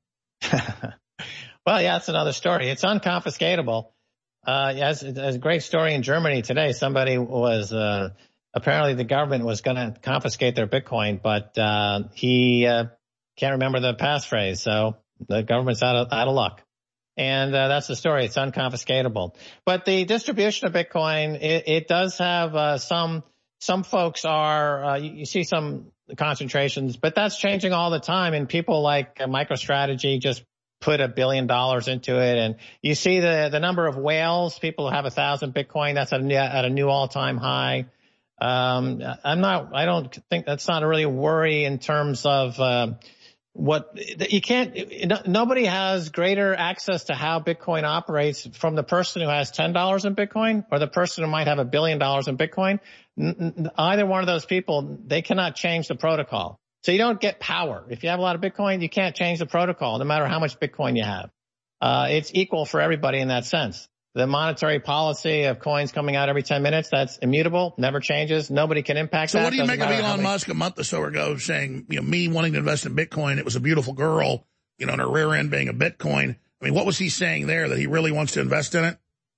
Well, yeah, that's another story. It's unconfiscatable. Uh, yes, it's a great story in Germany today. Somebody was, uh, apparently the government was going to confiscate their Bitcoin, but, uh, he, uh, can't remember the passphrase. So the government's out of, out of luck. And, uh, that's the story. It's unconfiscatable. But the distribution of Bitcoin, it, it does have, uh, some, some folks are, uh, you, you see some concentrations, but that's changing all the time. And people like uh, MicroStrategy just put a billion dollars into it. And you see the, the number of whales, people who have a thousand Bitcoin, that's at a, at a new all-time high. Um, I'm not, I don't think that's not a really worry in terms of, uh, what you can't, nobody has greater access to how Bitcoin operates from the person who has ten dollars in Bitcoin or the person who might have a billion dollars in Bitcoin. Either one of those people, they cannot change the protocol. So you don't get power. If you have a lot of Bitcoin, you can't change the protocol no matter how much Bitcoin you have. Uh, it's equal for everybody in that sense. The monetary policy of coins coming out every ten minutes, that's immutable, never changes. Nobody can impact so that. So what do you Doesn't make of matter how Elon many- Musk a month or so ago saying, you know, me wanting to invest in Bitcoin, it was a beautiful girl, you know, and her rear end being a Bitcoin. I mean, what was he saying there, that he really wants to invest in it?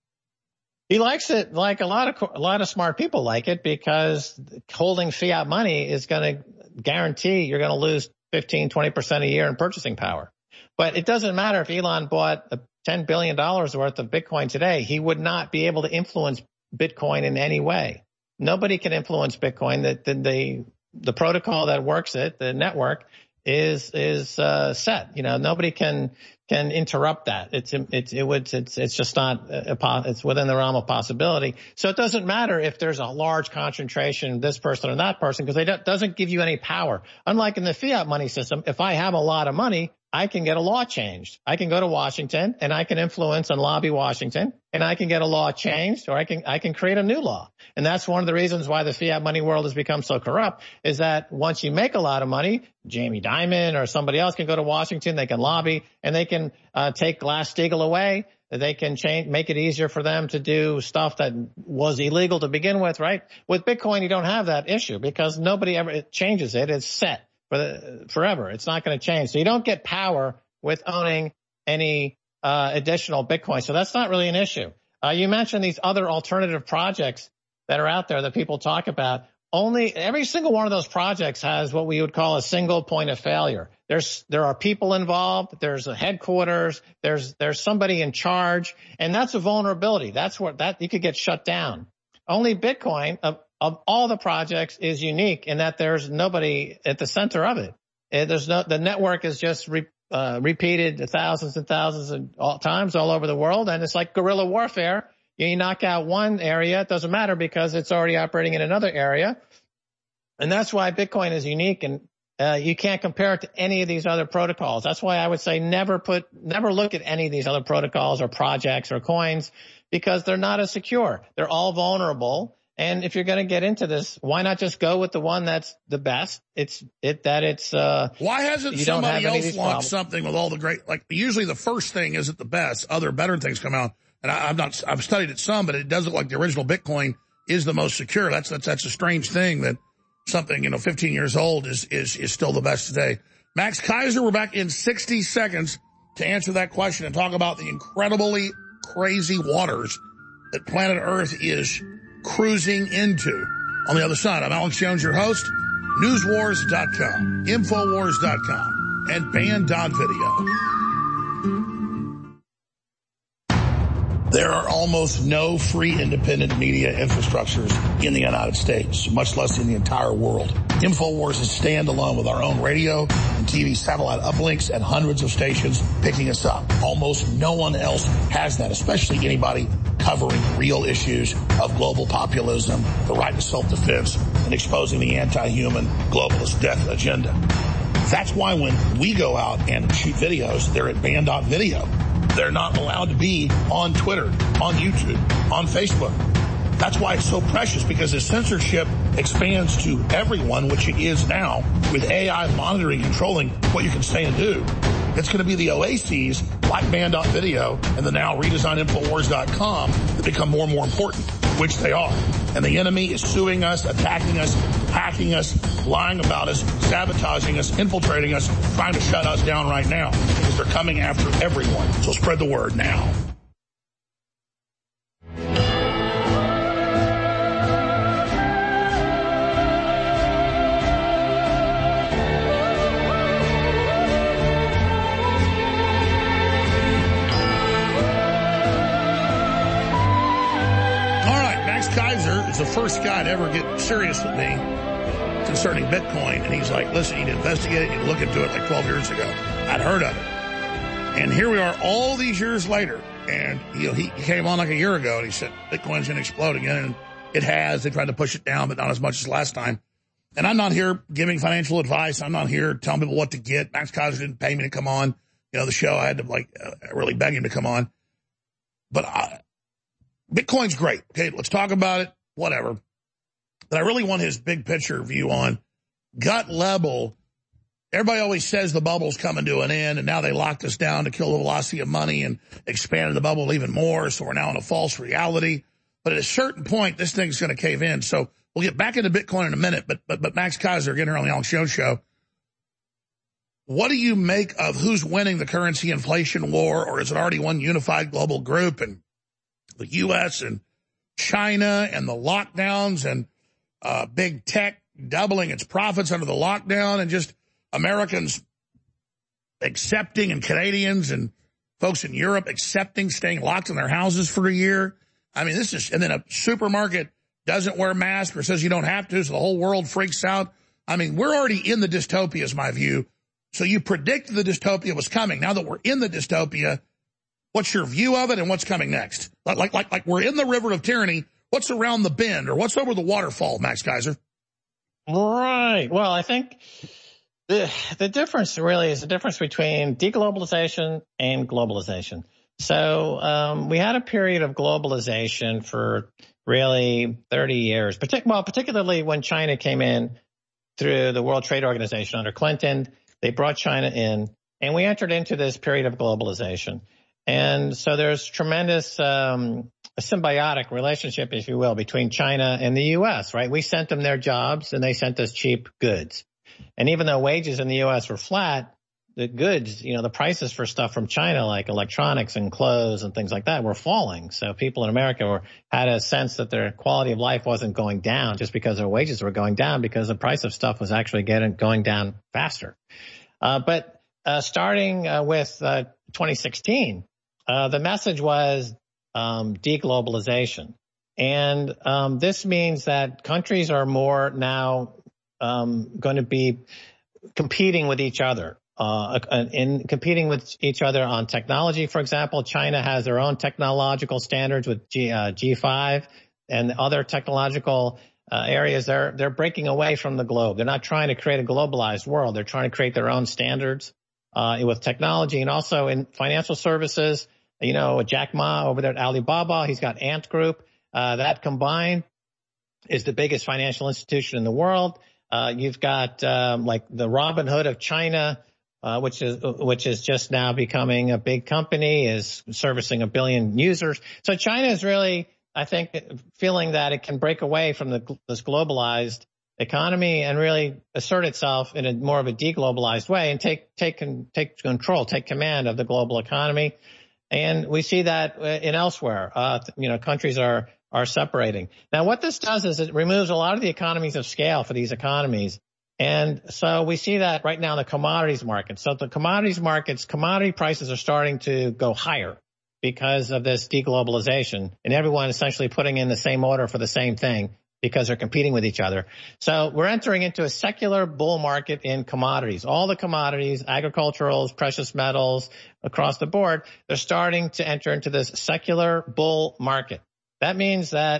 He likes it like a lot of, a lot of smart people like it because holding fiat money is going to guarantee you're going to lose fifteen, twenty percent a year in purchasing power. But it doesn't matter if Elon bought ten billion dollars worth of Bitcoin today. He would not be able to influence Bitcoin in any way. Nobody can influence Bitcoin. The, the, the, the protocol that works it, the network, is is uh, set. You know, nobody can can interrupt that. It's it's it would it's it's just not a, it's within the realm of possibility. So it doesn't matter if there's a large concentration, this person or that person, because it doesn't give you any power. Unlike in the fiat money system, if I have a lot of money, I can get a law changed. I can go to Washington and I can influence and lobby Washington and I can get a law changed, or I can, I can create a new law. And that's one of the reasons why the fiat money world has become so corrupt, is that once you make a lot of money, Jamie Dimon or somebody else can go to Washington, they can lobby and they can, uh, take Glass-Steagall away. They can change, make it easier for them to do stuff that was illegal to begin with, right? With Bitcoin, you don't have that issue because nobody ever it changes it. It's set. For the, forever. It's not going to change. So you don't get power with owning any uh, additional Bitcoin. So that's not really an issue. Uh, you mentioned these other alternative projects that are out there that people talk about. Only every single one of those projects has what we would call a single point of failure. There's there are people involved. There's a headquarters. There's there's somebody in charge, and that's a vulnerability. That's what that you could get shut down. Only Bitcoin of of all the projects is unique in that there's nobody at the center of it. There's no, the network is just re, uh, repeated thousands and thousands of all, times all over the world. And it's like guerrilla warfare. You knock out one area, it doesn't matter because it's already operating in another area. And that's why Bitcoin is unique. And, uh, you can't compare it to any of these other protocols. That's why I would say never put, never look at any of these other protocols or projects or coins because they're not as secure. They're all vulnerable. And if you're going to get into this, why not just go with the one that's the best? It's it that it's. Uh, why hasn't somebody else launched something with all the great? Like usually, the first thing isn't the best. Other better things come out, and I, I've not. I've studied it some, but it does look like the original Bitcoin is the most secure. That's that's that's a strange thing that something you know, fifteen years old is is is still the best today. Max Keiser, we're back in sixty seconds to answer that question and talk about the incredibly crazy waters that planet Earth is cruising into. On the other side, I'm Alex Jones, your host, news wars dot com, infowars dot com, and band dot video. There are almost no free independent media infrastructures in the United States, much less in the entire world. InfoWars is standalone with our own radio and T V satellite uplinks and hundreds of stations picking us up. Almost no one else has that, especially anybody covering real issues of global populism, the right to self-defense, and and exposing the anti-human globalist death agenda. That's why when we go out and shoot videos, they're at ban.video. They're not allowed to be on Twitter, on YouTube, on Facebook. That's why it's so precious, because as censorship expands to everyone, which it is now, with A I monitoring, controlling what you can say and do, it's going to be the oases like ban.video and the now redesigned Infowars dot com that become more and more important, which they are. And the enemy is suing us, attacking us, hacking us, lying about us, sabotaging us, infiltrating us, trying to shut us down right now, because they're coming after everyone. So spread the word now. Kaiser is the first guy to ever get serious with me concerning Bitcoin. And he's like, listen, you need to investigate it. You need to look into it like twelve years ago. I'd heard of it. And here we are all these years later. And you know, he came on like a year ago and he said, Bitcoin's going to explode again. And it has. They tried to push it down, but not as much as last time. And I'm not here giving financial advice. I'm not here telling people what to get. Max Kaiser didn't pay me to come on. You know, the show, I had to like uh, really beg him to come on. But I, Bitcoin's great. Okay, let's talk about it, whatever. But I really want his big picture view on gut level. Everybody always says the bubble's coming to an end, and now they locked us down to kill the velocity of money and expanded the bubble even more, so we're now in a false reality. But at a certain point, this thing's going to cave in. So we'll get back into Bitcoin in a minute, but but, but Max Kaiser, again, here on the Alex Jones Show. What do you make of who's winning the currency inflation war, or is it already one unified global group, and the U S and China and the lockdowns and uh, big tech doubling its profits under the lockdown, and just Americans accepting, and Canadians and folks in Europe accepting staying locked in their houses for a year? I mean, this is, and then a supermarket doesn't wear masks or says you don't have to, so the whole world freaks out. I mean, we're already in the dystopia is my view. So you predicted the dystopia was coming. Now that we're in the dystopia, what's your view of it and what's coming next? Like, like, like, like we're in the river of tyranny. What's around the bend, or what's over the waterfall, Max Kaiser? Right. Well, I think the the difference really is the difference between deglobalization and globalization. So um, we had a period of globalization for really thirty years, Partic- well, particularly when China came in through the World Trade Organization under Clinton. They brought China in, and we entered into this period of globalization. And so there's tremendous um, a symbiotic relationship, if you will, between China and the U S, right? We sent them their jobs, and they sent us cheap goods. And even though wages in the U S were flat, the goods, you know, the prices for stuff from China, like electronics and clothes and things like that, were falling. So people in America were, had a sense that their quality of life wasn't going down just because their wages were going down, because the price of stuff was actually getting going down faster. Uh, but uh, starting uh, with uh, twenty sixteen, uh, the message was um, deglobalization. And um, this means that countries are more now um, going to be competing with each other. Uh, in competing with each other on technology, for example, China has their own technological standards with G, uh, G five and other technological uh, areas. They're they're breaking away from the globe. They're not trying to create a globalized world. They're trying to create their own standards uh, with technology, and also in financial services. You know, Jack Ma over there at Alibaba, he's got Ant Group. Uh, that combined is the biggest financial institution in the world. Uh, you've got um, like the Robin Hood of China. Uh, which is which is just now becoming a big company, is servicing a billion users. So China is really, I think, feeling that it can break away from the, this globalized economy and really assert itself in a more of a deglobalized way and take take take control, take command of the global economy. And we see that in elsewhere. Uh, you know, countries are are separating. Now, what this does is it removes a lot of the economies of scale for these economies. And so we see that right now in the commodities market. So the commodities markets, commodity prices are starting to go higher because of this deglobalization, and everyone essentially putting in the same order for the same thing because they're competing with each other. So we're entering into a secular bull market in commodities. All the commodities, agriculturals, precious metals, across the board, they're starting to enter into this secular bull market. That means that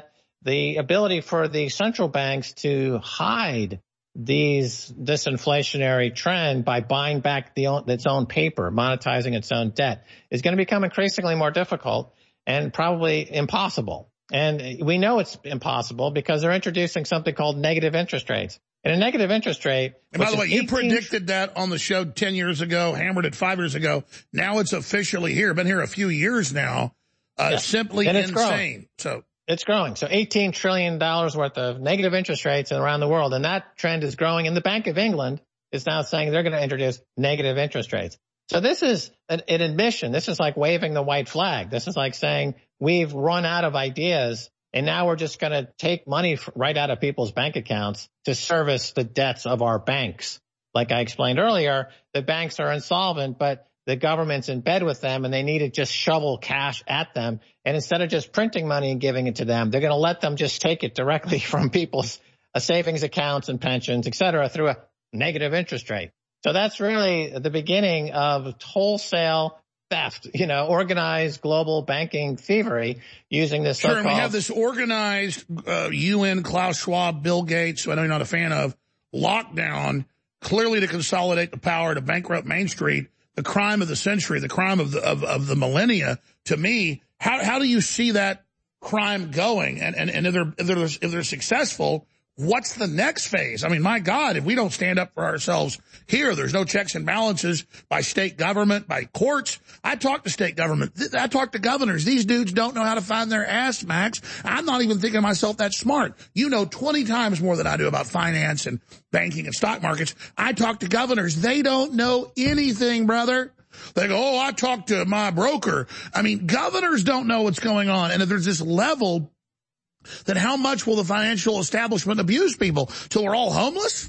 the ability for the central banks to hide these this inflationary trend by buying back the own, its own paper, monetizing its own debt, is going to become increasingly more difficult and probably impossible. And we know it's impossible because they're introducing something called negative interest rates. And a negative interest rate. And by the way, you predicted that on the show ten years ago, hammered it five years ago. Now it's officially here. Been here a few years now. Uh, yeah. Simply and it's insane. Growing. So it's growing. So eighteen trillion dollars worth of negative interest rates around the world. And that trend is growing. And the Bank of England is now saying they're going to introduce negative interest rates. So this is an, an admission. This is like waving the white flag. This is like saying we've run out of ideas. And now we're just going to take money right out of people's bank accounts to service the debts of our banks. Like I explained earlier, the banks are insolvent, but the government's in bed with them and they need to just shovel cash at them. And instead of just printing money and giving it to them, they're going to let them just take it directly from people's uh, savings accounts and pensions, et cetera, through a negative interest rate. So that's really the beginning of wholesale theft, you know, organized global banking thievery using this sure, so-called... we have this organized uh, U N, Klaus Schwab, Bill Gates, who I know you're not a fan of, lockdown, clearly to consolidate the power to bankrupt Main Street, the crime of the century, the crime of the of, of the millennia. To me, how how do you see that crime going? And and, and if they're if they're if they're successful, what's the next phase? I mean, my God, if we don't stand up for ourselves here, there's no checks and balances by state government, by courts. I talk to state government. I talk to governors. These dudes don't know how to find their ass, Max. I'm not even thinking of myself that smart. You know twenty times more than I do about finance and banking and stock markets. I talk to governors. They don't know anything, brother. They go, oh, I talked to my broker. I mean, governors don't know what's going on. And if there's this level, then how much will the financial establishment abuse people till we're all homeless?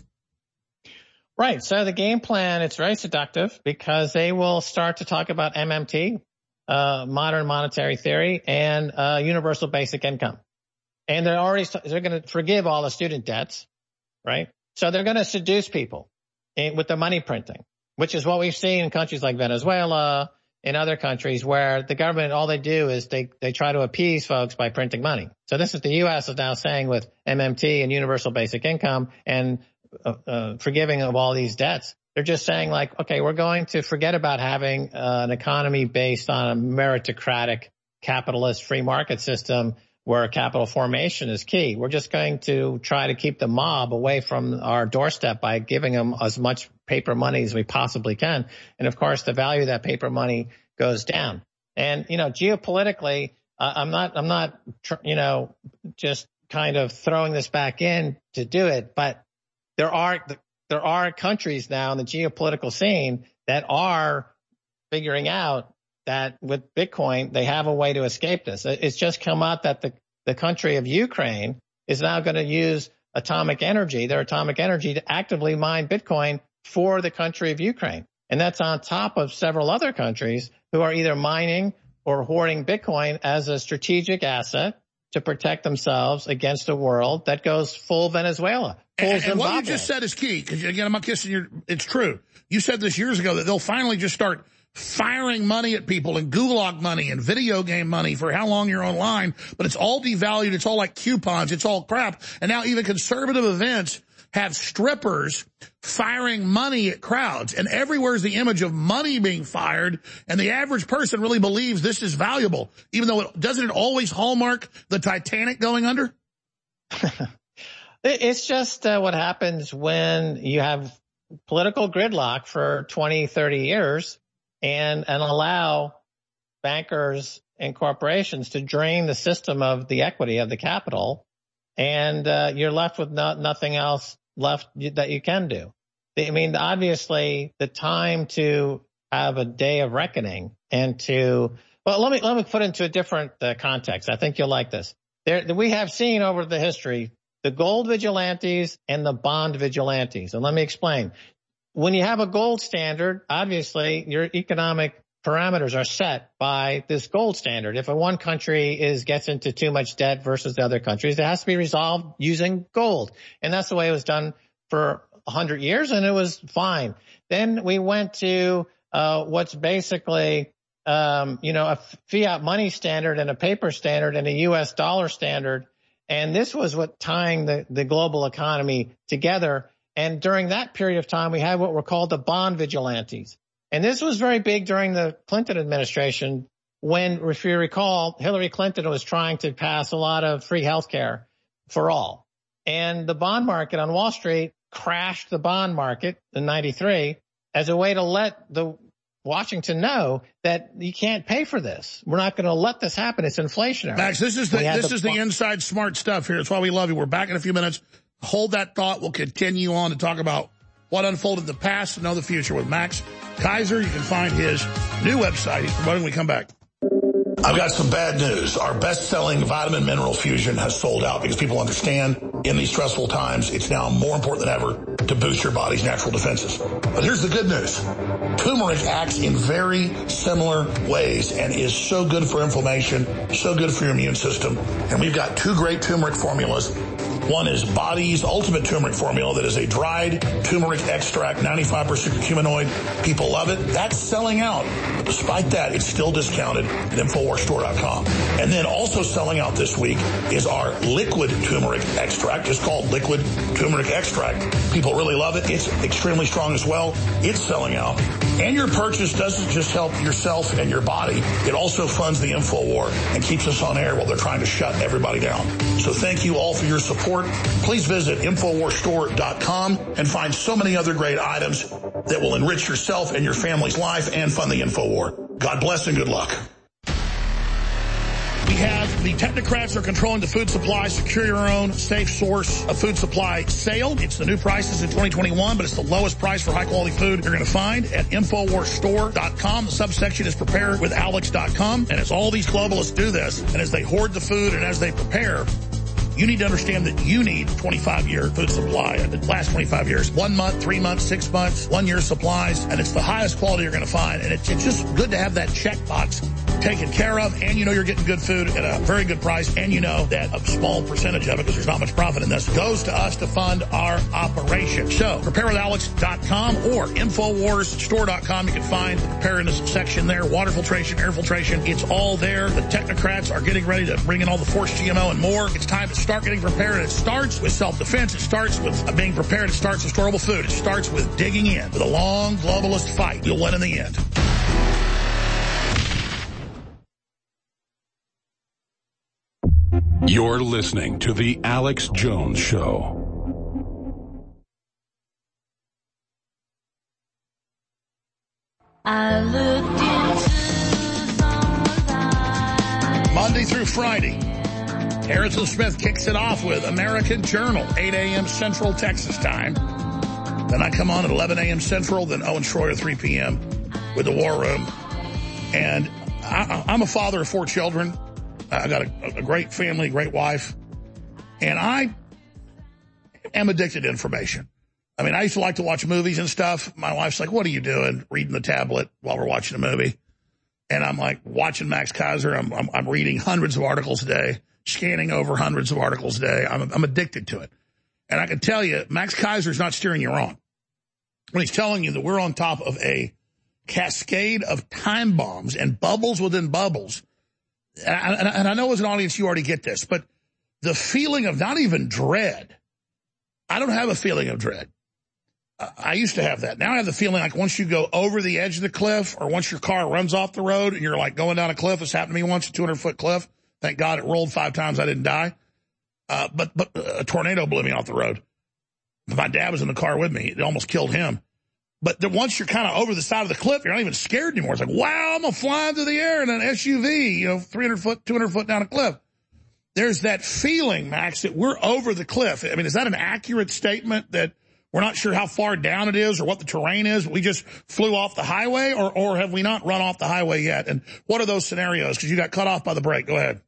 Right. So the game plan, it's very seductive because they will start to talk about M M T, uh, modern monetary theory, and uh, universal basic income. And they're already, they're going to forgive all the student debts, right? So they're going to seduce people in, with the money printing, which is what we've seen in countries like Venezuela, in other countries where the government, all they do is they, they try to appease folks by printing money. So this is the U S is now saying with M M T and universal basic income and uh, uh, forgiving of all these debts, they're just saying like, okay, we're going to forget about having uh, an economy based on a meritocratic capitalist free market system where capital formation is key. We're just going to try to keep the mob away from our doorstep by giving them as much paper money as we possibly can. And of course, the value of that paper money goes down. And, you know, geopolitically, uh, I'm not, I'm not, you know, just kind of throwing this back in to do it, but there are, there are countries now in the geopolitical scene that are figuring out that with Bitcoin, they have a way to escape this. It's just come out that the, the country of Ukraine is now going to use atomic energy, their atomic energy, to actively mine Bitcoin for the country of Ukraine. And that's on top of several other countries who are either mining or hoarding Bitcoin as a strategic asset to protect themselves against a world that goes full Venezuela. Full and, Zimbabwe. And what you just said is key, because again, I'm not kissing your, it's true. You said this years ago that they'll finally just start firing money at people and gulag money and video game money for how long you're online, but it's all devalued. It's all like coupons. It's all crap. And now even conservative events have strippers firing money at crowds, and everywhere is the image of money being fired, and the average person really believes this is valuable, even though it doesn't it always hallmark the Titanic going under? It's just uh, what happens when you have political gridlock for twenty, thirty years and, and allow bankers and corporations to drain the system of the equity of the capital, and uh, you're left with not, nothing else left that you can do. I mean, obviously, the time to have a day of reckoning and to, well, let me let me put it into a different uh, context. I think you'll like this. There, we have seen over the history the gold vigilantes and the bond vigilantes, and let me explain. When you have a gold standard, obviously, your economic parameters are set by this gold standard. If a one country is gets into too much debt versus the other countries, it has to be resolved using gold. And that's the way it was done for a hundred years, and it was fine. Then we went to uh what's basically um you know a fiat money standard and a paper standard and a U S dollar standard. And this was what tying the, the global economy together. And during that period of time, we had what were called the bond vigilantes. And this was very big during the Clinton administration when, if you recall, Hillary Clinton was trying to pass a lot of free health care for all. And the bond market on Wall Street crashed the bond market in ninety-three as a way to let the Washington know that you can't pay for this. We're not going to let this happen. It's inflationary. Max, this is the this the is the inside smart stuff here. That's why we love you. We're back in a few minutes. Hold that thought. We'll continue on to talk about what unfolded in the past and know the future with Max Keiser. You can find his new website he's promoting when we come back. I've got some bad news. Our best-selling vitamin mineral fusion has sold out because people understand in these stressful times it's now more important than ever to boost your body's natural defenses. But here's the good news. Turmeric acts in very similar ways and is so good for inflammation, so good for your immune system. And we've got two great turmeric formulas. One is Body's Ultimate Turmeric Formula that is a dried turmeric extract, ninety-five percent curcuminoid. People love it. That's selling out. But despite that, it's still discounted at Infowars Store dot com. And then also selling out this week is our liquid turmeric extract. It's called liquid turmeric extract. People really love it. It's extremely strong as well. It's selling out. And your purchase doesn't just help yourself and your body. It also funds the InfoWar and keeps us on air while they're trying to shut everybody down. So thank you all for your support. Please visit Infowars Store dot com and find so many other great items that will enrich yourself and your family's life and fund the InfoWar. God bless and good luck. We have the technocrats are controlling the food supply. Secure your own safe source of food supply sale. It's the new prices in twenty twenty-one, but it's the lowest price for high-quality food you're going to find at Infowars Store dot com. The subsection is prepare with alex dot com, and as all these globalists do this, and as they hoard the food and as they prepare, you need to understand that you need twenty-five year food supply. And the last twenty-five years, one month, three months, six months, one year supplies, and it's the highest quality you're going to find. And it's, it's just good to have that checkbox taken care of, and you know you're getting good food at a very good price, and you know that a small percentage of it, because there's not much profit in this, goes to us to fund our operation. So, prepare with alex dot com or Infowars Store dot com. You can find the preparedness section there, water filtration, air filtration. It's all there. The technocrats are getting ready to bring in all the forced G M O and more. It's time to start getting prepared. It starts with self-defense. It starts with being prepared. It starts with storable food. It starts with digging in. With a long globalist fight, you'll win in the end. You're listening to The Alex Jones Show. I looked into someone's eyes. Monday through Friday, Harrison Smith kicks it off with American Journal, eight a.m. Central Texas time. Then I come on at eleven a.m. Central, then Owen Schroyer, three p.m. with the War Room. And I, I'm a father of four children. I got a, a great family, great wife, and I am addicted to information. I mean, I used to like to watch movies and stuff. My wife's like, what are you doing? Reading the tablet while we're watching a movie. And I'm like watching Max Keiser. I'm, I'm, I'm reading hundreds of articles a day, scanning over hundreds of articles a day. I'm, I'm addicted to it. And I can tell you, Max Keiser's not steering you wrong when he's telling you that we're on top of a cascade of time bombs and bubbles within bubbles. And I, and I know as an audience you already get this, but the feeling of not even dread, I don't have a feeling of dread. I used to have that. Now I have the feeling like once you go over the edge of the cliff or once your car runs off the road and you're like going down a cliff. This happened to me once, a two hundred foot cliff. Thank God it rolled five times. I didn't die. Uh, but, but a tornado blew me off the road. My dad was in the car with me. It almost killed him. But then once you're kind of over the side of the cliff, you're not even scared anymore. It's like, wow, I'm going to fly through the air in an S U V, you know, three hundred foot, two hundred foot down a cliff. There's that feeling, Max, that we're over the cliff. I mean, is that an accurate statement that we're not sure how far down it is or what the terrain is? We just flew off the highway, or, or have we not run off the highway yet? And what are those scenarios? Because you got cut off by the break. Go ahead.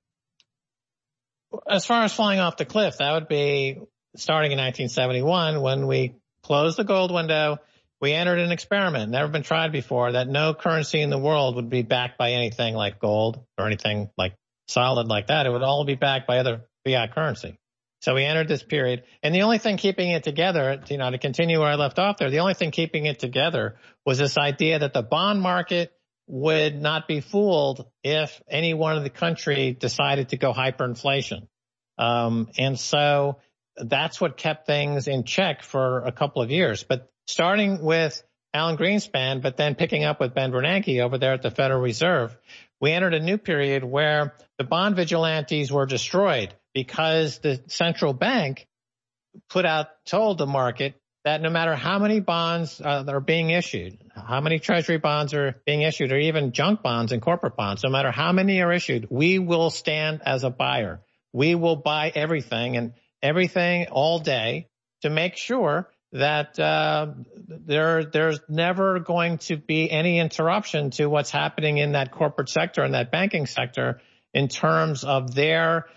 As far as flying off the cliff, that would be starting in nineteen seventy-one when we closed the gold window. We entered an experiment, never been tried before, that no currency in the world would be backed by anything like gold or anything like solid like that. It would all be backed by other fiat currency. So we entered this period. And the only thing keeping it together, you know, to continue where I left off there, the only thing keeping it together was this idea that the bond market would not be fooled if any one of the country decided to go hyperinflation. Um, and so that's what kept things in check for a couple of years. But starting with Alan Greenspan, but then picking up with Ben Bernanke over there at the Federal Reserve, we entered a new period where the bond vigilantes were destroyed because the central bank put out, told the market that no matter how many bonds uh, are being issued, how many treasury bonds are being issued, or even junk bonds and corporate bonds, no matter how many are issued, we will stand as a buyer. We will buy everything and everything all day to make sure that uh, there there's never going to be any interruption to what's happening in that corporate sector and that banking sector in terms of their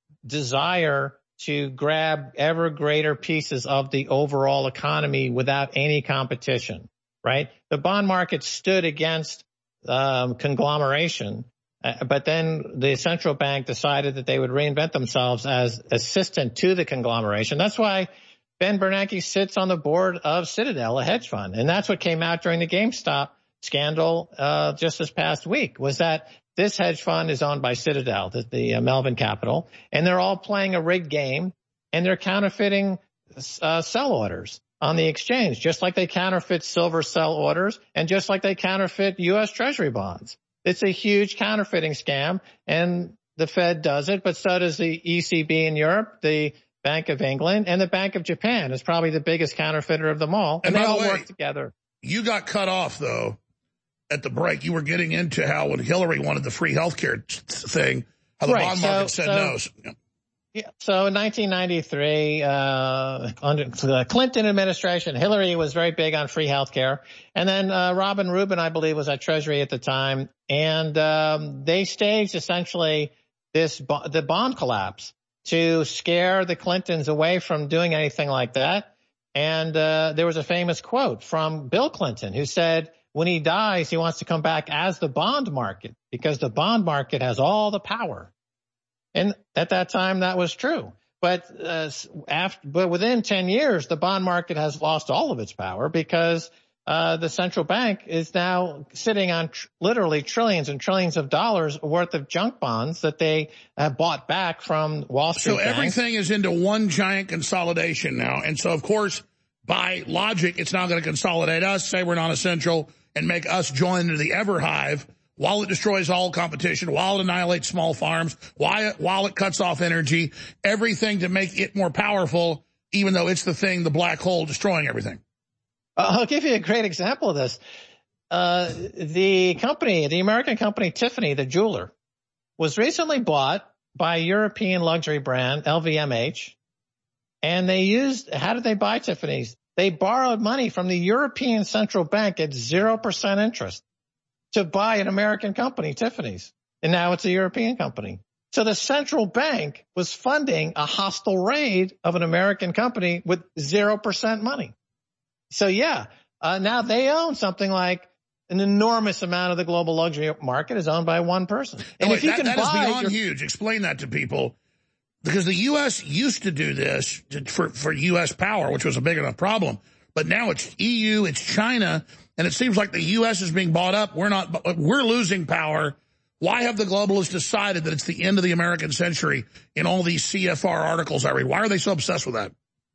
desire to grab ever greater pieces of the overall economy without any competition, right? The bond market stood against um, conglomeration, uh, but then the central bank decided that they would reinvent themselves as assistant to the conglomeration. That's why Ben Bernanke sits on the board of Citadel, a hedge fund. And that's what came out during the GameStop scandal uh, just this past week, was that this hedge fund is owned by Citadel, the, the uh, Melvin Capital, and they're all playing a rigged game, and they're counterfeiting uh, sell orders on the exchange, just like they counterfeit silver sell orders and just like they counterfeit U S Treasury bonds. It's a huge counterfeiting scam, and the Fed does it, but so does the E C B in Europe, the Bank of England, and the Bank of Japan is probably the biggest counterfeiter of them all, and, and they all the way, work together. You got cut off, though, at the break. You were getting into how when Hillary wanted the free health care thing, how the right, bond market so, said so, no. Yeah. Yeah, so in nineteen ninety-three, uh, under the Clinton administration, Hillary was very big on free health care. And then uh, Robin Rubin, I believe, was at Treasury at the time. And um, they staged essentially this bo- the bond collapse to scare the Clintons away from doing anything like that. And uh, there was a famous quote from Bill Clinton who said, when he dies, he wants to come back as the bond market because the bond market has all the power. And at that time, that was true. But uh, after, but within ten years, the bond market has lost all of its power because uh, the central bank is now sitting on tr- literally trillions and trillions of dollars worth of junk bonds that they have bought back from Wall Street. So banks. Everything is into one giant consolidation now. And so, of course, by logic, it's now going to consolidate us, say we're non-essential, and make us join into the EverHive, while it destroys all competition, while it annihilates small farms, while it, while it cuts off energy, everything to make it more powerful, even though it's the thing, the black hole, destroying everything. I'll give you a great example of this. Uh, the company, the American company Tiffany, the jeweler, was recently bought by a European luxury brand, L V M H, and they used, how did they buy Tiffany's? They borrowed money from the European Central Bank at zero percent interest to buy an American company, Tiffany's. And now it's a European company. So the central bank was funding a hostile raid of an American company with zero percent money. So yeah, uh, now they own something like an enormous amount of the global luxury market is owned by one person. And no, if wait, you that, can that buy is beyond your- huge. Explain that to people. Because the U S used to do this for, for U S power, which was a big enough problem. But now it's E U, it's China, and it seems like the U S is being bought up. We're not, we're losing power. Why have the globalists decided that it's the end of the American century in all these C F R articles I read? Why are they so obsessed with that?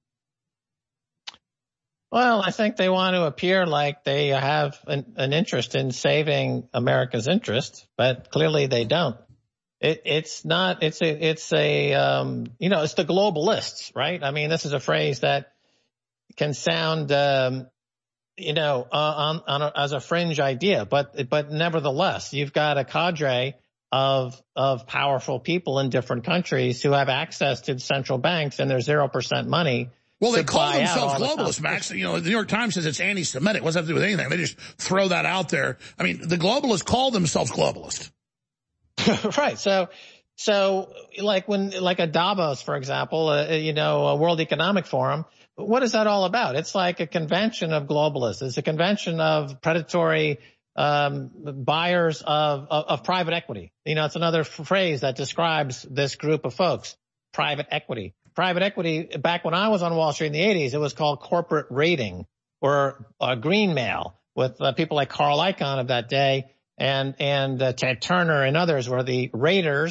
Well, I think they want to appear like they have an, an interest in saving America's interest, but clearly they don't. It, it's not, it's a, it's a, um, you know, it's the globalists, right? I mean, this is a phrase that can sound, um, you know, uh, on, on a, as a fringe idea, but, but nevertheless, you've got a cadre of, of powerful people in different countries who have access to central banks and their zero percent money. Well, they call themselves globalists, Max. You know, the New York Times says it's anti-Semitic. What does that have to do with anything? They just throw that out there. I mean, the globalists call themselves globalists. Right. So, so like when, like a Davos, for example, uh, you know, a World Economic Forum, what is that all about? It's like a convention of globalists. It's a convention of predatory, um, buyers of, of, of private equity. You know, it's another phrase that describes this group of folks, private equity. Private equity, back when I was on Wall Street in the eighties, it was called corporate raiding or uh, green mail with uh, people like Carl Icahn of that day and, and uh, Ted Turner and others were the raiders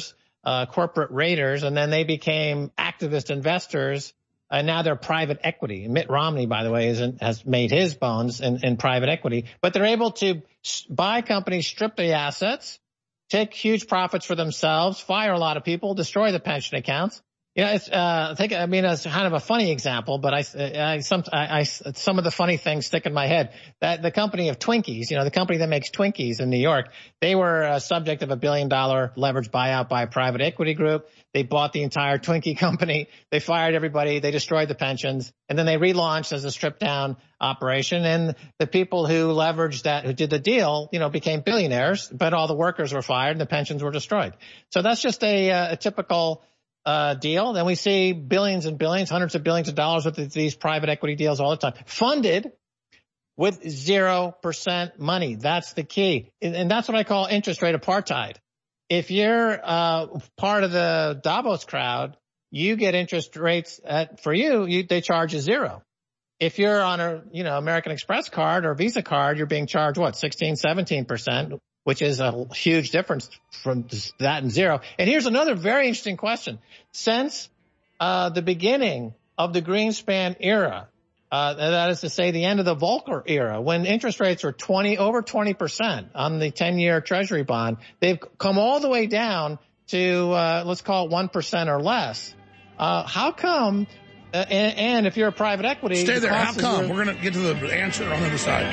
uh, corporate raiders, and then they became activist investors, and now they're private equity. Mitt Romney, by the way, is in, has made his bones in, in private equity, but they're able to buy companies, strip the assets, take huge profits for themselves, fire a lot of people, destroy the pension accounts. You know, it's, uh, I think, I mean, it's kind of a funny example, but I, I, some, I, I, some of the funny things stick in my head. That the company of Twinkies, you know, the company that makes Twinkies in New York, they were a subject of a billion dollar leveraged buyout by a private equity group. They bought the entire Twinkie company. They fired everybody. They destroyed the pensions, and then they relaunched as a stripped down operation. And the people who leveraged that, who did the deal, you know, became billionaires, but all the workers were fired and the pensions were destroyed. So that's just a, a typical Uh, deal. Then we see billions and billions, hundreds of billions of dollars with these private equity deals all the time, funded with zero percent money. That's the key. And that's what I call interest rate apartheid. If you're uh, part of the Davos crowd, you get interest rates at, for you, you, they charge you zero. If you're on a, you know, American Express card or Visa card, you're being charged what, sixteen, seventeen percent, which is a huge difference from that and zero. And here's another very interesting question. Since uh the beginning of the Greenspan era, uh that is to say the end of the Volcker era, when interest rates were twenty, over twenty percent on the ten-year Treasury bond, they've come all the way down to, uh let's call it one percent or less. Uh How come, uh, and, and if you're a private equity... Stay there. How come? Your, We're going to get to the answer on the other side.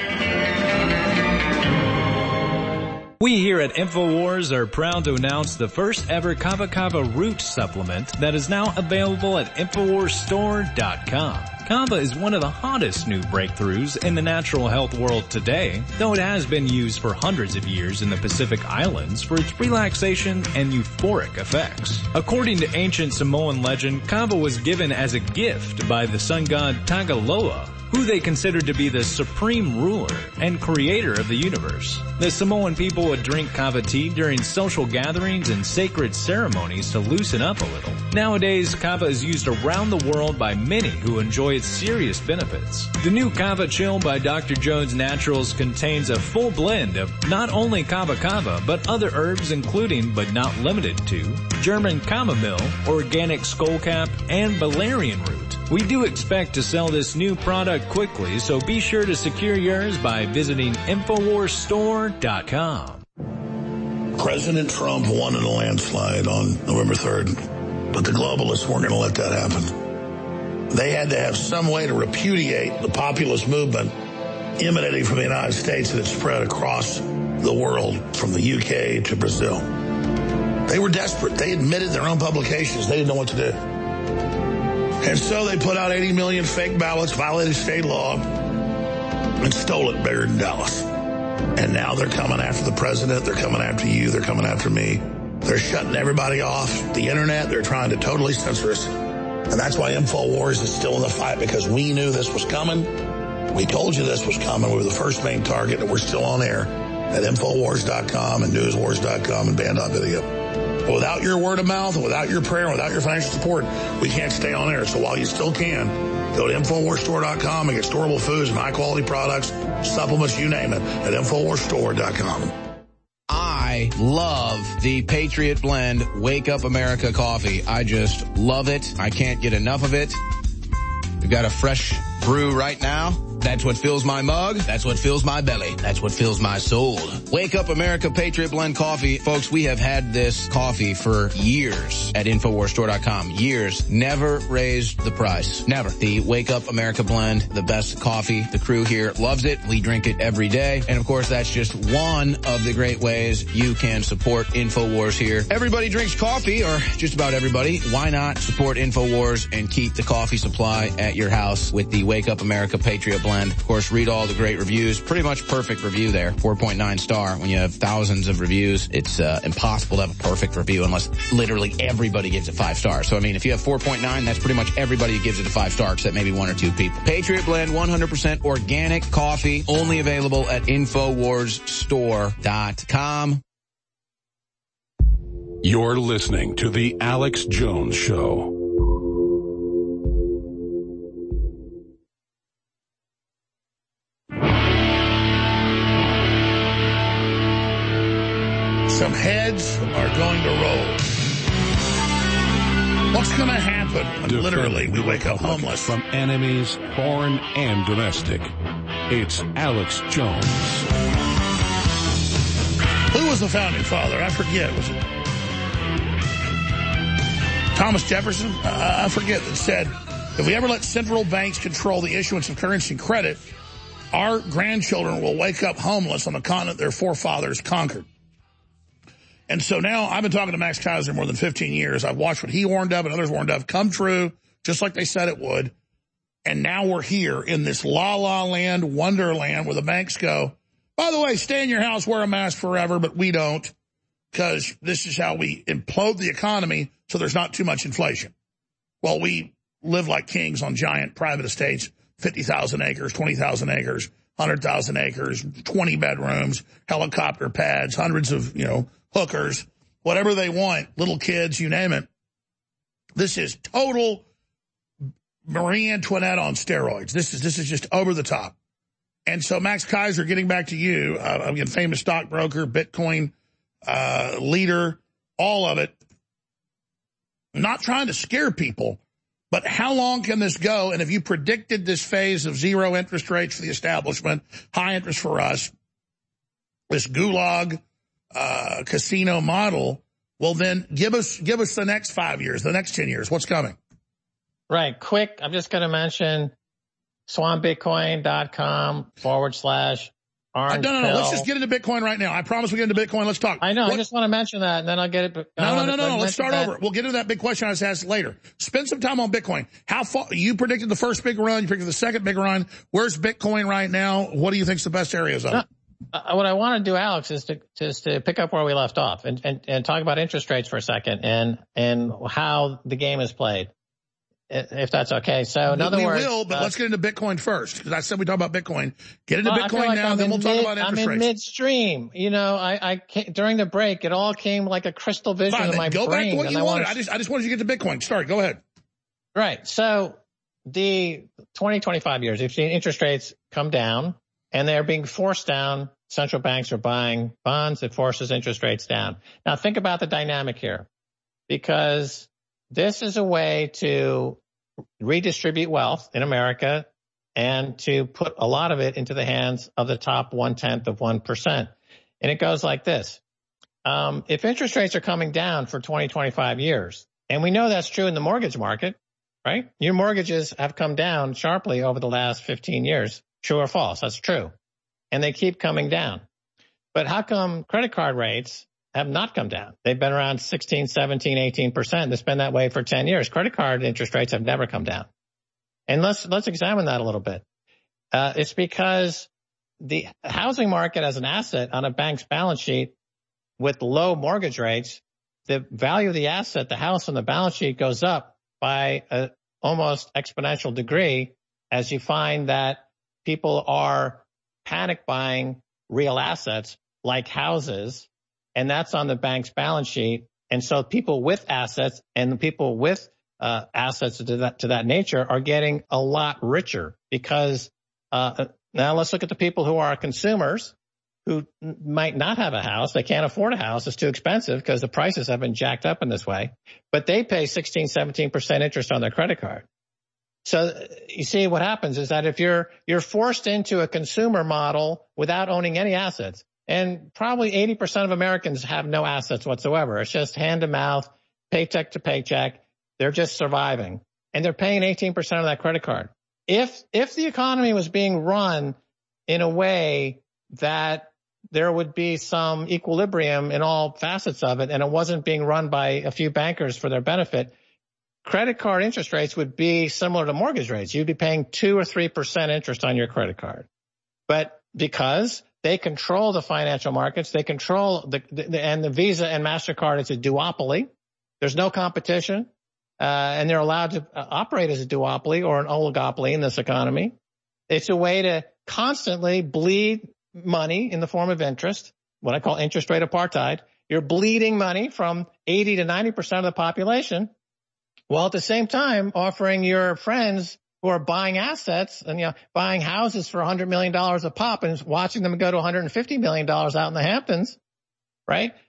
We here at InfoWars are proud to announce the first ever Kava Kava root supplement that is now available at InfoWars Store dot com. Kava is one of the hottest new breakthroughs in the natural health world today, though it has been used for hundreds of years in the Pacific Islands for its relaxation and euphoric effects. According to ancient Samoan legend, Kava was given as a gift by the sun god Tagaloa, who they considered to be the supreme ruler and creator of the universe. The Samoan people would drink kava tea during social gatherings and sacred ceremonies to loosen up a little. Nowadays, kava is used around the world by many who enjoy its serious benefits. The new Kava Chill by Doctor Jones Naturals contains a full blend of not only kava kava, but other herbs including, but not limited to, German chamomile, organic skullcap, and valerian root. We do expect to sell this new product quickly, so be sure to secure yours by visiting InfoWars Store dot com. President Trump won in a landslide on November third, but the globalists weren't going to let that happen. They had to have some way to repudiate the populist movement emanating from the United States that had spread across the world from the U K to Brazil. They were desperate. They admitted their own publications. They didn't know what to do. And so they put out eighty million fake ballots, violated state law, and stole it bigger than Dallas. And now they're coming after the president. They're coming after you. They're coming after me. They're shutting everybody off the internet. They're trying to totally censor us. And that's why InfoWars is still in the fight, because we knew this was coming. We told you this was coming. We were the first main target, and we're still on air at InfoWars dot com and Newswars dot com and Band dot video. But without your word of mouth, and without your prayer, and without your financial support, we can't stay on air. So while you still can, go to InfoWars Store dot com and get storable foods and high-quality products, supplements, you name it, at InfoWars Store dot com. I love the Patriot Blend Wake Up America coffee. I just love it. I can't get enough of it. We've got a fresh brew right now. That's what fills my mug. That's what fills my belly. That's what fills my soul. Wake Up America Patriot Blend Coffee. Folks, we have had this coffee for years at InfoWars Store dot com. Years. Never raised the price. Never. The Wake Up America Blend, the best coffee. The crew here loves it. We drink it every day. And of course, that's just one of the great ways you can support InfoWars here. Everybody drinks coffee, or just about everybody. Why not support InfoWars and keep the coffee supply at your house with the Wake Up America Patriot Blend? Of course, read all the great reviews. Pretty much perfect review there. four point nine star. When you have thousands of reviews, it's uh, impossible to have a perfect review unless literally everybody gives it five stars. So, I mean, if you have four point nine, that's pretty much everybody who gives it a five star, except maybe one or two people. Patriot Blend, one hundred percent organic coffee, only available at InfoWars Store dot com. You're listening to The Alex Jones Show. Some heads are going to roll. What's going to happen when literally we wake up homeless? From enemies, foreign and domestic. It's Alex Jones. Who was the founding father? I forget. Was it Thomas Jefferson? Uh, I forget. That said, if we ever let central banks control the issuance of currency and credit, our grandchildren will wake up homeless on the continent their forefathers conquered. And so now I've been talking to Max Keiser more than fifteen years. I've watched what he warned of and others warned of come true, just like they said it would. And now we're here in this la-la land, wonderland, where the banks go, by the way, stay in your house, wear a mask forever, but we don't, because this is how we implode the economy so there's not too much inflation. Well, we live like kings on giant private estates, fifty thousand acres, twenty thousand acres, one hundred thousand acres, twenty bedrooms, helicopter pads, hundreds of, you know, hookers, whatever they want, little kids, you name it. This is total Marie Antoinette on steroids. This is this is just over the top. And so, Max Keiser, getting back to you, uh, again, famous stockbroker, Bitcoin uh, leader, all of it. Not trying to scare people, but how long can this go? And if you predicted this phase of zero interest rates for the establishment, high interest for us, this gulag uh, casino model, well, then give us give us the next five years, the next ten years. What's coming? Right. Quick, I'm just going to mention swanbitcoin.com forward slash orange No, no, no. pill. Let's just get into Bitcoin right now. I promise we get into Bitcoin. Let's talk. I know. What? I just want to mention that, and then I'll get it. No, no, no, no, no. Let's start that. over. We'll get into that big question I was asked later. Spend some time on Bitcoin. How far, you predicted the first big run. You predicted the second big run. Where's Bitcoin right now? What do you think's the best areas of it? No, uh, what I want to do, Alex, is to, is to pick up where we left off and, and, and talk about interest rates for a second and, and how the game is played. If that's okay. So in other we words, we will, but uh, let's get into Bitcoin first, because I said we talk about Bitcoin. Get into well, Bitcoin like now, I'm then we'll talk mid, about interest I'm in rates. midstream. You know, I, I came, during the break, it all came like a crystal vision Fine, in my go brain. back to what you I wanted. wanted. I just, I just wanted you to get to Bitcoin. Sorry, go ahead. Right. So the twenty, twenty-five years, you've seen interest rates come down, and they're being forced down. Central banks are buying bonds that forces interest rates down. Now think about the dynamic here, because this is a way to redistribute wealth in America and to put a lot of it into the hands of the top one-tenth of one percent. And it goes like this. Um, if interest rates are coming down for twenty, twenty-five years, and we know that's true in the mortgage market, right? Your mortgages have come down sharply over the last fifteen years. True or false? That's true. And they keep coming down. But how come credit card rates have not come down? They've been around sixteen, seventeen, eighteen percent. It's been that way for ten years. Credit card interest rates have never come down. And let's, let's examine that a little bit. Uh, it's because the housing market as an asset on a bank's balance sheet with low mortgage rates, the value of the asset, the house on the balance sheet, goes up by a almost exponential degree as you find that people are panic buying real assets like houses, and that's on the bank's balance sheet. And so people with assets and the people with uh, assets to that, to that nature are getting a lot richer because uh, now let's look at the people who are consumers who might not have a house. They can't afford a house. It's too expensive because the prices have been jacked up in this way, but they pay sixteen, seventeen percent interest on their credit card. So you see what happens is that if you're, you're forced into a consumer model without owning any assets, and probably eighty percent of Americans have no assets whatsoever. It's just hand to mouth, paycheck to paycheck. They're just surviving, and they're paying eighteen percent of that credit card. If, if the economy was being run in a way that there would be some equilibrium in all facets of it, and it wasn't being run by a few bankers for their benefit, credit card interest rates would be similar to mortgage rates. You'd be paying two or three percent interest on your credit card. But because they control the financial markets, they control the, the and the Visa and MasterCard, it's a duopoly. There's no competition, uh, and they're allowed to uh, operate as a duopoly or an oligopoly in this economy. It's a way to constantly bleed money in the form of interest, what I call interest rate apartheid. You're bleeding money from eighty to ninety percent of the population, while at the same time offering your friends who are buying assets and, you know, buying houses for one hundred million dollars a pop and watching them go to one hundred fifty million dollars out in the Hamptons, right?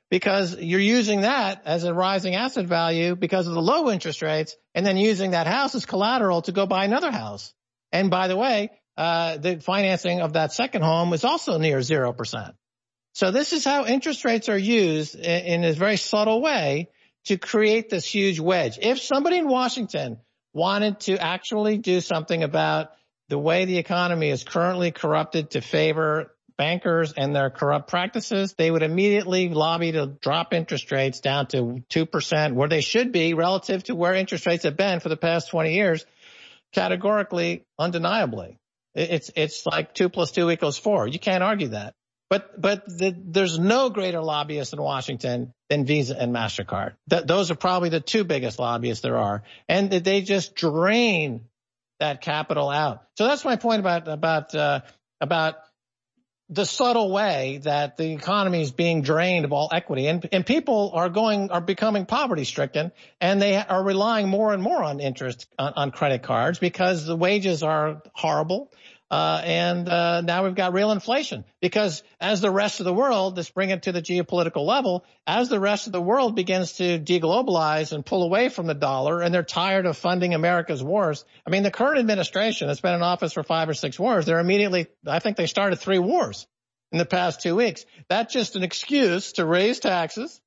because you're using that as a rising asset value because of the low interest rates, and then using that house as collateral to go buy another house. And by the way, uh, the financing of that second home is also near zero percent. So this is how interest rates are used in, in a very subtle way to create this huge wedge. If somebody in Washington wanted to actually do something about the way the economy is currently corrupted to favor bankers and their corrupt practices, they would immediately lobby to drop interest rates down to two percent, where they should be relative to where interest rates have been for the past twenty years, categorically, undeniably. It's, it's like two plus two equals four. You can't argue that. But, but the, there's no greater lobbyists in Washington than Visa and MasterCard. Th- those are probably the two biggest lobbyists there are. And they just drain that capital out. So that's my point about, about, uh, about the subtle way that the economy is being drained of all equity. And, and people are going, are becoming poverty stricken, and they are relying more and more on interest on, on credit cards because the wages are horrible. Uh, and, uh, now we've got real inflation because as the rest of the world, let's bring it to the geopolitical level, as the rest of the world begins to deglobalize and pull away from the dollar, and they're tired of funding America's wars. I mean, the current administration has been in office for five or six wars. They're immediately, I think they started three wars in the past two weeks. That's just an excuse to raise taxes,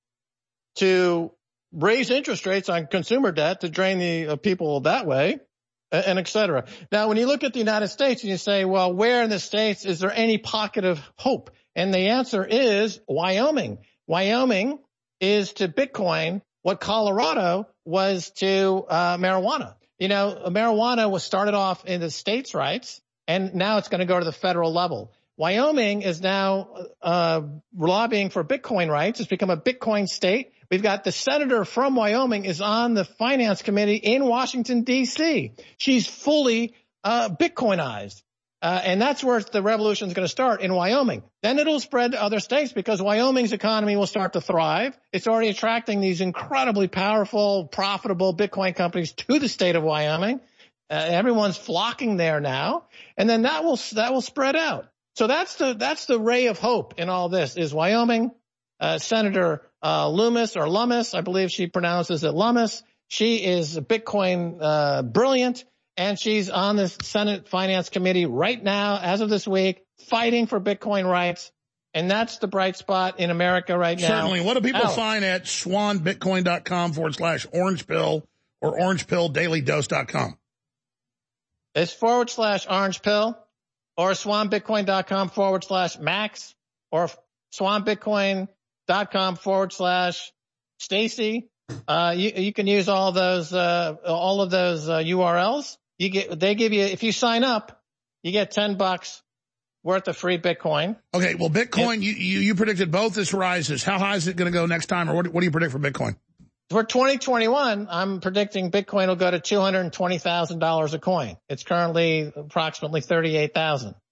to raise interest rates on consumer debt, to drain the uh, people that way, and et cetera. Now, when you look at the United States and you say, well, where in the States is there any pocket of hope? And the answer is Wyoming. Wyoming is to Bitcoin what Colorado was to uh, marijuana. You know, marijuana was started off in the states' rights, and now it's going to go to the federal level. Wyoming is now uh lobbying for Bitcoin rights. It's become a Bitcoin state. We've got the senator from Wyoming is on the finance committee in Washington, D C. She's fully uh Bitcoinized. Uh and that's where the revolution is going to start, in Wyoming. Then it'll spread to other states because Wyoming's economy will start to thrive. It's already attracting these incredibly powerful, profitable Bitcoin companies to the state of Wyoming. Uh, everyone's flocking there now. And then that will that will spread out. So that's the that's the ray of hope in all this is Wyoming. Uh, Senator uh, Loomis or Lummis, I believe she pronounces it Lummis. She is Bitcoin uh, brilliant, and she's on the Senate Finance Committee right now, as of this week, fighting for Bitcoin rights. And that's the bright spot in America right now. Certainly. What do people Alex. find at swanbitcoin.com forward slash orange pill or orangepilldailyDose.com? It's forward slash orange pill. Or swanbitcoin.com forward slash max, or swanbitcoin.com forward slash Stacy. Uh, you, you can use all those, uh, all of those, uh, U R Ls. You get, they give you, if you sign up, you get ten bucks worth of free Bitcoin. Okay. Well, Bitcoin, and, you, you, you predicted both this rises. How high is it going to go next time? Or what, what do you predict for Bitcoin? For twenty twenty-one, I'm predicting Bitcoin will go to two hundred twenty thousand dollars a coin. It's currently approximately thirty-eight thousand dollars.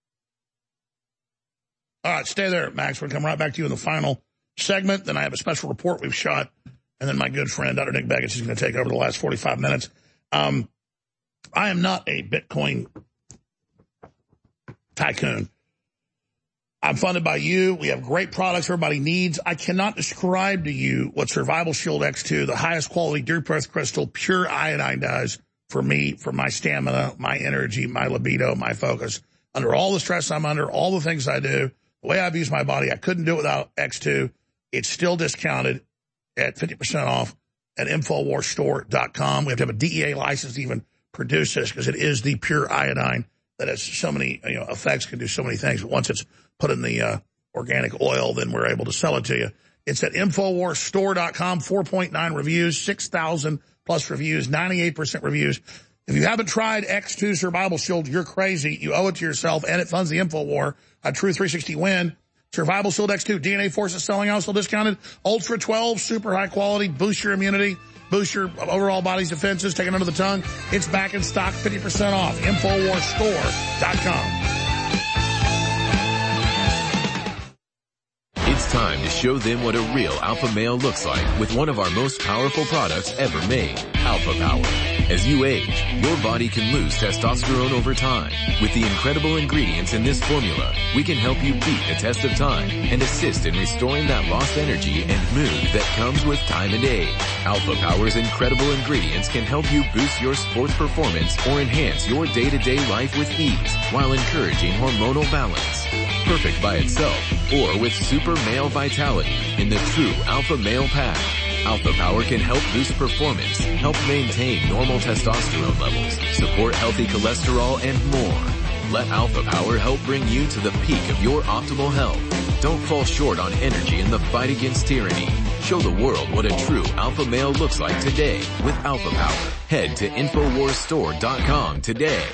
All right, stay there, Max. We'll come right back to you in the final segment. Then I have a special report we've shot. And then my good friend, Doctor Nick Begich, is going to take over the last forty-five minutes. Um, I am not a Bitcoin tycoon. I'm funded by you. We have great products everybody needs. I cannot describe to you what Survival Shield X two, the highest quality Deer Press Crystal, pure iodine does for me, for my stamina, my energy, my libido, my focus. Under all the stress I'm under, all the things I do, the way I've used my body, I couldn't do it without X two. It's still discounted at fifty percent off at Infowars Store dot com. We have to have a D E A license to even produce this because it is the pure iodine that has so many, you know, effects, can do so many things. But once it's put in the uh, organic oil, then we're able to sell it to you. It's at Infowars Store dot com, four point nine reviews, six thousand plus reviews, ninety-eight percent reviews. If you haven't tried X two Survival Shield, you're crazy. You owe it to yourself, and it funds the InfoWar. A true three sixty win. Survival Shield X two, D N A Forces selling out, still discounted. Ultra twelve, super high quality, boost your immunity, boost your overall body's defenses, take it under the tongue. It's back in stock, fifty percent off. Infowars Store dot com. It's time to show them what a real alpha male looks like with one of our most powerful products ever made, Alpha Power. As you age, your body can lose testosterone over time. With the incredible ingredients in this formula, we can help you beat the test of time and assist in restoring that lost energy and mood that comes with time and age. Alpha Power's incredible ingredients can help you boost your sports performance or enhance your day-to-day life with ease while encouraging hormonal balance. Perfect by itself or with super male vitality in the true Alpha Male Pack. Alpha Power can help boost performance, help maintain normal testosterone levels, support healthy cholesterol, and more. Let Alpha Power help bring you to the peak of your optimal health. Don't fall short on energy in the fight against tyranny. Show the world what a true alpha male looks like today with Alpha Power. Head to Infowars Store dot com today.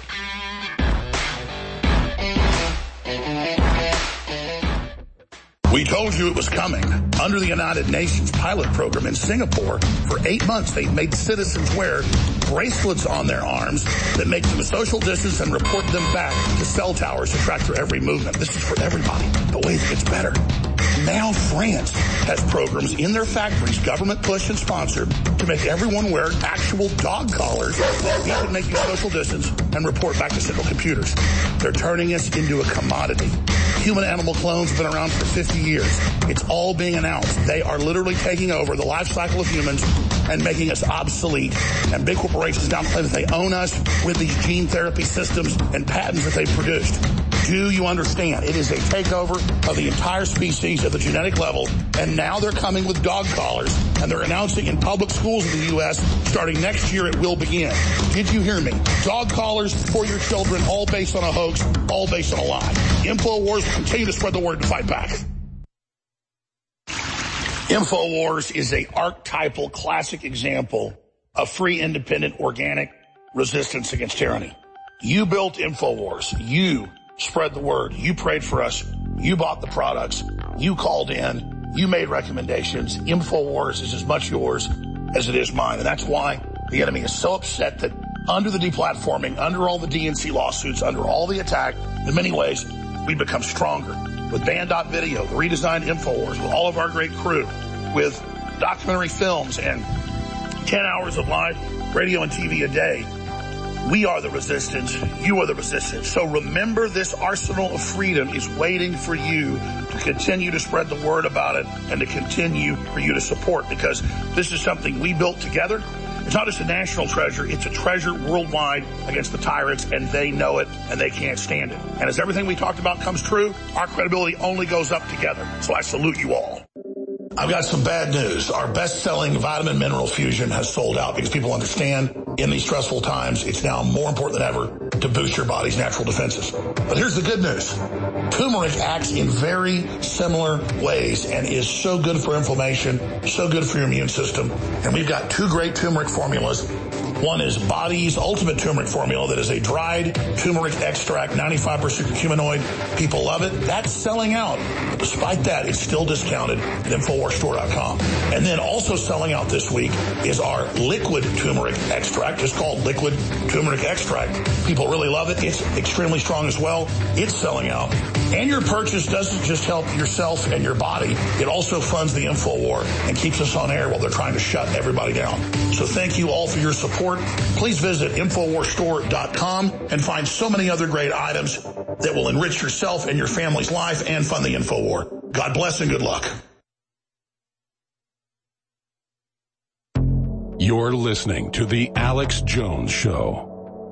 We told you it was coming. Under the United Nations pilot program in Singapore, for eight months they've made citizens wear bracelets on their arms that make them social distance and report them back to cell towers to track their every movement. This is for everybody. But wait, it gets better. Now France has programs in their factories, government pushed and sponsored, to make everyone wear actual dog collars that can make you social distance and report back to central computers. They're turning us into a commodity. Human-animal clones have been around for fifty years. It's all being announced. They are literally taking over the life cycle of humans and making us obsolete. And big corporations now claim that they own us with these gene therapy systems and patents that they've produced. Do you understand? It is a takeover of the entire species at the genetic level, and now they're coming with dog collars, and they're announcing in public schools in the U S starting next year it will begin. Did you hear me? Dog collars for your children, all based on a hoax, all based on a lie. InfoWars will continue to spread the word to fight back. InfoWars is a archetypal classic example of free, independent, organic resistance against tyranny. You built InfoWars. You spread the word. You prayed for us. You bought the products. You called in. You made recommendations. InfoWars is as much yours as it is mine. And that's why the enemy is so upset that under the deplatforming, under all the D N C lawsuits, under all the attack, in many ways, we become stronger. With Band dot Video, the redesigned InfoWars, with all of our great crew, with documentary films and ten hours of live radio and T V a day, we are the resistance. You are the resistance. So remember, this arsenal of freedom is waiting for you to continue to spread the word about it and to continue for you to support, because this is something we built together. It's not just a national treasure. It's a treasure worldwide against the tyrants, and they know it, and they can't stand it. And as everything we talked about comes true, our credibility only goes up together. So I salute you all. I've got some bad news. Our best-selling vitamin mineral fusion has sold out because people understand in these stressful times it's now more important than ever to boost your body's natural defenses. But here's the good news. Turmeric acts in very similar ways and is so good for inflammation, so good for your immune system. And we've got two great turmeric formulas. One is Body's Ultimate Turmeric Formula that is a dried turmeric extract, ninety-five percent curcuminoid. People love it. That's selling out. But despite that, it's still discounted at Infowars Store dot com. And then also selling out this week is our liquid turmeric extract, just called liquid turmeric extract. People really love it. It's extremely strong as well. It's selling out. And your purchase doesn't just help yourself and your body. It also funds the Infowar and keeps us on air while they're trying to shut everybody down. So thank you all for your support. Please visit Infowars Store dot com and find so many other great items that will enrich yourself and your family's life and fund the Infowar. God bless and good luck. You're listening to The Alex Jones Show.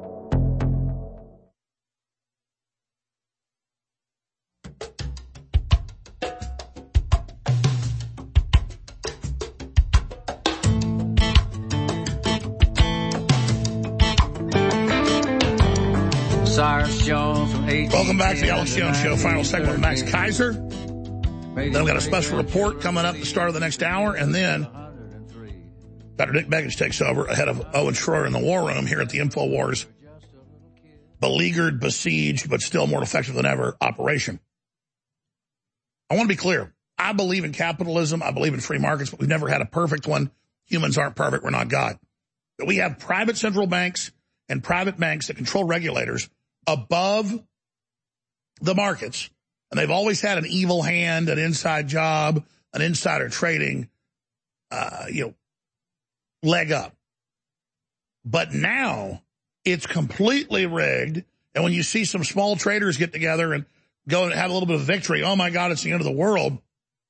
Welcome back to the Alex Jones Show. Final segment with Max Kaiser. Then we've got a special report coming up at the start of the next hour. And then Doctor Nick Begich takes over ahead of Owen Schroyer in the war room here at the InfoWars beleaguered, besieged, but still more effective than ever operation. I want to be clear. I believe in capitalism. I believe in free markets, but we've never had a perfect one. Humans aren't perfect. We're not God. But we have private central banks and private banks that control regulators above the markets, and they've always had an evil hand, an inside job, an insider trading, uh, you know, leg up. But now it's completely rigged. And when you see some small traders get together and go and have a little bit of victory, oh, my God, it's the end of the world.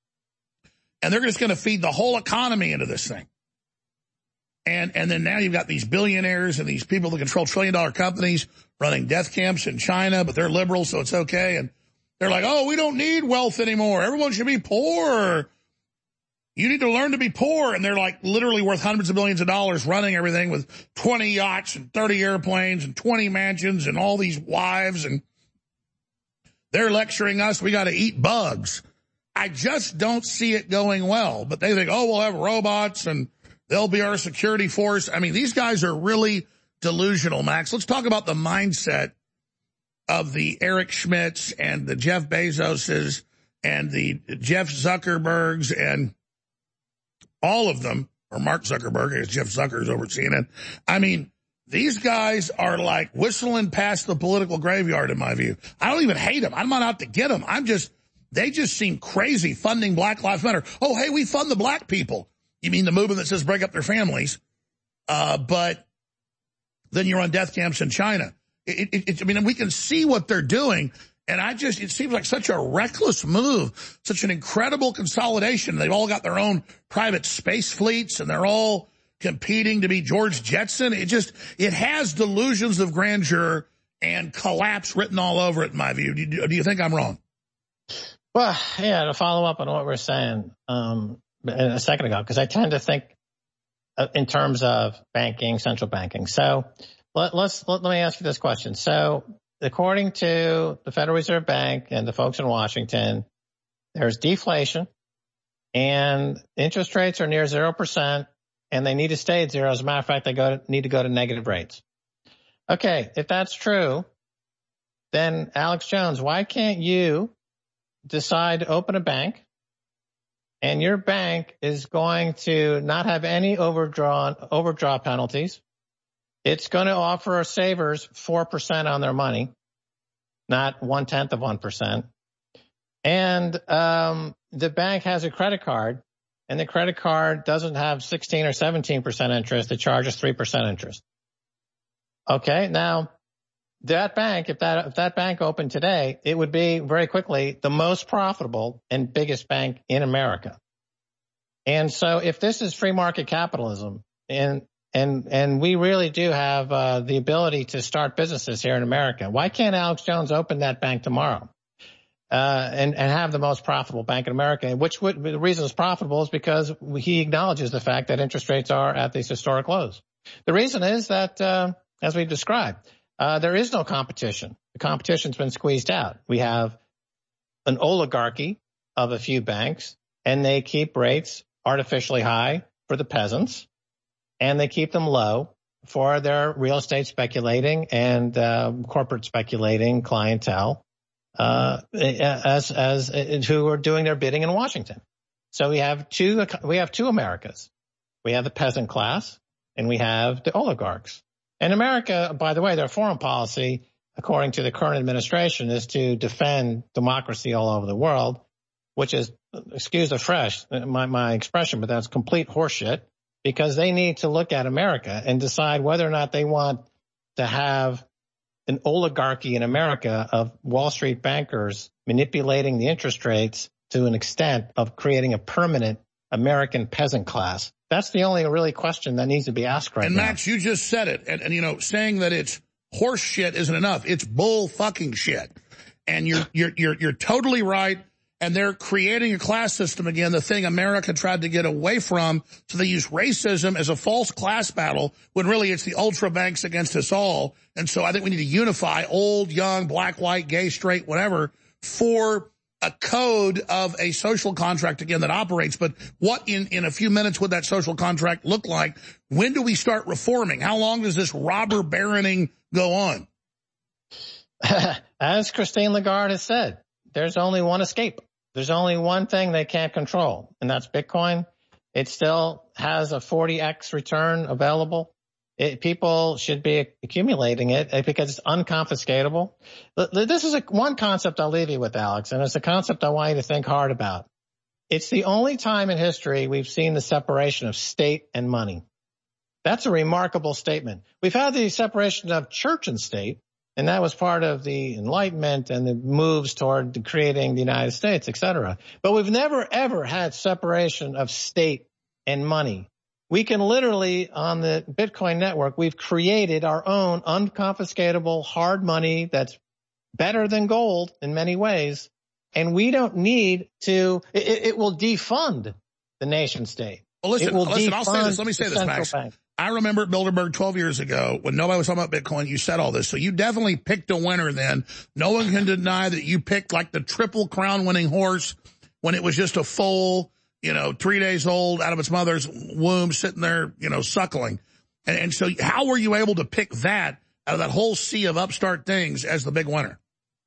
And they're just going to feed the whole economy into this thing. And and then now you've got these billionaires and these people that control trillion-dollar companies running death camps in China, but they're liberal, so it's okay. And they're like, oh, we don't need wealth anymore. Everyone should be poor. You need to learn to be poor. And they're like literally worth hundreds of millions of dollars running everything with twenty yachts and thirty airplanes and twenty mansions and all these wives. And they're lecturing us we got to eat bugs. I just don't see it going well. But they think, oh, we'll have robots and they'll be our security force. I mean, these guys are really delusional, Max. Let's talk about the mindset of the Eric Schmidts and the Jeff Bezoses and the Jeff Zuckerbergs and all of them, or Mark Zuckerberg, as Jeff Zucker's over at C N N. I mean, these guys are like whistling past the political graveyard, in my view. I don't even hate them. I'm not out to get them. I'm just, they just seem crazy funding Black Lives Matter. Oh, hey, we fund the black people. You mean the movement that says break up their families? Uh, but then you're on death camps in China. It, it, it, I mean, we can see what they're doing. And I just, it seems like such a reckless move, such an incredible consolidation. They've all got their own private space fleets and they're all competing to be George Jetson. It just, it has delusions of grandeur and collapse written all over it, in my view. Do you, do you think I'm wrong? Well, yeah, to follow up on what we're saying um, a second ago, because I tend to think in terms of banking, central banking. So let, let's, let, let me ask you this question. So according to the Federal Reserve Bank and the folks in Washington, there's deflation and interest rates are near zero percent and they need to stay at zero. As a matter of fact, they go to, need to go to negative rates. Okay, if that's true, then Alex Jones, why can't you decide to open a bank and your bank is going to not have any overdrawn overdraw penalties? It's going to offer savers four percent on their money, not one-tenth of one percent. And um, the bank has a credit card, and the credit card doesn't have sixteen or seventeen percent interest. It charges three percent interest. Okay, now that bank, if that if that bank opened today, it would be very quickly the most profitable and biggest bank in America. And so if this is free market capitalism, and and and we really do have uh, the ability to start businesses here in America, why can't Alex Jones open that bank tomorrow uh, and and have the most profitable bank in America? Which would, the reason it's profitable is because he acknowledges the fact that interest rates are at these historic lows. The reason is that, uh, as we described, uh, there is no competition. The competition's been squeezed out. We have an oligarchy of a few banks, and they keep rates artificially high for the peasants, and they keep them low for their real estate speculating and uh, corporate speculating clientele, uh, as as uh, who are doing their bidding in Washington. So we have two we have two Americas. We have the peasant class, and we have the oligarchs. And America, by the way, their foreign policy, according to the current administration, is to defend democracy all over the world, which is, excuse the fresh, my, my expression, but that's complete horseshit, because they need to look at America and decide whether or not they want to have an oligarchy in America of Wall Street bankers manipulating the interest rates to an extent of creating a permanent American peasant class. That's the only really question that needs to be asked right now. And Max, you just said it. And, and you know, saying that it's horse shit isn't enough. It's bull fucking shit. And you're, you're, you're, you're totally right. And they're creating a class system again, the thing America tried to get away from. So they use racism as a false class battle when really it's the ultra banks against us all. And so I think we need to unify old, young, black, white, gay, straight, whatever, for a code of a social contract again that operates. But what in, in a few minutes would that social contract look like? When do we start reforming? How long does this robber baroning go on? As Christine Lagarde has said, there's only one escape. There's only one thing they can't control, and that's Bitcoin. It still has a forty X return available. It, people should be accumulating it because it's unconfiscatable. This is a, one concept I'll leave you with, Alex, and it's a concept I want you to think hard about. It's the only time in history we've seen the separation of state and money. That's a remarkable statement. We've had the separation of church and state, and that was part of the Enlightenment and the moves toward creating the United States, et cetera. But we've never, ever had separation of state and money. We can literally, on the Bitcoin network, we've created our own unconfiscatable hard money that's better than gold in many ways, and we don't need to, it, it will defund the nation state. Well, listen, it will listen, I'll say this. Let me say the this, Max. bank. I remember at Bilderberg twelve years ago when nobody was talking about Bitcoin, you said all this. So you definitely picked a winner then. No one can deny that you picked like the triple crown winning horse when it was just a foal, you know, three days old out of its mother's womb sitting there, you know, suckling. And, and so how were you able to pick that out of that whole sea of upstart things as the big winner?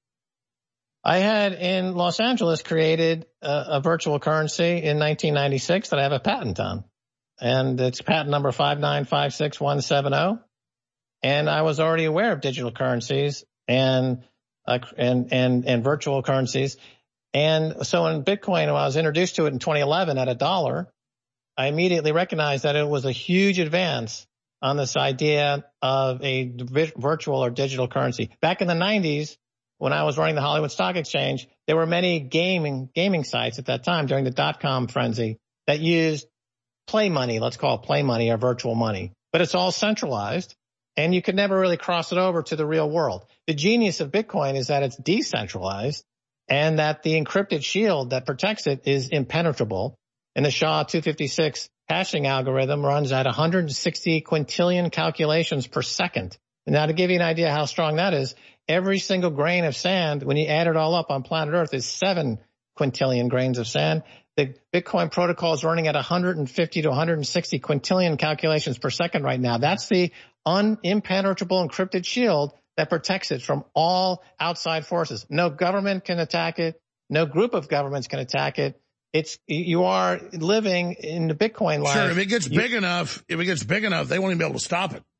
I had in Los Angeles created a, a virtual currency in nineteen ninety-six that I have a patent on. And it's patent number five nine five six one seven zero. And I was already aware of digital currencies and, uh, and, and, and virtual currencies. And so in Bitcoin, when I was introduced to it in twenty eleven at a dollar, I immediately recognized that it was a huge advance on this idea of a virtual or digital currency. Back in the nineties, when I was running the Hollywood Stock Exchange, there were many gaming, gaming sites at that time during the dot-com frenzy that used play money, let's call it play money or virtual money, but it's all centralized and you could never really cross it over to the real world. The genius of Bitcoin is that it's decentralized and that the encrypted shield that protects it is impenetrable. And the S H A two fifty-six hashing algorithm runs at one hundred sixty quintillion calculations per second. And now to give you an idea how strong that is, every single grain of sand, when you add it all up on planet Earth, is seven quintillion grains of sand. The Bitcoin protocol is running at one hundred fifty to one hundred sixty quintillion calculations per second right now. That's the unimpenetrable encrypted shield that protects it from all outside forces. No government can attack it. No group of governments can attack it. It's, you are living in the Bitcoin life. Sure, if it gets you, big enough, if it gets big enough, they won't even be able to stop it.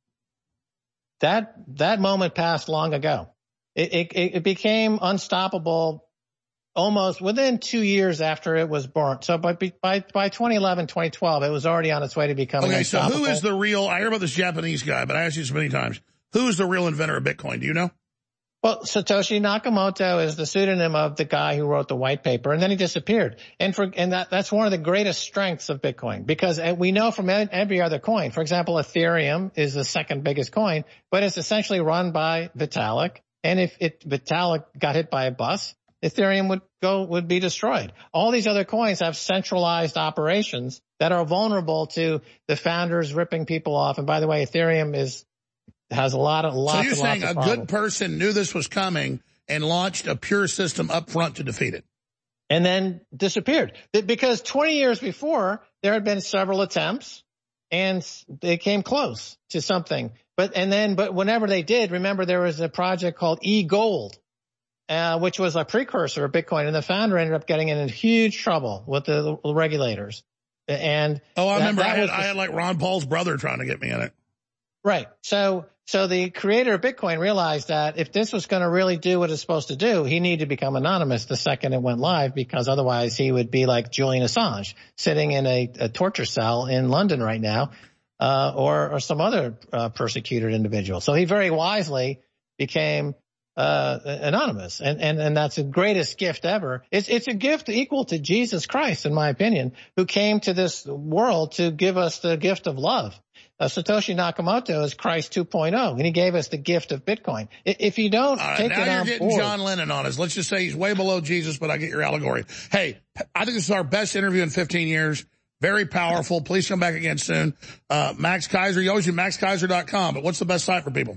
That, that moment passed long ago. It, it, it became unstoppable almost within two years after it was born. So by, by, by twenty eleven, twenty twelve, it was already on its way to becoming okay, unstoppable. So who is the real, I hear about this Japanese guy, but I asked you so many times, who is the real inventor of Bitcoin? Do you know? Well, Satoshi Nakamoto is the pseudonym of the guy who wrote the white paper, and then he disappeared. And for, and that, that's one of the greatest strengths of Bitcoin, because we know from every other coin, for example, Ethereum is the second biggest coin, but it's essentially run by Vitalik. And if it, Vitalik got hit by a bus, Ethereum would go, would be destroyed. All these other coins have centralized operations that are vulnerable to the founders ripping people off. And by the way, Ethereum is, has a lot of, lots So you're and saying lots a of good person knew this was coming and launched a pure system up front to defeat it? And then disappeared. Because twenty years before, there had been several attempts and they came close to something. But, and then, but whenever they did, remember there was a project called eGold, uh, which was a precursor of Bitcoin, and the founder ended up getting in huge trouble with the, the regulators. And oh, I that, remember that I, had, was I had like Ron Paul's brother trying to get me in it. Right. So, so the creator of Bitcoin realized that if this was going to really do what it's supposed to do, he needed to become anonymous the second it went live, because otherwise he would be like Julian Assange sitting in a, a torture cell in London right now, uh, or, or some other, uh, persecuted individual. So he very wisely became, uh, anonymous. And, and, and that's the greatest gift ever. It's, it's a gift equal to Jesus Christ, in my opinion, who came to this world to give us the gift of love. Uh, Satoshi Nakamoto is Christ two point oh, and he gave us the gift of Bitcoin. If you don't uh, take now it you're on getting board, John Lennon on us. Let's just say he's way below Jesus, but I get your allegory. Hey, I think this is our best interview in fifteen years. Very powerful. Please come back again soon. Uh, Max Keiser, you always do max keiser dot com, but what's the best site for people?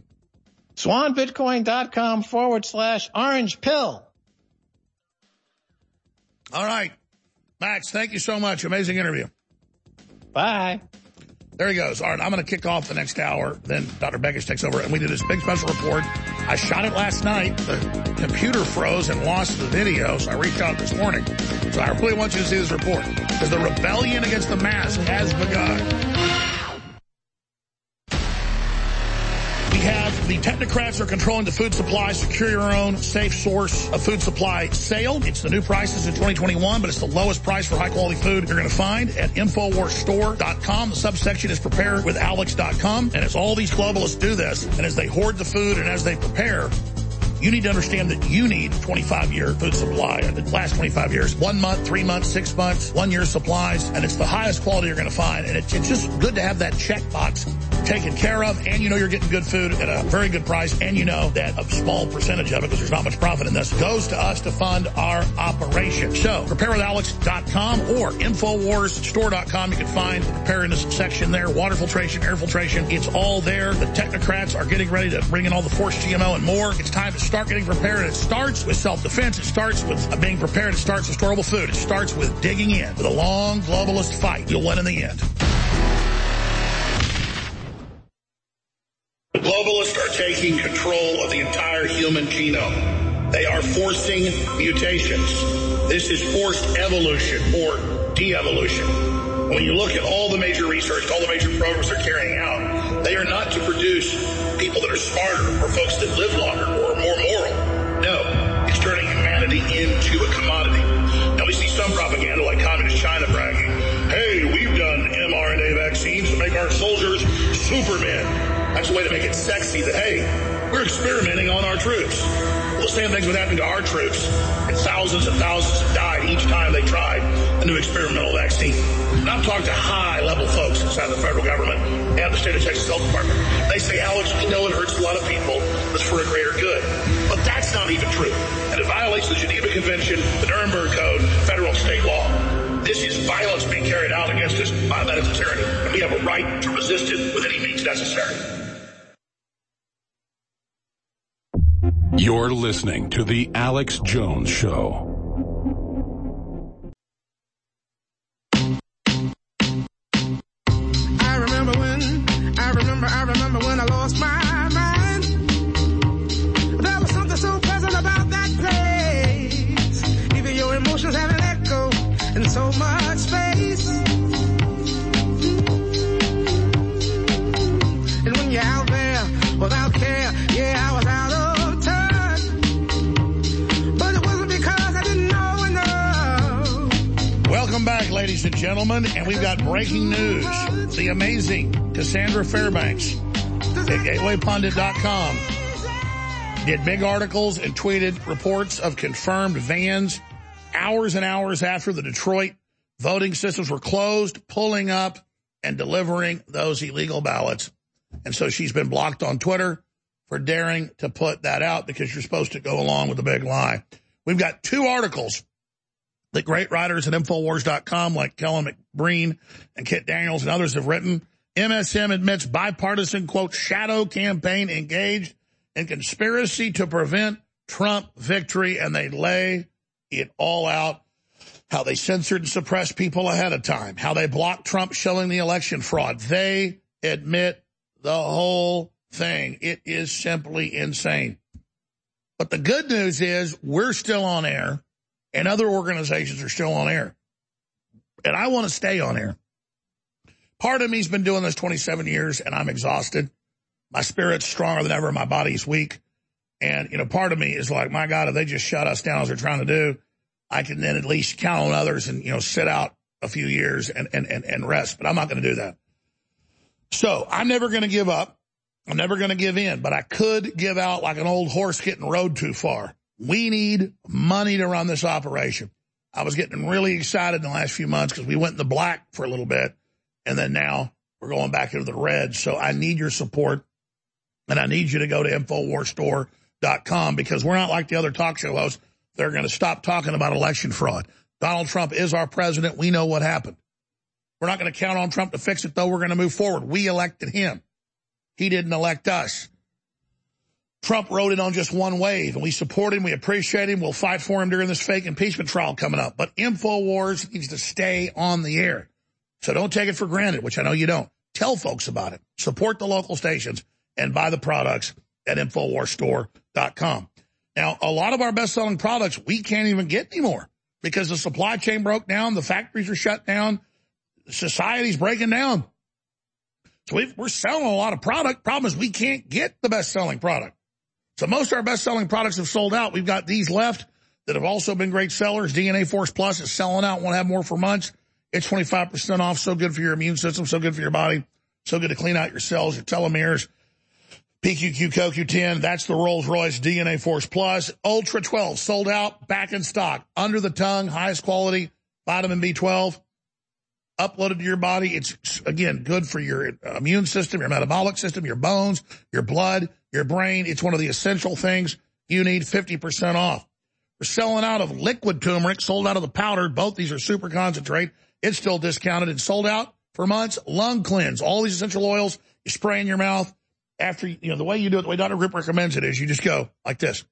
swanbitcoin.com forward slash orange pill. All right. Max, thank you so much. Amazing interview. Bye. There he goes. All right, I'm going to kick off the next hour. Then Doctor Bekish takes over, and we did this big special report. I shot it last night. The computer froze and lost the video, so I reshot it this morning. So I really want you to see this report, because the rebellion against the mask has begun. We have The technocrats are controlling the food supply. Secure your own safe source of food supply sale. It's the new prices in twenty twenty-one, but it's the lowest price for high-quality food you're going to find at Infowars Store dot com. The subsection is prepare with alex dot com. And as all these globalists do this, and as they hoard the food and as they prepare, you need to understand that you need twenty-five year food supply. The last twenty-five years, one month, three months, six months, one year supplies, and it's the highest quality you're going to find. And it's, it's just good to have that checkbox taken care of, and you know you're getting good food at a very good price, and you know that a small percentage of it, because there's not much profit in this, goes to us to fund our operation. So, prepare with alex dot com or Infowars Store dot com. You can find the preparedness section there, water filtration, air filtration. It's all there. The technocrats are getting ready to bring in all the forced G M O and more. It's time to start getting prepared. It starts with self-defense. It starts with being prepared. It starts with storable food. It starts with digging in. With a long globalist fight, you'll win in the end. The globalists are taking control of the entire human genome. They are forcing mutations. This is forced evolution or de-evolution. When you look at all the major research, all the major programs they're carrying out, they are not to produce people that are smarter or folks that live longer or more moral. No, it's turning humanity into a commodity. Now we see some propaganda like Communist China bragging, hey, we've done mRNA vaccines to make our soldiers supermen. That's a way to make it sexy that, hey, we're experimenting on our troops. Well, the same thing's been happening to our troops. And thousands and thousands have died each time they tried a new experimental vaccine. And I've talked to high-level folks inside the federal government and the state of Texas Health Department. They say, Alex, we know it hurts a lot of people, but it's for a greater good. But that's not even true. And it violates the Geneva Convention, the Nuremberg Code, federal and state law. This is violence being carried out against us by medical tyranny. And we have a right to resist it with any means necessary. You're listening to The Alex Jones Show. I remember when, I remember, I remember when I lost my mind. There was something so pleasant about that place. Even your emotions have an echo in so much space. And when you're out there without care, yeah, I was out of Welcome back, ladies and gentlemen, and we've got breaking news. The amazing Cassandra Fairbanks at gateway pundit dot com did big articles and tweeted reports of confirmed vans hours and hours after the Detroit voting systems were closed, pulling up and delivering those illegal ballots. And so she's been blocked on Twitter for daring to put that out because you're supposed to go along with the big lie. We've got two articles that great writers at Infowars dot com like Kellen McBreen and Kit Daniels and others have written. M S M admits bipartisan, quote, shadow campaign engaged in conspiracy to prevent Trump victory, and they lay it all out. How they censored and suppressed people ahead of time. How they blocked Trump showing the election fraud. They admit the whole thing. It is simply insane. But the good news is we're still on air. And other organizations are still on air. And I want to stay on air. Part of me's been doing this twenty-seven years, and I'm exhausted. My spirit's stronger than ever. My body's weak. And, you know, part of me is like, my God, if they just shut us down as they're trying to do, I can then at least count on others and, you know, sit out a few years and, and, and, and rest. But I'm not going to do that. So I'm never going to give up. I'm never going to give in. But I could give out like an old horse getting rode too far. We need money to run this operation. I was getting really excited in the last few months because we went in the black for a little bit, and then now we're going back into the red. So I need your support, and I need you to go to Infowars Store dot com because we're not like the other talk show hosts. They're going to stop talking about election fraud. Donald Trump is our president. We know what happened. We're not going to count on Trump to fix it, though. We're going to move forward. We elected him. He didn't elect us. Trump rode it on just one wave, and we support him. We appreciate him. We'll fight for him during this fake impeachment trial coming up. But InfoWars needs to stay on the air. So don't take it for granted, which I know you don't. Tell folks about it. Support the local stations and buy the products at Infowars Store dot com. Now, a lot of our best-selling products we can't even get anymore because the supply chain broke down, the factories are shut down, society's breaking down. So we've, we're selling a lot of product. Problem is we can't get the best-selling product. So most of our best-selling products have sold out. We've got these left that have also been great sellers. D N A Force Plus is selling out. Won't have more for months. It's twenty-five percent off. So good for your immune system. So good for your body. So good to clean out your cells, your telomeres. P Q Q C O Q ten, that's the Rolls-Royce D N A Force Plus. Ultra twelve, sold out, back in stock. Under the tongue, highest quality, vitamin B twelve. Uploaded to your body. It's, again, good for your immune system, your metabolic system, your bones, your blood, your brain. It's one of the essential things you need, fifty percent off. We're selling out of liquid turmeric, sold out of the powder. Both these are super concentrate. It's still discounted and sold out for months. Lung cleanse, all these essential oils you spray in your mouth. After, you know, the way you do it, the way Doctor Rip recommends it is you just go like this.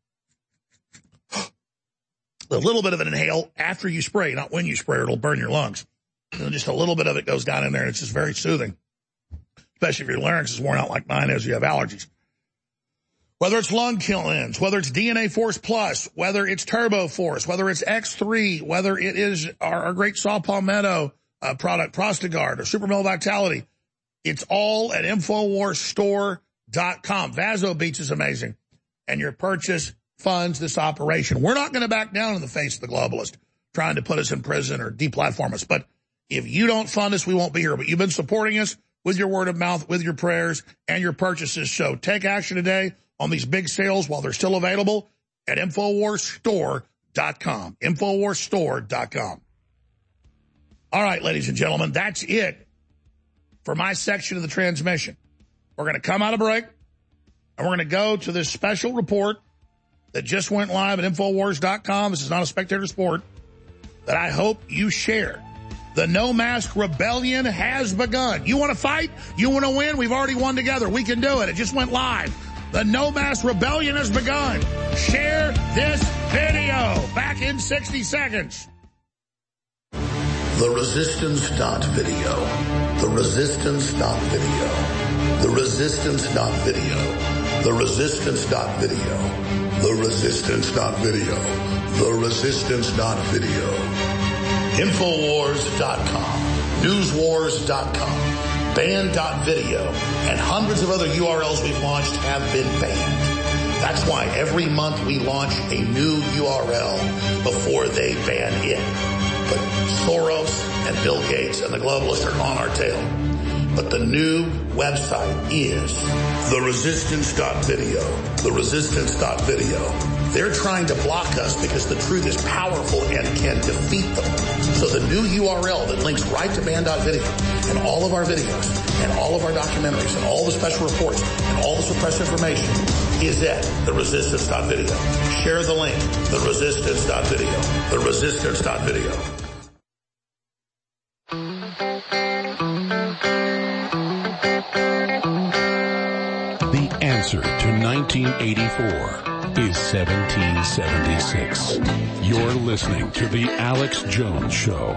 A little bit of an inhale after you spray, not when you spray, or it'll burn your lungs. And just a little bit of it goes down in there, and it's just very soothing, especially if your larynx is worn out like mine is, you have allergies. Whether it's lung cleanse, whether it's D N A Force Plus, whether it's Turbo Force, whether it's X three, whether it is our, our great Saw Palmetto uh, product, Prostagard, or Super Male Vitality, it's all at Infowars Store dot com. Vaso Beats is amazing, and your purchase funds this operation. We're not going to back down in the face of the globalist trying to put us in prison or deplatform us, but if you don't fund us, we won't be here. But you've been supporting us with your word of mouth, with your prayers, and your purchases. So take action today on these big sales while they're still available at Infowars Store dot com. Infowars Store dot com. All right, ladies and gentlemen, that's it for my section of the transmission. We're going to come out of break, and we're going to go to this special report that just went live at Infowars dot com. This is not a spectator sport, that I hope you share. The No Mask Rebellion has begun. You want to fight? You want to win? We've already won together. We can do it. It just went live. The No Mask Rebellion has begun. Share this video. Back in sixty seconds. The Resistance dot video. The Resistance dot video. The Resistance dot video. The Resistance dot video. The Resistance dot video. The Resistance dot video. Infowars dot com. Newswars dot com. Banned dot video. And hundreds of other U R Ls we've launched have been banned. That's why every month we launch a new U R L before they ban it. But Soros and Bill Gates and the globalists are on our tail. But the new website is The Resistance dot video. The Resistance dot video. They're trying to block us because the truth is powerful and can defeat them. So the new U R L that links right to banned dot video and all of our videos and all of our documentaries and all the special reports and all the suppressed information is at The Resistance dot video. Share the link. The Resistance dot video. The Resistance dot video. The answer to nineteen eighty-four is seventeen seventy-six. You're listening to The Alex Jones Show.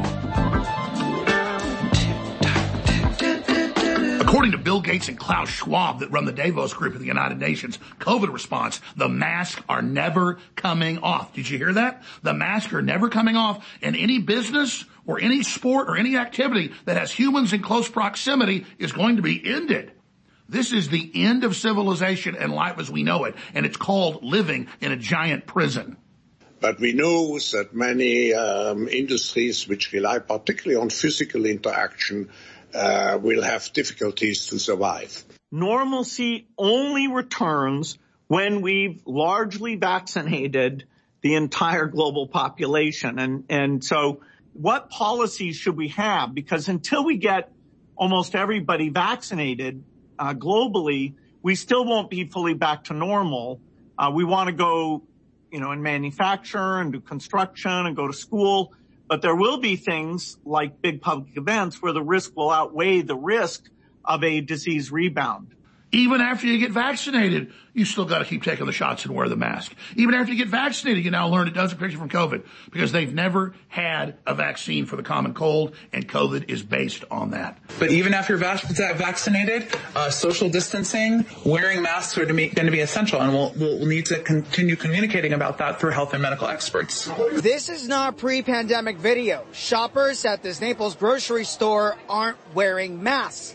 According to Bill Gates and Klaus Schwab that run the Davos Group of the United Nations COVID response, the masks are never coming off. Did you hear that? The masks are never coming off, and any business or any sport or any activity that has humans in close proximity is going to be ended. This is the end of civilization and life as we know it, and it's called living in a giant prison. But we know that many um, industries which rely particularly on physical interaction uh, will have difficulties to survive. Normalcy only returns when we've largely vaccinated the entire global population. And, and so what policies should we have? Because until we get almost everybody vaccinated, Uh, globally, we still won't be fully back to normal. Uh, we want to go, you know, and manufacture and do construction and go to school. But there will be things like big public events where the risk will outweigh the risk of a disease rebound. Even after you get vaccinated, you still got to keep taking the shots and wear the mask. Even after you get vaccinated, you now learn it doesn't protect you from COVID because they've never had a vaccine for the common cold, and COVID is based on that. But even after vac- vaccinated, uh, social distancing, wearing masks are going to be essential, and we'll, we'll need to continue communicating about that through health and medical experts. This is not a pre-pandemic video. Shoppers at this Naples grocery store aren't wearing masks.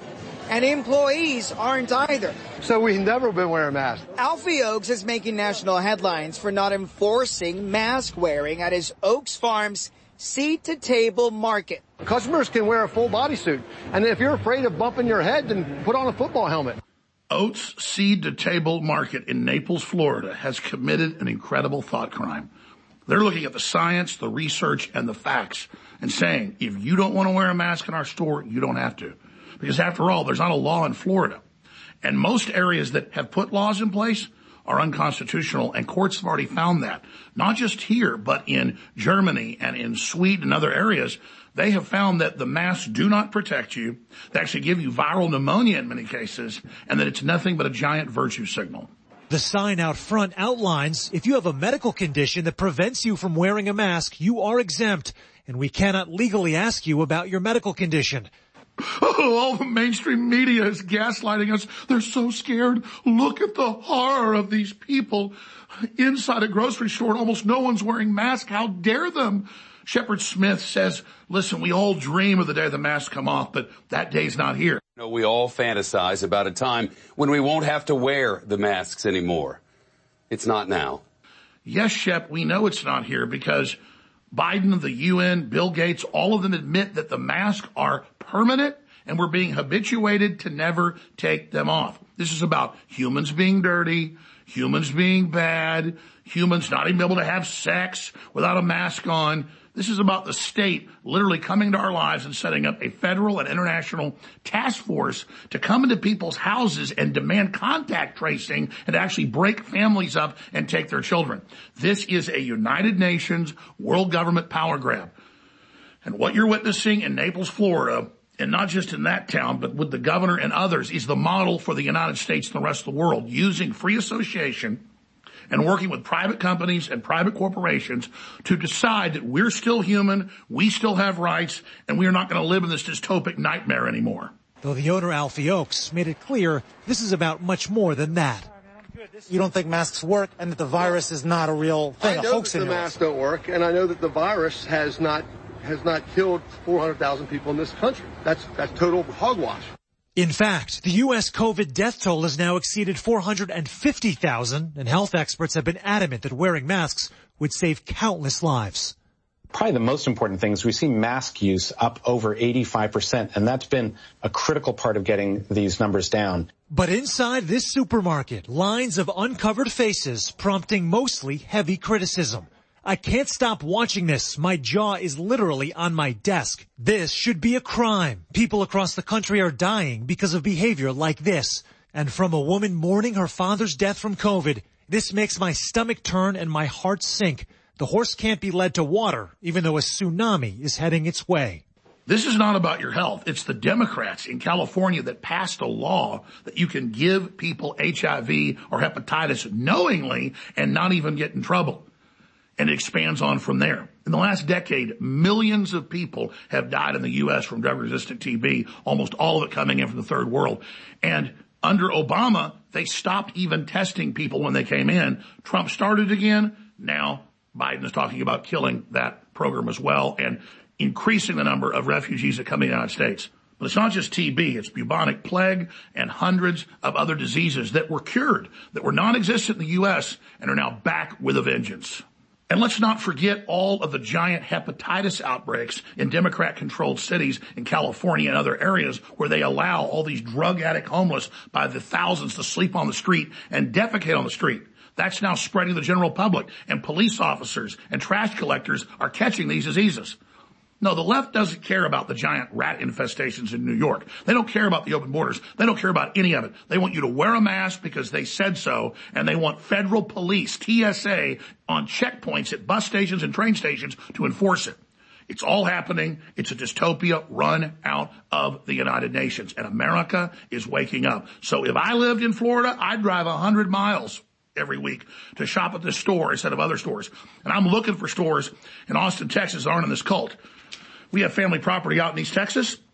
and employees aren't either. So we've never been wearing masks. Alfie Oakes is making national headlines for not enforcing mask wearing at his Oaks Farms seed-to-table market. Customers can wear a full bodysuit, and if you're afraid of bumping your head, then put on a football helmet. Oats Seed-to-Table Market in Naples, Florida has committed an incredible thought crime. They're looking at the science, the research, and the facts and saying, if you don't want to wear a mask in our store, you don't have to. Because after all, there's not a law in Florida. And most areas that have put laws in place are unconstitutional, and courts have already found that. Not just here, but in Germany and in Sweden and other areas, they have found that the masks do not protect you. They actually give you viral pneumonia in many cases, and that it's nothing but a giant virtue signal. The sign out front outlines if you have a medical condition that prevents you from wearing a mask, you are exempt, and we cannot legally ask you about your medical condition. Oh, all the mainstream media is gaslighting us. They're so scared. Look at the horror of these people inside a grocery store. Almost no one's wearing masks. How dare them? Shepard Smith says, listen, we all dream of the day the masks come off, but that day's not here. You know, we all fantasize about a time when we won't have to wear the masks anymore. It's not now. Yes, Shep, we know it's not here because Biden, the U N, Bill Gates, all of them admit that the masks are permanent and we're being habituated to never take them off. This is about humans being dirty, humans being bad, humans not even able to have sex without a mask on. This is about the state literally coming to our lives and setting up a federal and international task force to come into people's houses and demand contact tracing and actually break families up and take their children. This is a United Nations world government power grab. And what you're witnessing in Naples, Florida, and not just in that town, but with the governor and others, is the model for the United States and the rest of the world, using free association and working with private companies and private corporations to decide that we're still human, we still have rights, and we are not going to live in this dystopic nightmare anymore. Though the owner, Alfie Oakes, made it clear this is about much more than that. You don't think masks work and that the virus is not a real thing, I a know hoax that the anymore. masks don't work, and I know that the virus has not has not killed four hundred thousand people in this country. That's that's total hogwash. In fact, the U S COVID death toll has now exceeded four hundred fifty thousand, and health experts have been adamant that wearing masks would save countless lives. Probably the most important thing is we see mask use up over eighty-five percent, and that's been a critical part of getting these numbers down. But inside this supermarket, lines of uncovered faces prompting mostly heavy criticism. I can't stop watching this. My jaw is literally on my desk. This should be a crime. People across the country are dying because of behavior like this. And from a woman mourning her father's death from COVID, this makes my stomach turn and my heart sink. The horse can't be led to water, even though a tsunami is heading its way. This is not about your health. It's the Democrats in California that passed a law that you can give people H I V or hepatitis knowingly and not even get in trouble. And it expands on from there. In the last decade, millions of people have died in the U S from drug-resistant T B, almost all of it coming in from the third world. And under Obama, they stopped even testing people when they came in. Trump started again. Now Biden is talking about killing that program as well and increasing the number of refugees that come in the United States. But it's not just T B, it's bubonic plague and hundreds of other diseases that were cured, that were non-existent in the U S and are now back with a vengeance. And let's not forget all of the giant hepatitis outbreaks in Democrat-controlled cities in California and other areas where they allow all these drug addict homeless by the thousands to sleep on the street and defecate on the street. That's now spreading to the general public, and police officers and trash collectors are catching these diseases. No, the left doesn't care about the giant rat infestations in New York. They don't care about the open borders. They don't care about any of it. They want you to wear a mask because they said so, and they want federal police, T S A, on checkpoints at bus stations and train stations to enforce it. It's all happening. It's a dystopia run out of the United Nations, and America is waking up. So if I lived in Florida, I'd drive one hundred miles every week to shop at this store instead of other stores. And I'm looking for stores in Austin, Texas that aren't in this cult. We have family property out in East Texas.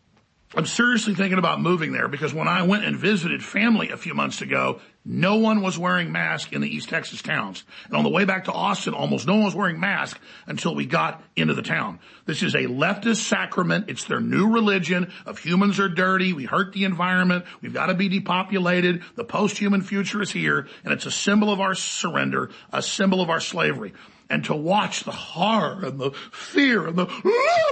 I'm seriously thinking about moving there because when I went and visited family a few months ago, no one was wearing masks in the East Texas towns. And on the way back to Austin, almost no one was wearing masks until we got into the town. This is a leftist sacrament. It's their new religion of humans are dirty. We hurt the environment. We've got to be depopulated. The post-human future is here. And it's a symbol of our surrender, a symbol of our slavery. And to watch the horror and the fear and the, look,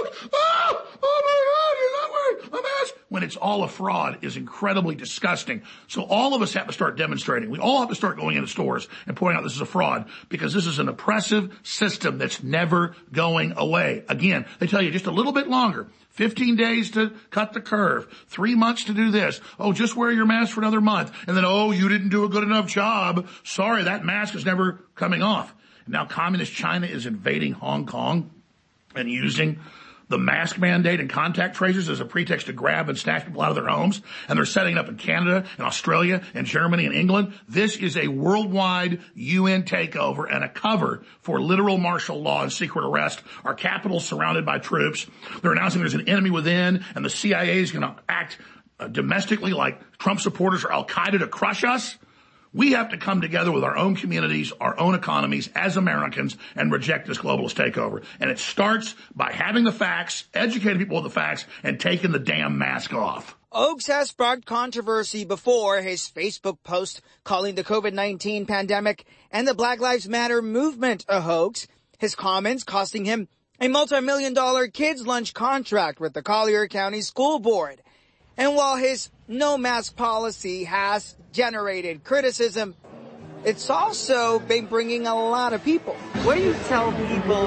oh, oh my God, you're not wearing a mask, when it's all a fraud is incredibly disgusting. So all of us have to start demonstrating. We all have to start going into stores and pointing out this is a fraud because this is an oppressive system that's never going away. Again, they tell you just a little bit longer. fifteen days to cut the curve. Three months to do this. Oh, just wear your mask for another month. And then, oh, you didn't do a good enough job. Sorry, that mask is never coming off. Now communist China is invading Hong Kong and using the mask mandate and contact tracers as a pretext to grab and snatch people out of their homes. And they're setting up in Canada and Australia and Germany and England. This is a worldwide U N takeover and a cover for literal martial law and secret arrest. Our capital surrounded by troops. They're announcing there's an enemy within and the C I A is going to act uh, domestically like Trump supporters or Al-Qaeda to crush us. We have to come together with our own communities, our own economies as Americans and reject this globalist takeover. And it starts by having the facts, educating people with the facts, and taking the damn mask off. Oaks has sparked controversy before his Facebook post calling the COVID nineteen pandemic and the Black Lives Matter movement a hoax. His comments costing him a multi-million dollar kids' lunch contract with the Collier County School Board. And while his no mask policy has generated criticism, it's also been bringing a lot of people. What do you tell people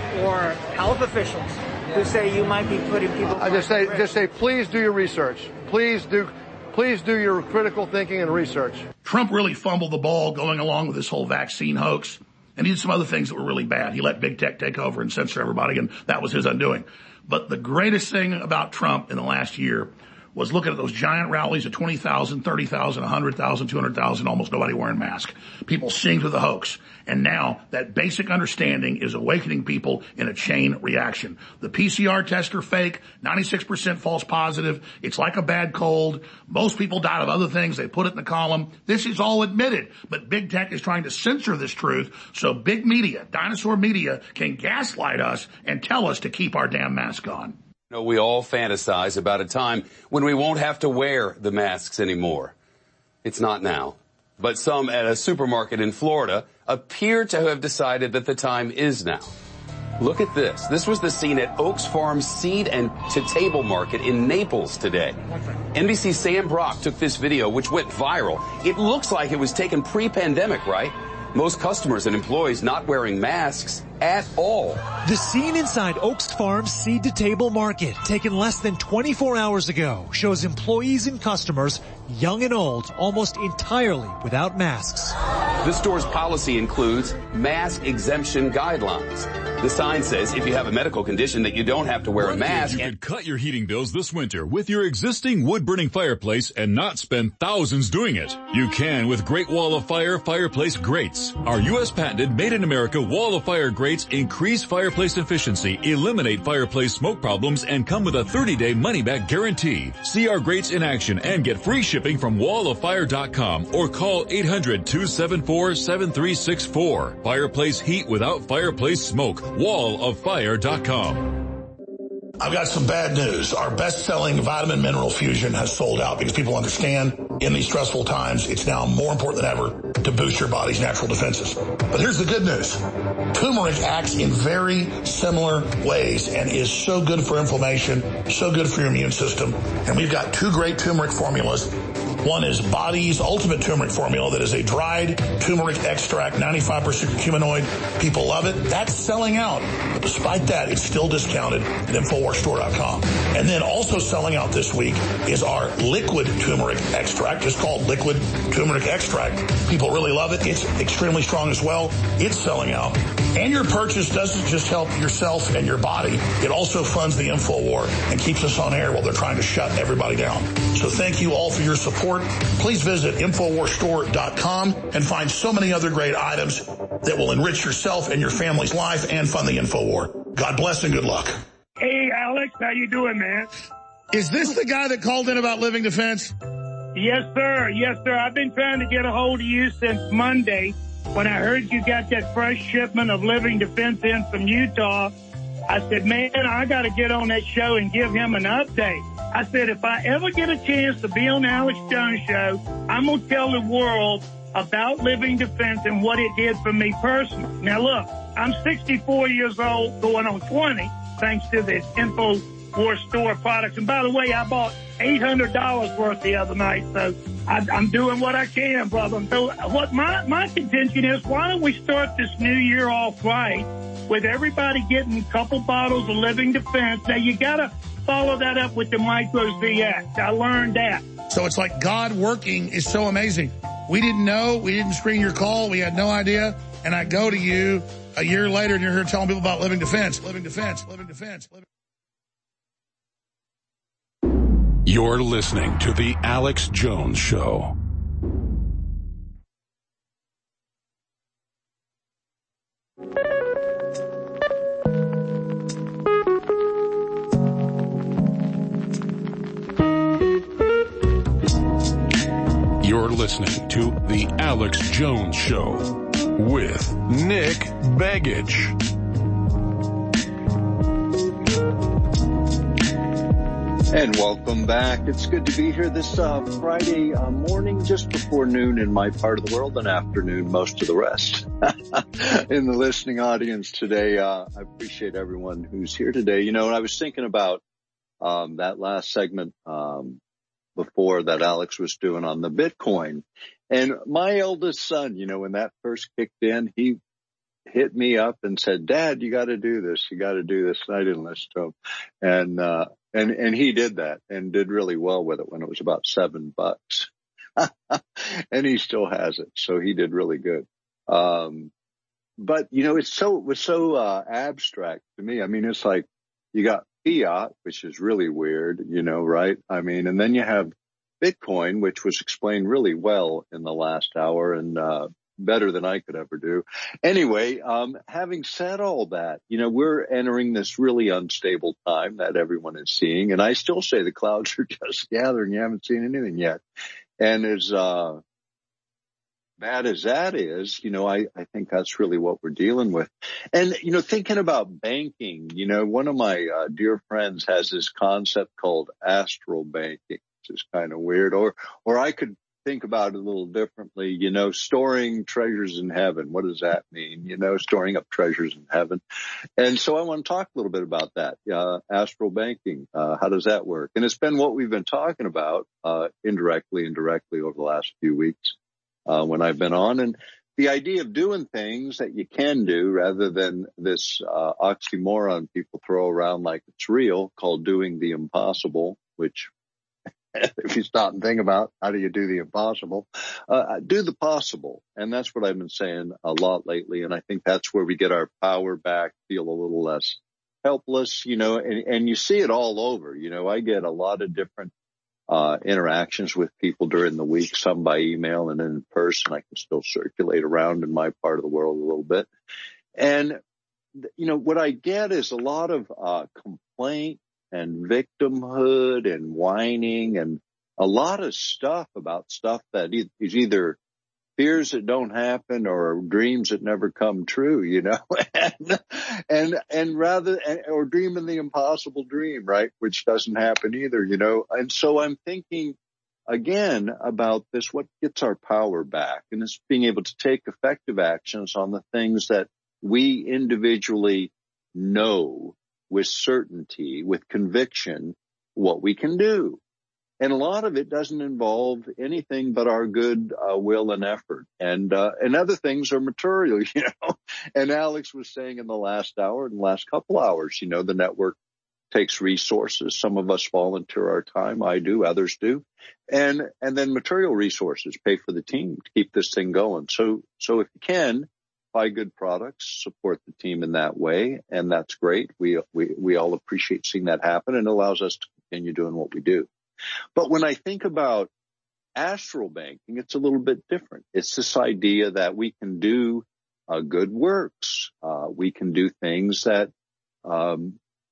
or health officials who say you might be putting people? I just say, just say, please do your research. Please do, please do your critical thinking and research. Trump really fumbled the ball going along with this whole vaccine hoax, and he did some other things that were really bad. He let big tech take over and censor everybody, and that was his undoing. But the greatest thing about Trump in the last year was looking at those giant rallies of twenty thousand, thirty thousand, one hundred thousand, two hundred thousand, almost nobody wearing masks. People seeing through the hoax. And now that basic understanding is awakening people in a chain reaction. The P C R tests are fake, ninety-six percent false positive. It's like a bad cold. Most people died of other things. They put it in the column. This is all admitted. But big tech is trying to censor this truth so big media, dinosaur media, can gaslight us and tell us to keep our damn mask on. You know, we all fantasize about a time when we won't have to wear the masks anymore. It's not now. But some at a supermarket in Florida appear to have decided that the time is now. Look at this. This was the scene at Oaks Farm Seed and to Table Market in Naples today. N B C's Sam Brock took this video, which went viral. It looks like it was taken pre-pandemic, right? Most customers and employees not wearing masks at all. The scene inside Oaks Farm Seed to Table Market, taken less than twenty-four hours ago, shows employees and customers, young and old, almost entirely without masks. The store's policy includes mask exemption guidelines. The sign says if you have a medical condition that you don't have to wear a mask. You could cut your heating bills this winter with your existing wood-burning fireplace and not spend thousands doing it. You can with Great Wall of Fire fireplace grates. Our U S patented made in America Wall of Fire grates increase fireplace efficiency, eliminate fireplace smoke problems, and come with a thirty day money-back guarantee. See our grates in action and get free shipping from wall of fire dot com or call eight hundred, two seven four, seven three six four. Fireplace heat without fireplace smoke. wall of fire dot com. I've got some bad news. Our best-selling vitamin mineral fusion has sold out because people understand in these stressful times it's now more important than ever to boost your body's natural defenses. But here's the good news. Turmeric acts in very similar ways and is so good for inflammation, so good for your immune system. And we've got two great turmeric formulas. One is Body's Ultimate Turmeric Formula that is a dried turmeric extract, ninety-five percent curcuminoid. People love it. That's selling out. But despite that, it's still discounted at Infowars Store dot com. And then also selling out this week is our liquid turmeric extract, just called liquid turmeric extract. People really love it. It's extremely strong as well. It's selling out. And your purchase doesn't just help yourself and your body. It also funds the InfoWar and keeps us on air while they're trying to shut everybody down. So thank you all for your support. Please visit Infowars Store dot com and find so many other great items that will enrich yourself and your family's life and fund the InfoWar. God bless and good luck. Hey, Alex, how you doing, man? Is this the guy that called in about Living Defense? Yes, sir. Yes, sir. I've been trying to get a hold of you since Monday when I heard you got that fresh shipment of Living Defense in from Utah. I said, man, I got to get on that show and give him an update. I said, if I ever get a chance to be on the Alex Jones Show, I'm going to tell the world about Living Defense and what it did for me personally. Now, look, I'm sixty-four years old, going on twenty, thanks to this InfoWars Store products. And by the way, I bought eight hundred dollars worth the other night, so I, I'm doing what I can, brother. So what my, my contention is, why don't we start this new year off right with everybody getting a couple bottles of Living Defense? Now, you got to follow that up with the Micro Z X. I learned that. So it's like God working is so amazing. We didn't know. We didn't screen your call. We had no idea. And I go to you a year later and you're here telling people about Living Defense, Living Defense, Living Defense. Living... You're listening to The Alex Jones Show. You're listening to The Alex Jones Show with Nick Begich. And welcome back. It's good to be here this uh, Friday uh, morning, just before noon in my part of the world and afternoon most of the rest. In the listening audience today, uh, I appreciate everyone who's here today. You know, I was thinking about um, that last segment um before that Alex was doing on the Bitcoin. And my eldest son, you know, when that first kicked in, he hit me up and said, Dad, you got to do this. You got to do this. And I didn't listen to him. And, uh, and, and he did that and did really well with it when it was about seven bucks. And he still has it. So he did really good. Um, but you know, it's so, it was so, uh, abstract to me. I mean, it's like you got fiat, which is really weird, you know, right? I mean, and then you have Bitcoin, which was explained really well in the last hour and, uh, better than I could ever do. Anyway, um, having said all that, you know, we're entering this really unstable time that everyone is seeing. And I still say the clouds are just gathering. You haven't seen anything yet. And as, uh, bad as that is, you know, I, I think that's really what we're dealing with. And, you know, thinking about banking, you know, one of my uh, dear friends has this concept called astral banking, which is kind of weird. Or, or I could think about it a little differently, you know, storing treasures in heaven. What does that mean? You know, storing up treasures in heaven. And so I want to talk a little bit about that, uh, astral banking. Uh, how does that work? And it's been what we've been talking about, uh, indirectly and directly over the last few weeks. Uh, when I've been on, and the idea of doing things that you can do rather than this uh, oxymoron people throw around like it's real called doing the impossible, which if you stop and think about how do you do the impossible, uh, do the possible. And that's what I've been saying a lot lately. And I think that's where we get our power back, feel a little less helpless, you know, and, and you see it all over. You know, I get a lot of different Uh, interactions with people during the week, some by email and in person. I can still circulate around in my part of the world a little bit. And, you know, what I get is a lot of uh, complaint and victimhood and whining and a lot of stuff about stuff that is either fears that don't happen or dreams that never come true, you know, and, and, and rather, or dreaming the impossible dream, right? Which doesn't happen either, you know? And so I'm thinking again about this, what gets our power back? And it's being able to take effective actions on the things that we individually know with certainty, with conviction, what we can do. And a lot of it doesn't involve anything but our good uh, will and effort. And, uh, and other things are material, you know. And Alex was saying in the last hour, in the last couple hours, you know, the network takes resources. Some of us volunteer our time. I do. Others do. And, and then material resources pay for the team to keep this thing going. So, so if you can buy good products, support the team in that way. And that's great. We, we, we all appreciate seeing that happen, and it allows us to continue doing what we do. But when I think about astral banking, it's a little bit different. It's this idea that we can do uh, good works. Uh, we can do things that um,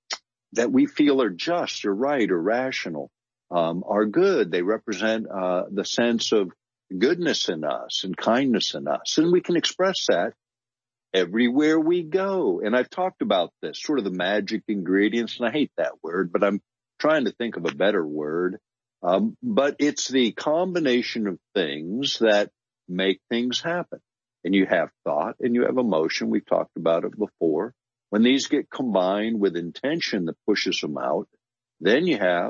that we feel are just or right or rational, um, are good. They represent uh, the sense of goodness in us and kindness in us. And we can express that everywhere we go. And I've talked about this, sort of the magic ingredients, and I hate that word, but I'm trying to think of a better word. Um, but it's the combination of things that make things happen. And you have thought and you have emotion. We've talked about it before. When these get combined with intention that pushes them out, then you have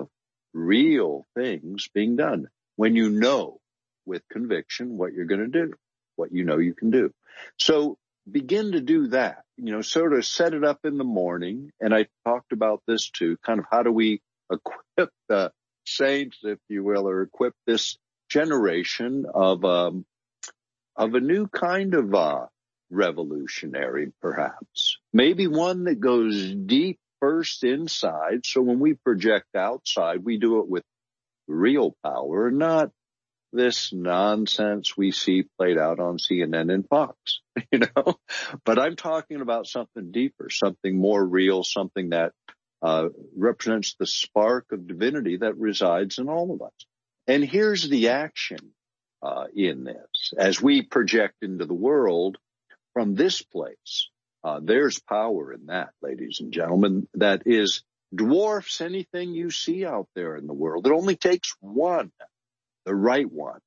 real things being done. When you know with conviction what you're going to do, what you know you can do. So begin to do that, you know, sort of set it up in the morning. And I talked about this too, kind of how do we equip the saints, if you will, or equip this generation of, um, of a new kind of, uh, revolutionary, perhaps. Maybe one that goes deep first inside. So when we project outside, we do it with real power, not this nonsense we see played out on C N N and Fox, you know, but I'm talking about something deeper, something more real, something that uh, represents the spark of divinity that resides in all of us. And here's the action uh, in this. As we project into the world from this place, uh, there's power in that, ladies and gentlemen, that is dwarfs anything you see out there in the world. It only takes one, the right one,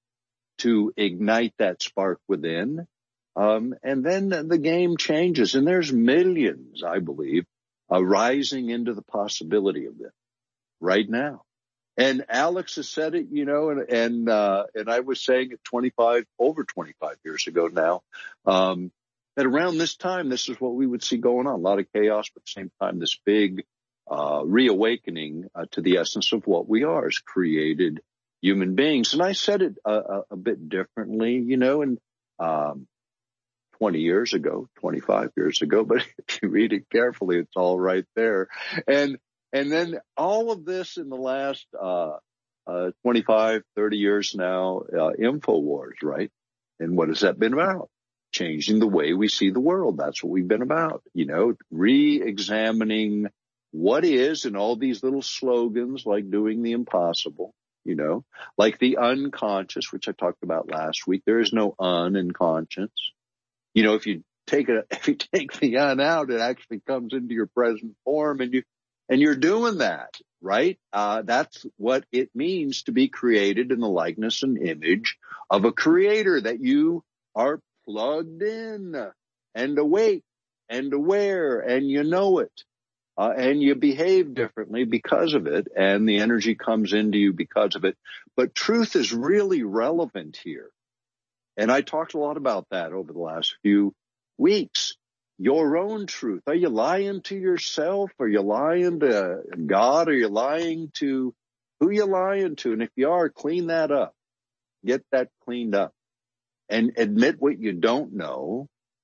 to ignite that spark within. Um, and then the game changes. And there's millions, I believe, uh, rising into the possibility of this right now. And Alex has said it, you know, and, and, uh, and I was saying it twenty-five, over twenty-five years ago now, um, that around this time, this is what we would see going on. A lot of chaos, but at the same time, this big, uh, reawakening uh, to the essence of what we are as created human beings. And I said it a, a, a bit differently, you know, and, um, twenty years ago, twenty-five years ago, but if you read it carefully, it's all right there. And, and then all of this in the last, uh, uh, twenty-five, thirty years now, uh, InfoWars, right? And what has that been about? Changing the way we see the world. That's what we've been about, you know, re-examining what is, and all these little slogans like doing the impossible, you know, like the unconscious, which I talked about last week. There is no un in conscience. You know, if you take it, if you take the un out, it actually comes into your present form, and you, and you're doing that, right? Uh, that's what it means to be created in the likeness and image of a creator, that you are plugged in and awake and aware, and you know it, uh, and you behave differently because of it, and the energy comes into you because of it. But truth is really relevant here. And I talked a lot about that over the last few weeks. Your own truth. Are you lying to yourself? Are you lying to God? Are you lying to who you lying to? And if you are, clean that up. Get that cleaned up. And admit what you don't know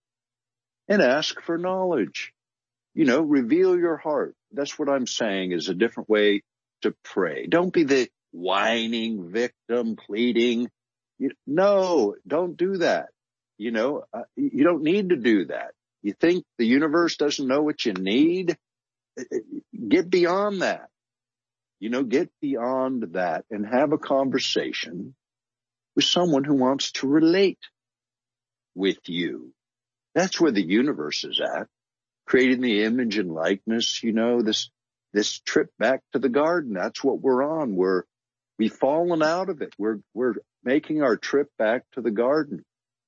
and ask for knowledge. You know, reveal your heart. That's what I'm saying is a different way to pray. Don't be the whining victim pleading. You, no, don't do that. You know, uh, you don't need to do that. You think the universe doesn't know what you need? Get beyond that. You know, get beyond that and have a conversation with someone who wants to relate with you. That's where the universe is at. Creating the image and likeness, you know, this, this trip back to the garden. That's what we're on. We're, we've fallen out of it. We're, we're making our trip back to the garden.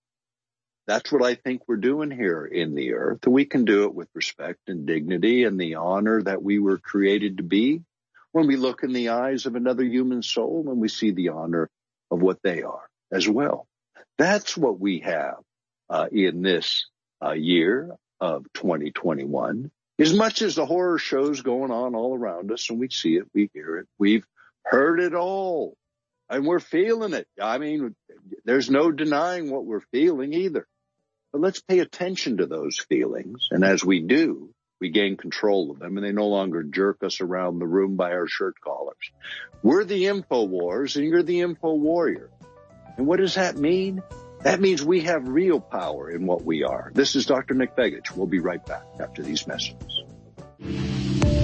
That's what I think we're doing here in the earth. We can do it with respect and dignity and the honor that we were created to be. When we look in the eyes of another human soul and we see the honor of what they are as well. That's what we have uh, in this uh, year of twenty twenty-one. As much as the horror shows going on all around us, and we see it, we hear it, we've heard it all, and we're feeling it. I mean, there's no denying what we're feeling either. But let's pay attention to those feelings, and as we do, we gain control of them, and they no longer jerk us around the room by our shirt collars. We're the InfoWars, and you're the Info Warrior. And what does that mean? That means we have real power in what we are. This is Doctor Nick Begich. We'll be right back after these messages.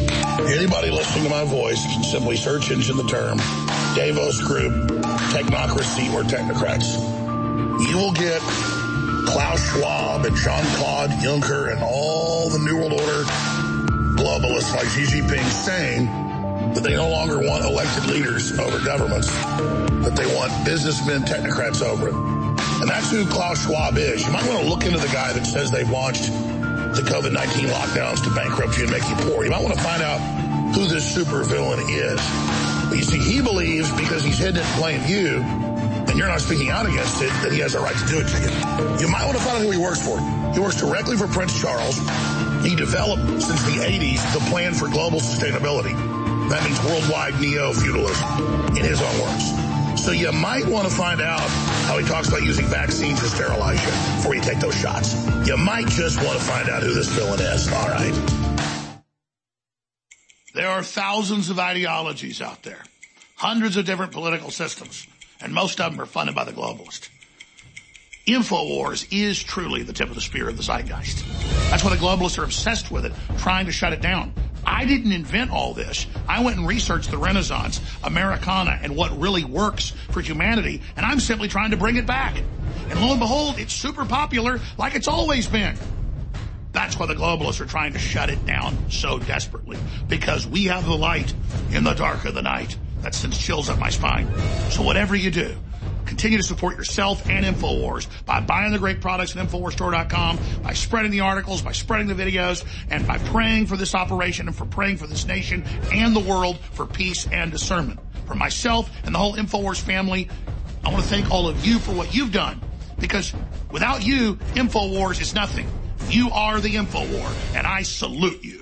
Anybody listening to my voice can simply search into the term Davos Group, technocracy, or technocrats. You will get Klaus Schwab and Jean-Claude Juncker and all the New World Order globalists like Xi Jinping saying that they no longer want elected leaders over governments, that they want businessmen, technocrats over it. And that's who Klaus Schwab is. You might want to look into the guy that says they've launched the COVID nineteen lockdowns to bankrupt you and make you poor. You might want to find out who this supervillain is. But you see, he believes because he's hidden it in plain view, and you're not speaking out against it, that he has a right to do it to you. You might want to find out who he works for. He works directly for Prince Charles. He developed, since the eighties, the plan for global sustainability. That means worldwide neo-feudalism, in his own words. So you might want to find out how he talks about using vaccines to sterilize you before you take those shots. You might just want to find out who this villain is. All right. There are thousands of ideologies out there, hundreds of different political systems, and most of them are funded by the globalists. InfoWars is truly the tip of the spear of the zeitgeist. That's why the globalists are obsessed with it, trying to shut it down. I didn't invent all this. I went and researched the Renaissance, Americana, and what really works for humanity, and I'm simply trying to bring it back. And lo and behold, it's super popular like it's always been. That's why the globalists are trying to shut it down so desperately, because we have the light in the dark of the night. That sends chills up my spine. So whatever you do, continue to support yourself and InfoWars by buying the great products at InfoWars Store dot com, by spreading the articles, by spreading the videos, and by praying for this operation and for praying for this nation and the world for peace and discernment. For myself and the whole InfoWars family, I want to thank all of you for what you've done, because without you, InfoWars is nothing. You are the InfoWar, and I salute you.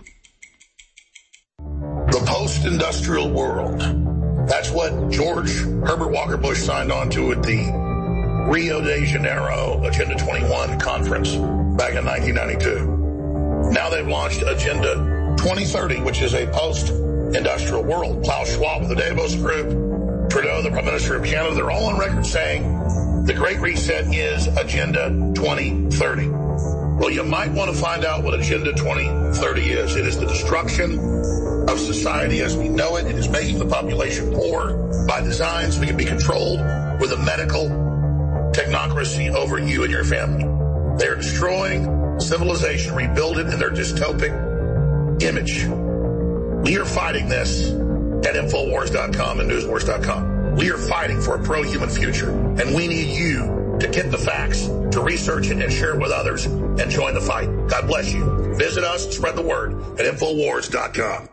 The post-industrial world. That's what George Herbert Walker Bush signed on to at the Rio de Janeiro Agenda twenty-one conference back in nineteen ninety-two. Now they've launched Agenda twenty thirty, which is a post-industrial world. Klaus Schwab of the Davos Group, Trudeau, the Prime Minister of Canada, they're all on record saying the Great Reset is Agenda twenty thirty. Well, you might want to find out what Agenda twenty thirty is. It is the destruction of society as we know it. It is making the population poor by design so we can be controlled with a medical technocracy over you and your family. They are destroying civilization, rebuild it in their dystopic image. We are fighting this at InfoWars dot com and Newswars dot com. We are fighting for a pro-human future, and we need you to get the facts, to research it and share it with others, and join the fight. God bless you. Visit us and spread the word at InfoWars dot com.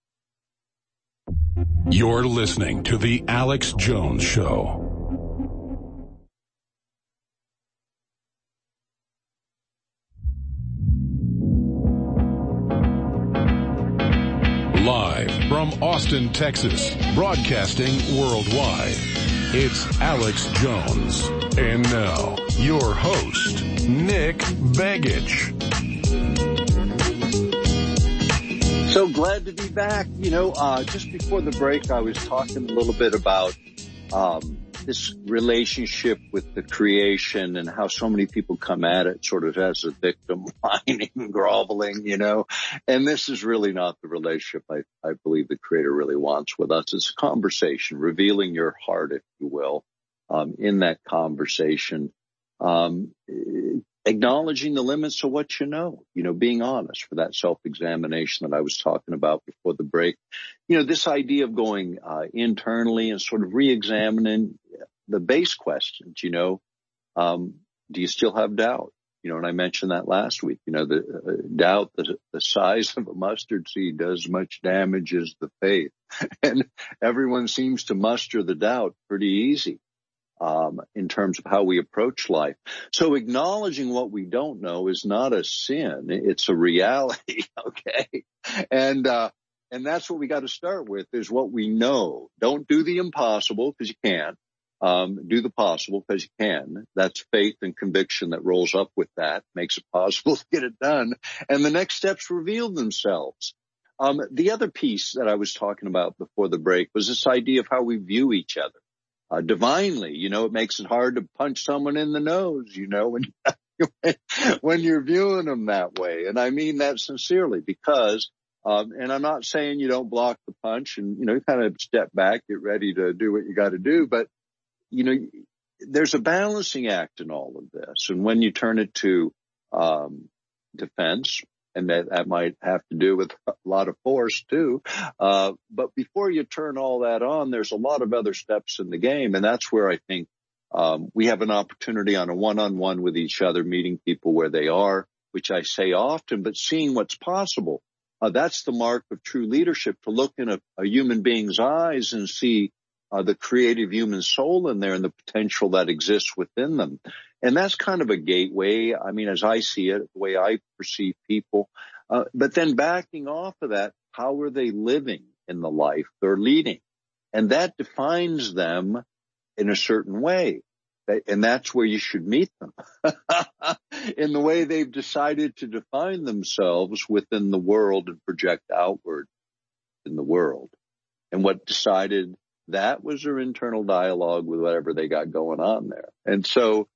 You're listening to The Alex Jones Show. Live from Austin, Texas, broadcasting worldwide, it's Alex Jones. And now, your host, Nick Begich. So glad to be back. You know, uh, just before the break, I was talking a little bit about um, this relationship with the creation and how so many people come at it sort of as a victim, whining, groveling, you know. And this is really not the relationship I, I believe the Creator really wants with us. It's a conversation, revealing your heart, if you will, um, in that conversation. Um, acknowledging the limits of what you know, you know, being honest for that self-examination that I was talking about before the break. You know, this idea of going uh, internally and sort of re-examining the base questions, you know, um, do you still have doubt? You know, and I mentioned that last week, you know, the uh, doubt, the, the size of a mustard seed does much damage as the faith. And everyone seems to muster the doubt pretty easy. Um, in terms of how we approach life. So acknowledging what we don't know is not a sin. It's a reality. Okay. And, uh, and that's what we got to start with is what we know. Don't do the impossible because you can't. Um, do the possible because you can. That's faith and conviction that rolls up with that, makes it possible to get it done. And the next steps reveal themselves. Um, the other piece that I was talking about before the break was this idea of how we view each other. Uh, divinely, you know, it makes it hard to punch someone in the nose, you know, when, when you're viewing them that way. And I mean that sincerely because Um, and I'm not saying you don't block the punch and, you know, kind of step back, get ready to do what you got to do. But, you know, there's a balancing act in all of this. And when you turn it to um, defense, and that, that might have to do with a lot of force too. Uh, but before you turn all that on, there's a lot of other steps in the game. And that's where I think um, we have an opportunity on a one-on-one with each other, meeting people where they are, which I say often, but seeing what's possible. Uh, that's the mark of true leadership, to look in a, a human being's eyes and see uh, the creative human soul in there and the potential that exists within them. And that's kind of a gateway. I mean, as I see it, the way I perceive people. Uh, but then backing off of that, how are they living in the life they're leading? And that defines them in a certain way. And that's where you should meet them, in the way they've decided to define themselves within the world and project outward in the world. And what decided that was their internal dialogue with whatever they got going on there. And so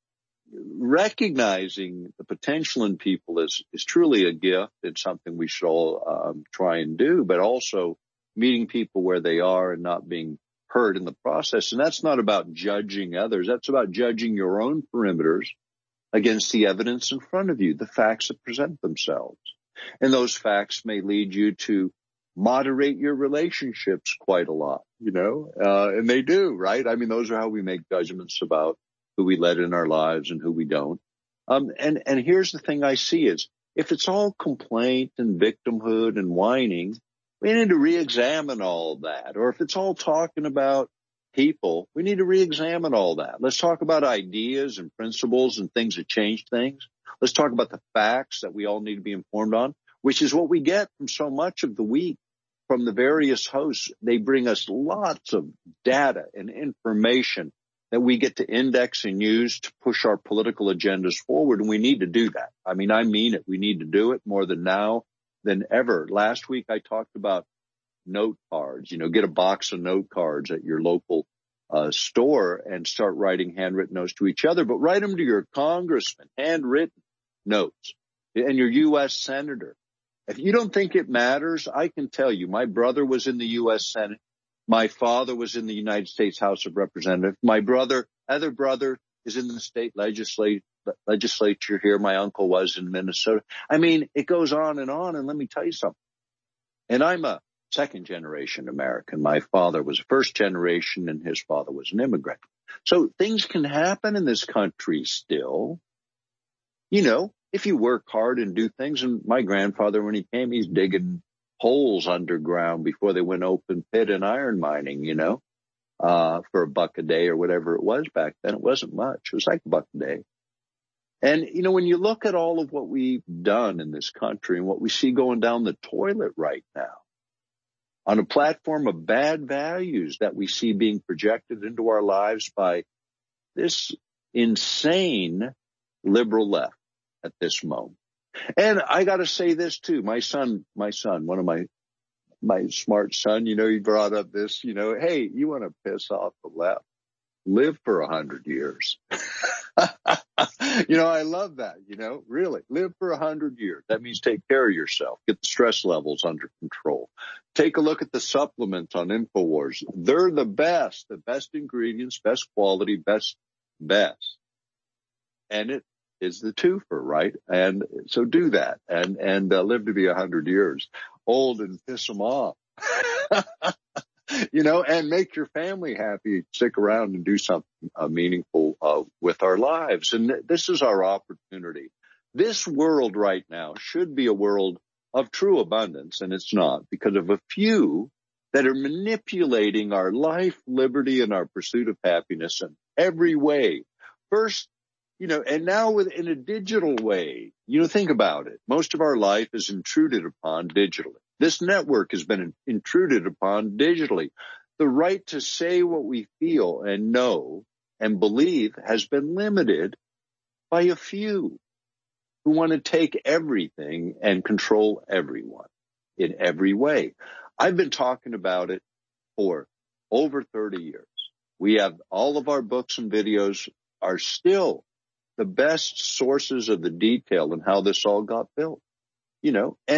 recognizing the potential in people is, is truly a gift. It's something we should all um, try and do, but also meeting people where they are and not being hurt in the process. And that's not about judging others. That's about judging your own perimeters against the evidence in front of you, the facts that present themselves. And those facts may lead you to moderate your relationships quite a lot, you know, uh, and they do, right? I mean, those are how we make judgments about who we let in our lives and who we don't. Um, and, and here's the thing I see is, if it's all complaint and victimhood and whining, we need to re-examine all of that. Or if it's all talking about people, we need to re-examine all that. Let's talk about ideas and principles and things that change things. Let's talk about the facts that we all need to be informed on, which is what we get from so much of the week from the various hosts. They bring us lots of data and information that we get to index and use to push our political agendas forward. And we need to do that. I mean, I mean it. We need to do it more than now than ever. Last week, I talked about note cards. You know, get a box of note cards at your local uh, store and start writing handwritten notes to each other, but write them to your congressman, handwritten notes, and your U S senator. If you don't think it matters, I can tell you, my brother was in the U S Senate. My father was in the United States House of Representatives. My brother, other brother, is in the state legislature. legislature here. My uncle was in Minnesota. I mean, it goes on and on. And let me tell you something. And I'm a second generation American. My father was a first generation and his father was an immigrant. So things can happen in this country still, you know, if you work hard and do things. And my grandfather, when he came, he's digging holes underground before they went open pit and iron mining, you know, uh, for a buck a day or whatever it was back then. It wasn't much. It was like a buck a day. And, you know, when you look at all of what we've done in this country and what we see going down the toilet right now on a platform of bad values that we see being projected into our lives by this insane liberal left at this moment. And I got to say this too. My son, my son, one of my, my smart son, you know, he brought up this, you know, hey, you want to piss off the left? Live for a hundred years. You know, I love that, you know, really live for a hundred years. That means take care of yourself, get the stress levels under control. Take a look at the supplements on InfoWars. They're the best, the best ingredients, best quality, best, best. And it is the twofer, right? And so do that and, and uh, live to be a hundred years old and piss them off. You know, and make your family happy, stick around and do something uh, meaningful uh, with our lives. And th- this is our opportunity. This world right now should be a world of true abundance, and it's not because of a few that are manipulating our life, liberty, and our pursuit of happiness in every way. First, you know, and now with, in a digital way, you know, think about it. Most of our life is intruded upon digitally. This network has been intruded upon digitally. The right to say what we feel and know and believe has been limited by a few who want to take everything and control everyone in every way. I've been talking about it for over thirty years. We have all of our books and videos are still the best sources of the detail and how this all got built, you know, and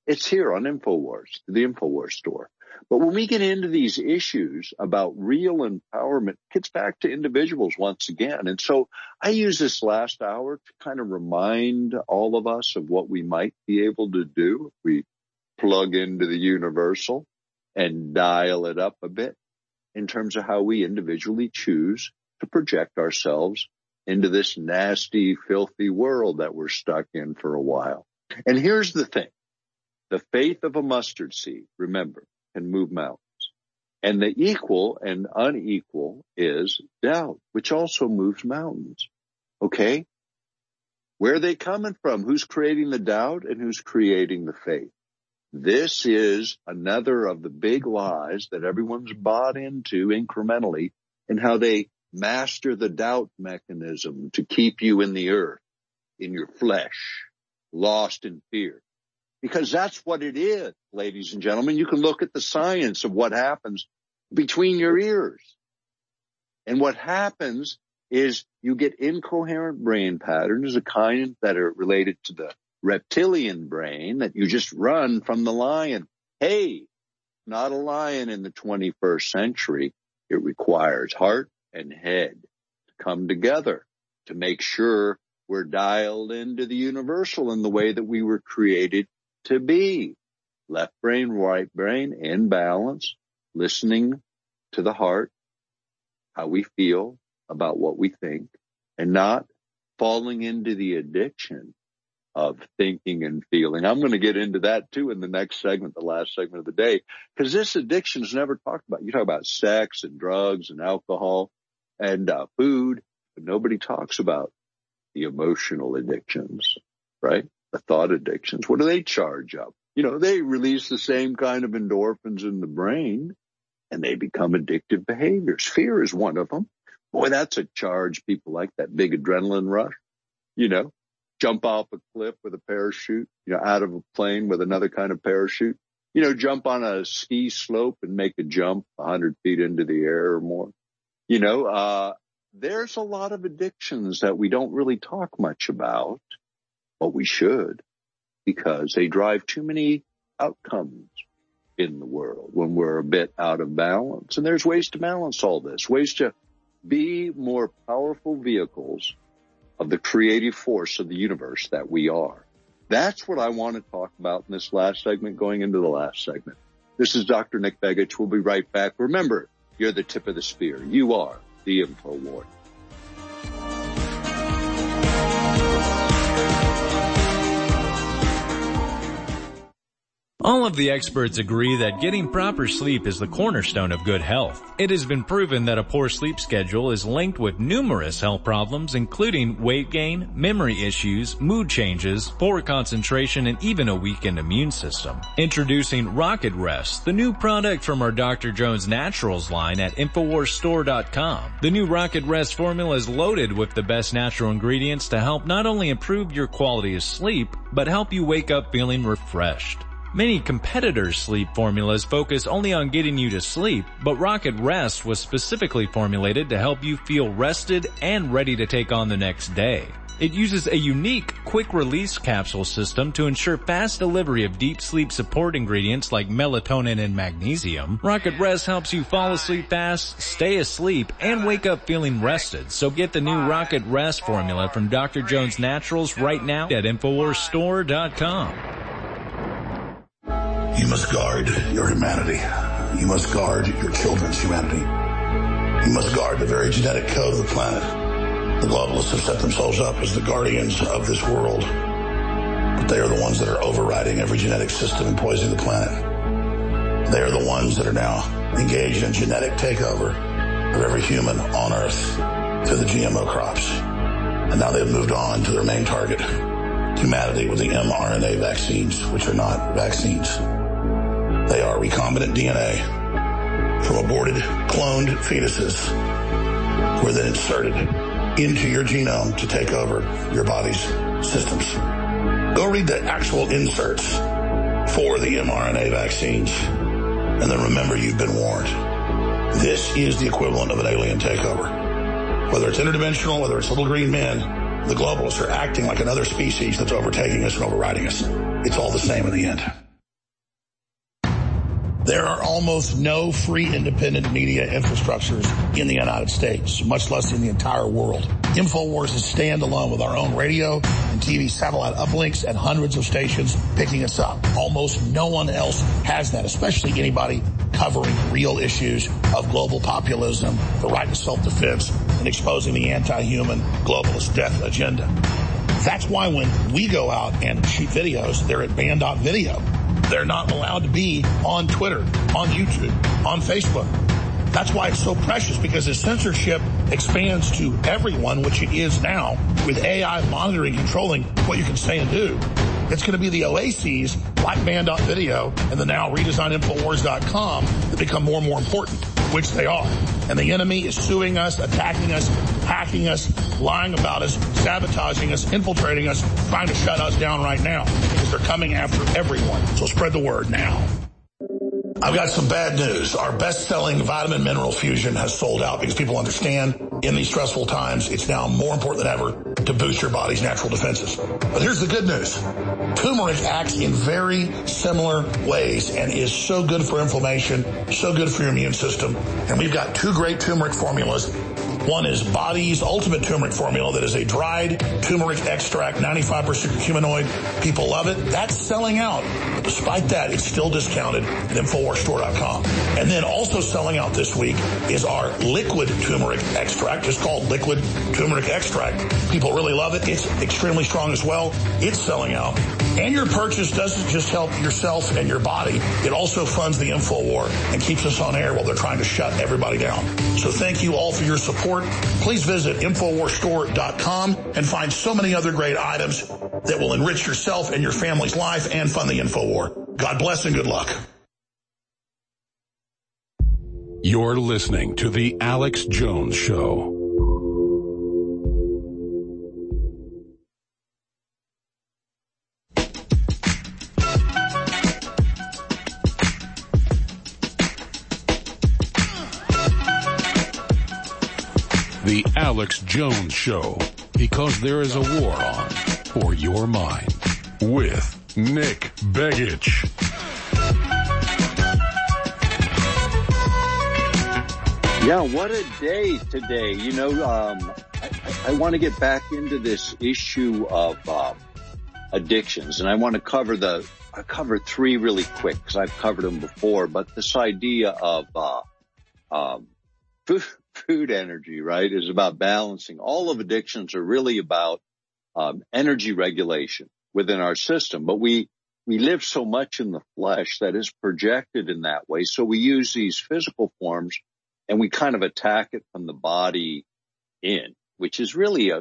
It's here on InfoWars, the InfoWars store. But when we get into these issues about real empowerment, it gets back to individuals once again. And so I use this last hour to kind of remind all of us of what we might be able to do if we plug into the universal and dial it up a bit in terms of how we individually choose to project ourselves into this nasty, filthy world that we're stuck in for a while. And here's the thing. The faith of a mustard seed, remember, can move mountains. And the equal and unequal is doubt, which also moves mountains. Okay? Where are they coming from? Who's creating the doubt and who's creating the faith? This is another of the big lies that everyone's bought into incrementally, and how they master the doubt mechanism to keep you in the earth, in your flesh, lost in fear. Because that's what it is, ladies and gentlemen. You can look at the science of what happens between your ears. And what happens is you get incoherent brain patterns, the kind that are related to the reptilian brain that you just run from the lion. Hey, not a lion in the twenty-first century. It requires heart and head to come together to make sure we're dialed into the universal in the way that we were created to be. Left brain, right brain, in balance, listening to the heart, how we feel about what we think, and not falling into the addiction of thinking and feeling. I'm going to get into that too in the next segment, the last segment of the day, because this addiction is never talked about. You talk about sex and drugs and alcohol and uh, food, but nobody talks about the emotional addictions, right? The thought addictions. What do they charge up? You know, they release the same kind of endorphins in the brain, and they become addictive behaviors. Fear is one of them. Boy, that's a charge. People like that big adrenaline rush, you know, jump off a cliff with a parachute, you know, out of a plane with another kind of parachute, you know, jump on a ski slope and make a jump a hundred feet into the air or more. You know, uh, there's a lot of addictions that we don't really talk much about. But we should, because they drive too many outcomes in the world when we're a bit out of balance. And there's ways to balance all this, ways to be more powerful vehicles of the creative force of the universe that we are. That's what I want to talk about in this last segment, going into the last segment. This is Doctor Nick Begich. We'll be right back. Remember, you're the tip of the spear. You are the InfoWars. All of the experts agree that getting proper sleep is the cornerstone of good health. It has been proven that a poor sleep schedule is linked with numerous health problems, including weight gain, memory issues, mood changes, poor concentration, and even a weakened immune system. Introducing Rocket Rest, the new product from our Doctor Jones Naturals line at Infowars Store dot com. The new Rocket Rest formula is loaded with the best natural ingredients to help not only improve your quality of sleep, but help you wake up feeling refreshed. Many competitors' sleep formulas focus only on getting you to sleep, but Rocket Rest was specifically formulated to help you feel rested and ready to take on the next day. It uses a unique quick-release capsule system to ensure fast delivery of deep sleep support ingredients like melatonin and magnesium. Rocket Rest helps you fall asleep fast, stay asleep, and wake up feeling rested. So get the new Rocket Rest formula from Doctor Jones Naturals right now at Infowars Store dot com. You must guard your humanity. You must guard your children's humanity. You must guard the very genetic code of the planet. The globalists have set themselves up as the guardians of this world, but they are the ones that are overriding every genetic system and poisoning the planet. They are the ones that are now engaged in genetic takeover of every human on Earth through the G M O crops. And now they've moved on to their main target, humanity, with the mRNA vaccines, which are not vaccines. They are recombinant D N A from aborted, cloned fetuses who are then inserted into your genome to take over your body's systems. Go read the actual inserts for the mRNA vaccines, and then remember you've been warned. This is the equivalent of an alien takeover. Whether it's interdimensional, whether it's little green men, the globalists are acting like another species that's overtaking us and overriding us. It's all the same in the end. There are almost no free independent media infrastructures in the United States, much less in the entire world. InfoWars is standalone with our own radio and T V satellite uplinks and hundreds of stations picking us up. Almost no one else has that, especially anybody covering real issues of global populism, the right to self-defense, and exposing the anti-human globalist death agenda. That's why when we go out and shoot videos, they're at ban dot video. They're not allowed to be on Twitter, on YouTube, on Facebook. That's why it's so precious, because as censorship expands to everyone, which it is now, with A I monitoring, controlling what you can say and do, it's going to be the oases like ban dot video and the now redesigned Infowars dot com that become more and more important, which they are. And the enemy is suing us, attacking us, hacking us, lying about us, sabotaging us, infiltrating us, trying to shut us down right now, because they're coming after everyone. So spread the word now. I've got some bad news. Our best-selling vitamin mineral fusion has sold out because people understand in these stressful times it's now more important than ever to boost your body's natural defenses. But here's the good news. Turmeric acts in very similar ways and is so good for inflammation, so good for your immune system. And we've got two great turmeric formulas. One is Body's Ultimate Turmeric Formula that is a dried turmeric extract, ninety-five percent curcuminoid. People love it. That's selling out. But despite that, it's still discounted at Infowars Store dot com. And then also selling out this week is our liquid turmeric extract, just called liquid turmeric extract. People really love it. It's extremely strong as well. It's selling out. And your purchase doesn't just help yourself and your body. It also funds the InfoWar and keeps us on air while they're trying to shut everybody down. So thank you all for your support. Please visit Infowars Store dot com and find so many other great items that will enrich yourself and your family's life and fund the InfoWar. God bless and good luck. You're listening to The Alex Jones Show. The Alex Jones Show, because there is a war on for your mind, with Nick Begich. Yeah, what a day today. You know, um, I, I want to get back into this issue of um, addictions, and I want to cover the, I cover three really quick because I've covered them before, but this idea of uh, um, food, food energy, right, is about balancing. All of addictions are really about um, energy regulation within our system, but we we live so much in the flesh that is projected in that way, so we use these physical forms and we kind of attack it from the body in, which is really a,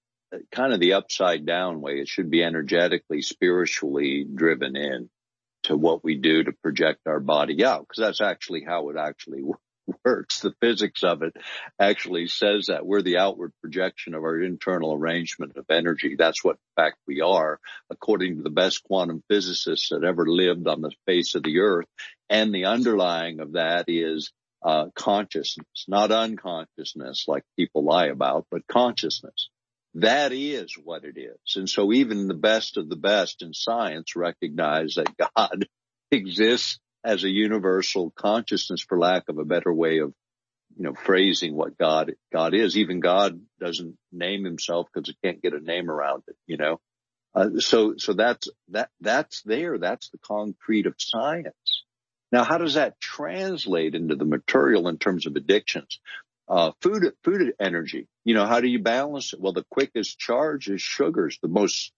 a kind of the upside down way. It should be energetically, spiritually driven in to what we do to project our body out, because that's actually how it actually works. The physics of it actually says that we're the outward projection of our internal arrangement of energy. That's what, in fact, we are, according to the best quantum physicists that ever lived on the face of the earth. And the underlying of that is Uh, consciousness, not unconsciousness like people lie about, but consciousness. That is what it is. And so even the best of the best in science recognize that God exists as a universal consciousness, for lack of a better way of, you know, phrasing what God, God is. Even God doesn't name himself because he can't get a name around it, you know. Uh, so, so that's, that, that's there. That's the concrete of science. Now, how does that translate into the material in terms of addictions? Uh, food, food energy. You know, how do you balance it? Well, the quickest charge is sugars, the most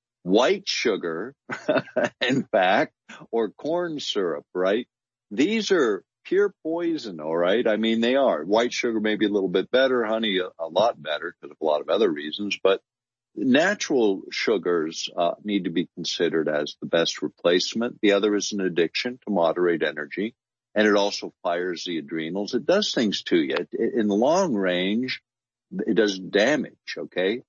white sugar, in fact, or corn syrup, right? These are pure poison, all right? I mean, they are. White sugar may be a little bit better, honey a, a lot better because of a lot of other reasons, but natural sugars uh, need to be considered as the best replacement. The other is an addiction to moderate energy, and it also fires the adrenals. It does things to you. It, in the long range, it does damage, okay?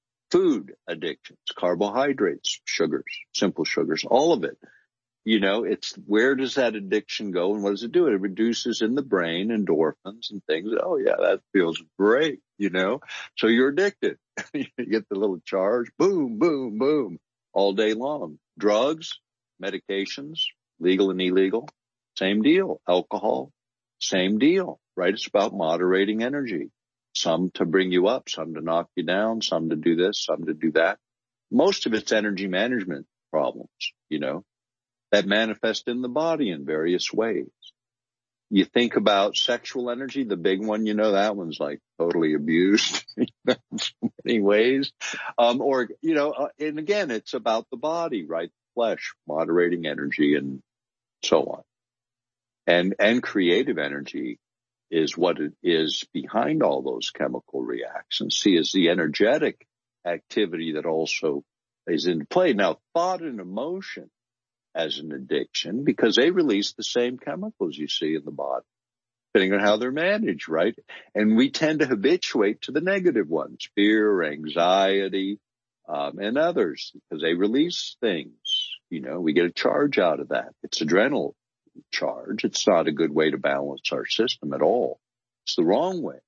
Food addictions, carbohydrates, sugars, simple sugars, all of it. You know, it's where does that addiction go and what does it do? It reduces in the brain endorphins and things. Oh, yeah, that feels great, you know? So you're addicted. You get the little charge, boom, boom, boom, all day long. Drugs, medications, legal and illegal, same deal. Alcohol, same deal, right? It's about moderating energy. Some to bring you up, some to knock you down, some to do this, some to do that. Most of it's energy management problems, you know, that manifest in the body in various ways. You think about sexual energy, the big one, you know, that one's like totally abused in so many ways. Um, or, you know, uh, and again, it's about the body, right? Flesh, moderating energy and so on. And, and creative energy is what it is behind all those chemical reactions. See, is the energetic activity that also is in play. Now, thought and emotion as an addiction, because they release the same chemicals you see in the body, depending on how they're managed, right? And we tend to habituate to the negative ones, fear, anxiety, um, and others, because they release things. You know, we get a charge out of that. It's adrenal charge. It's not a good way to balance our system at all. It's the wrong way.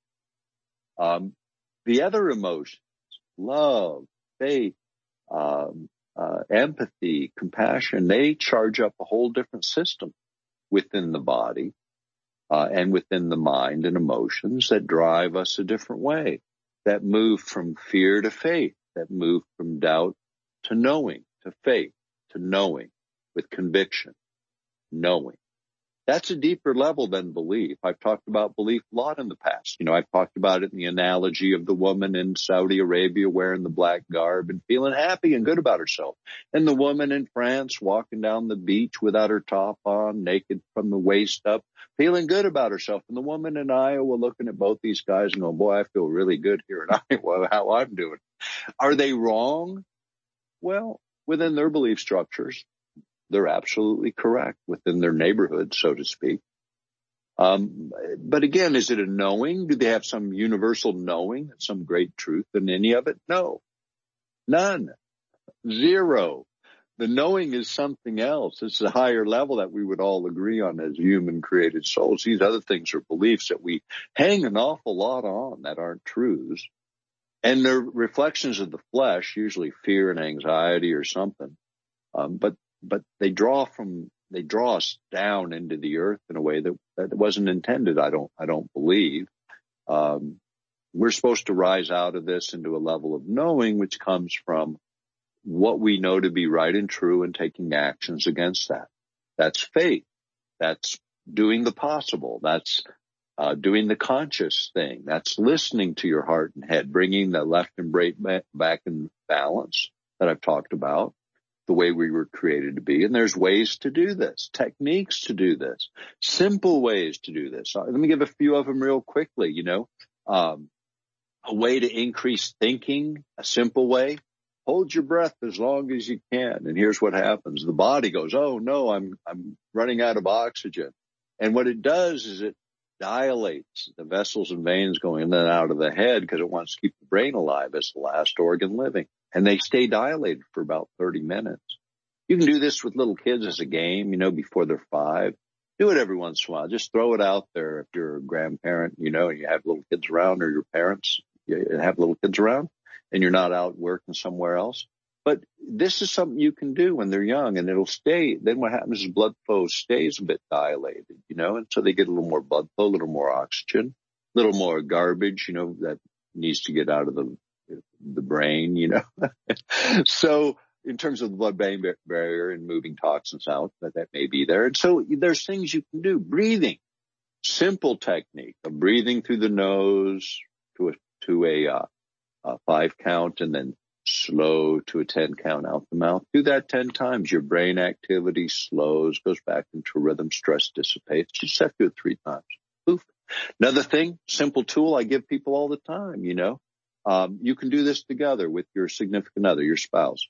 Um, the other emotions, love, faith, um, uh, empathy, compassion, they charge up a whole different system within the body, uh, and within the mind and emotions that drive us a different way, that move from fear to faith, that move from doubt to knowing, to faith, to knowing with conviction, knowing. That's a deeper level than belief. I've talked about belief a lot in the past. You know, I've talked about it in the analogy of the woman in Saudi Arabia wearing the black garb and feeling happy and good about herself. And the woman in France walking down the beach without her top on, naked from the waist up, feeling good about herself. And the woman in Iowa looking at both these guys and going, boy, I feel really good here in Iowa, how I'm doing. Are they wrong? Well, within their belief structures, they're absolutely correct within their neighborhood, so to speak. Um, but again, is it a knowing? Do they have some universal knowing, some great truth in any of it? No, none, zero. The knowing is something else. It's a higher level that we would all agree on as human created souls. These other things are beliefs that we hang an awful lot on that aren't truths. And they're reflections of the flesh, usually fear and anxiety or something. Um, but But they draw from, they draw us down into the earth in a way that, that wasn't intended. I don't, I don't believe. Um, we're supposed to rise out of this into a level of knowing, which comes from what we know to be right and true and taking actions against that. That's faith. That's doing the possible. That's, uh, doing the conscious thing. That's listening to your heart and head, bringing the left and right back in balance that I've talked about. The way we were created to be. And there's ways to do this, techniques to do this, simple ways to do this. Let me give a few of them real quickly. You know, um, a way to increase thinking, a simple way, hold your breath as long as you can. And here's what happens. The body goes, oh no, I'm, I'm running out of oxygen. And what it does is it dilates the vessels and veins going in and out of the head because it wants to keep the brain alive as the last organ living. And they stay dilated for about thirty minutes. You can do this with little kids as a game, you know, before they're five. Do it every once in a while. Just throw it out there if you're a grandparent, you know, and you have little kids around, or your parents you have little kids around and you're not out working somewhere else. But this is something you can do when they're young, and it'll stay. Then what happens is blood flow stays a bit dilated, you know, and so they get a little more blood flow, a little more oxygen, a little more garbage, you know, that needs to get out of the the brain, you know. So in terms of the blood-brain barrier and moving toxins out, that, that may be there. And so there's things you can do. Breathing, simple technique of breathing through the nose to a, to a, uh, a five count, and then slow to a ten count out the mouth. Do that ten times. Your brain activity slows, goes back into rhythm, stress dissipates. You just have to do it three times. Poof. Another thing, simple tool I give people all the time, you know. Um, you can do this together with your significant other, your spouse.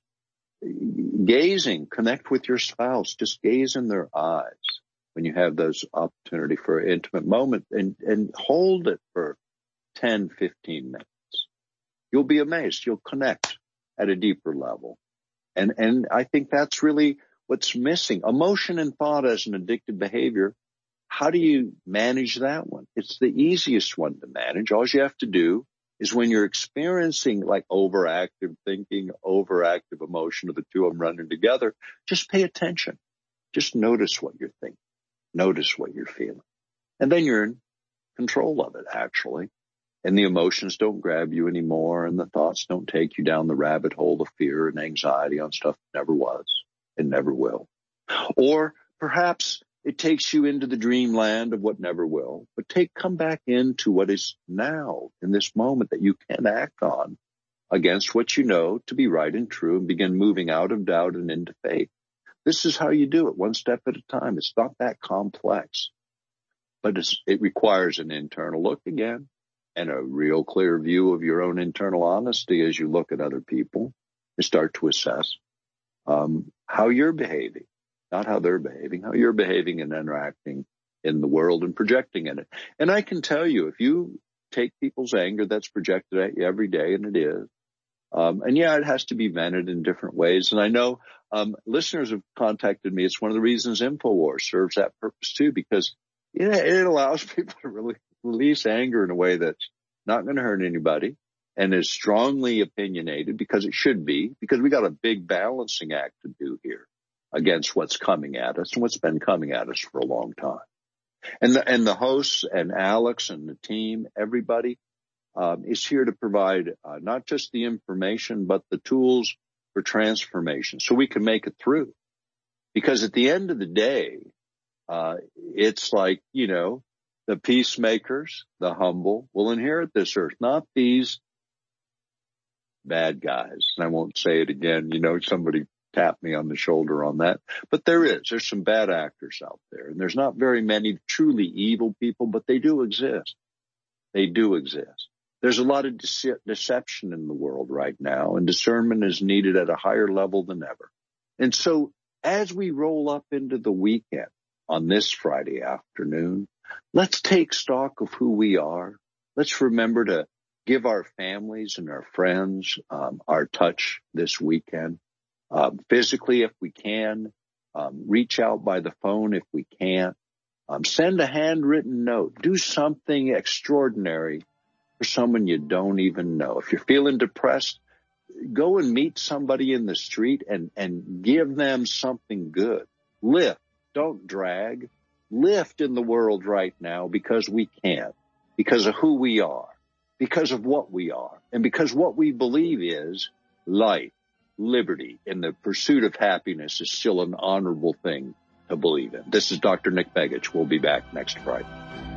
Gazing, connect with your spouse. Just gaze in their eyes when you have those opportunity for an intimate moment, and, and hold it for ten, fifteen minutes. You'll be amazed. You'll connect at a deeper level. And, and I think that's really what's missing. Emotion and thought as an addictive behavior. How do you manage that one? It's the easiest one to manage. All you have to do is when you're experiencing like overactive thinking, overactive emotion, or the two of them running together, just pay attention. Just notice what you're thinking. Notice what you're feeling. And then you're in control of it, actually. And the emotions don't grab you anymore, and the thoughts don't take you down the rabbit hole of fear and anxiety on stuff that never was and never will. Or perhaps it takes you into the dreamland of what never will, but take come back into what is now in this moment that you can act on against what you know to be right and true, and begin moving out of doubt and into faith. This is how you do it, one step at a time. It's not that complex, but it's, it requires an internal look again and a real clear view of your own internal honesty as you look at other people and start to assess um, how you're behaving. Not how they're behaving, how you're behaving and interacting in the world and projecting in it. And I can tell you, if you take people's anger that's projected at you every day, and it is, um, and yeah, it has to be vented in different ways. And I know um, listeners have contacted me. It's one of the reasons InfoWars serves that purpose too, because yeah, it allows people to really release anger in a way that's not going to hurt anybody and is strongly opinionated, because it should be, because we got a big balancing act to do here against what's coming at us and what's been coming at us for a long time. And the, and the hosts and Alex and the team, everybody, um, is here to provide uh, not just the information, but the tools for transformation so we can make it through. Because at the end of the day, uh, it's like, you know, the peacemakers, the humble will inherit this earth, not these bad guys. And I won't say it again. You know, somebody tap me on the shoulder on that. But there is. There's some bad actors out there. And there's not very many truly evil people, but they do exist. They do exist. There's a lot of dece- deception in the world right now, and discernment is needed at a higher level than ever. And so as we roll up into the weekend on this Friday afternoon, let's take stock of who we are. Let's remember to give our families and our friends um, our touch this weekend. Um, physically, if we can, um, reach out by the phone if we can't, um, send a handwritten note, do something extraordinary for someone you don't even know. If you're feeling depressed, go and meet somebody in the street and, and give them something good. Lift, don't drag. Lift in the world right now because we can, because of who we are, because of what we are, and because what we believe is life. Liberty and the pursuit of happiness is still an honorable thing to believe in. This is Doctor Nick Begich. We'll be back next Friday.